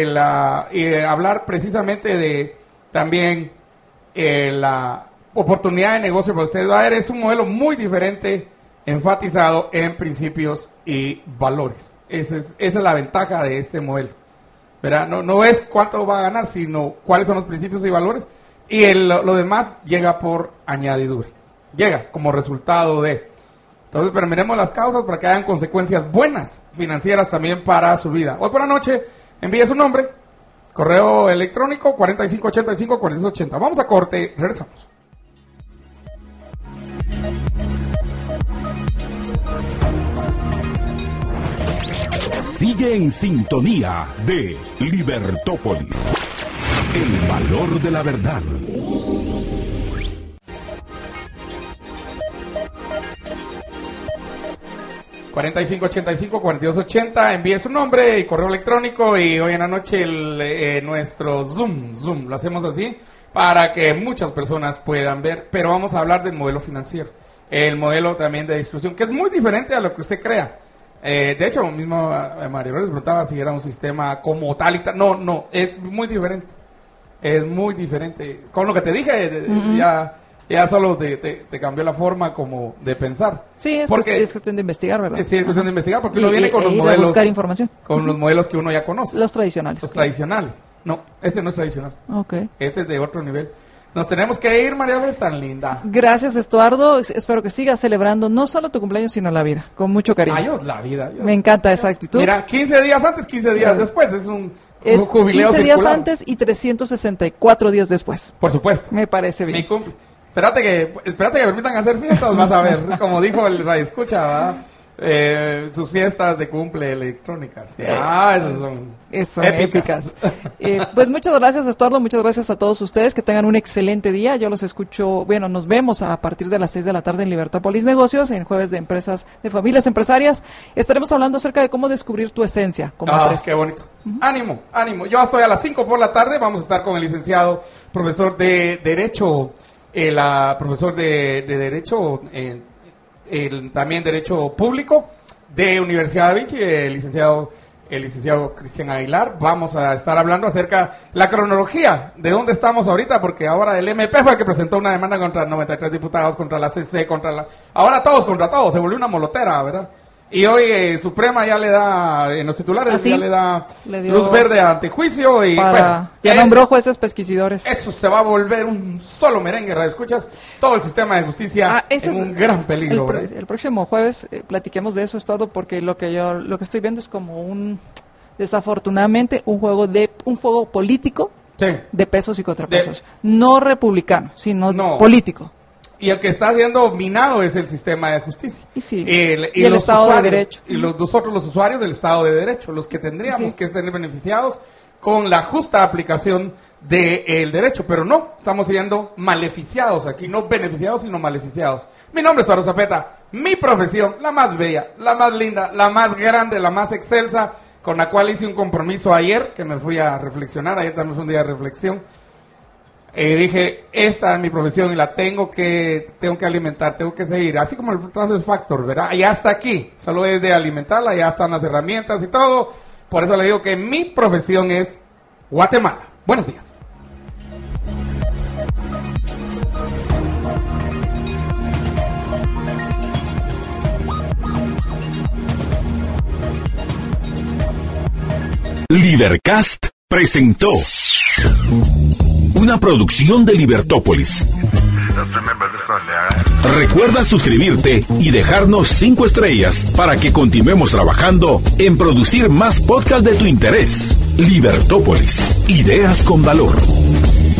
hablar precisamente de también la oportunidad de negocio para ustedes. Es un modelo muy diferente, enfatizado en principios y valores. Esa es la ventaja de este modelo, ¿verdad? No es cuánto va a ganar, sino cuáles son los principios y valores, y lo demás llega por añadidura, llega como resultado de. Entonces, pero miremos las causas para que hayan consecuencias buenas financieras también para su vida. Hoy por la noche envíe su nombre, correo electrónico 4585-4280. Vamos a corte, regresamos. Sigue en sintonía de Libertópolis. El valor de la verdad. ...4585-4280... envíe su nombre y correo electrónico, y hoy en la noche nuestro Zoom, lo hacemos así, para que muchas personas puedan ver, pero vamos a hablar del modelo financiero, el modelo también de distribución, que es muy diferente a lo que usted crea. De hecho, mismo Mario les preguntaba si era un sistema como tal y tal. No, es muy diferente. Es muy diferente. Con lo que te dije, ya solo te cambió la forma como de pensar. Sí, es cuestión de investigar, ¿verdad? Sí, es cuestión de investigar, porque uno viene con los modelos. Buscar información. Con los modelos que uno ya conoce. Los tradicionales. Los tradicionales. No, este no es tradicional. Okay. Este es de otro nivel. Nos tenemos que ir, María Luis, tan linda. Gracias, Estuardo. Espero que sigas celebrando no solo tu cumpleaños, sino la vida, con mucho cariño. Ay, la vida. Me encanta esa actitud. Mira, 15 días antes, 15 días después. Es un jubileo 15 días circular. antes y 364 días después. Por supuesto. Me parece bien. Mi cumple. Espérate que permitan hacer fiestas, vas a ver. Como dijo el Radio Escucha, ¿verdad? Sus fiestas de cumple electrónicas. Esas son épicas. Pues muchas gracias, Estuardo, muchas gracias a todos ustedes, que tengan un excelente día. Yo los escucho, nos vemos a partir de las 6 de la tarde en Libertópolis Negocios, en Jueves de Empresas, de Familias Empresarias. Estaremos hablando acerca de cómo descubrir tu esencia como empresa. Qué bonito. Ánimo. Yo estoy a las 5 por la tarde, vamos a estar con el licenciado, profesor de Derecho, profesor de Derecho, también Derecho Público de Universidad Da Vinci, el licenciado Cristian Aguilar. Vamos a estar hablando acerca de la cronología, de dónde estamos ahorita, porque ahora el MP fue el que presentó una demanda contra 93 diputados, contra la CC, ahora todos contra todos, se volvió una molotera, ¿verdad? Y hoy Suprema ya le da, en los titulares, ya le dio luz verde ante juicio y ya nombró jueces pesquisidores. Eso se va a volver un solo merengue, Radio Escuchas, todo el sistema de justicia en un gran peligro. El próximo jueves platiquemos de eso, Estuardo, porque lo que estoy viendo es como desafortunadamente un juego político de pesos y contrapesos. No republicano, sino político. Y el que está siendo minado es el sistema de justicia. Y el Estado de Derecho. Y nosotros los usuarios del Estado de Derecho, los que tendríamos que ser beneficiados con la justa aplicación del derecho. Pero no, estamos siendo maleficiados aquí, no beneficiados, sino maleficiados. Mi nombre es Estuardo Zapeta, mi profesión, la más bella, la más linda, la más grande, la más excelsa, con la cual hice un compromiso ayer, que me fui a reflexionar, ayer también fue un día de reflexión. Dije, esta es mi profesión y la tengo que alimentar, tengo que seguir, así como el Transfer Factor, ¿verdad? Ya está aquí, solo es de alimentarla, ya están las herramientas y todo. Por eso le digo que mi profesión es Guatemala. Buenos días. Libercast presentó una producción de Libertópolis. Recuerda suscribirte y dejarnos 5 estrellas para que continuemos trabajando en producir más podcasts de tu interés. Libertópolis, ideas con valor.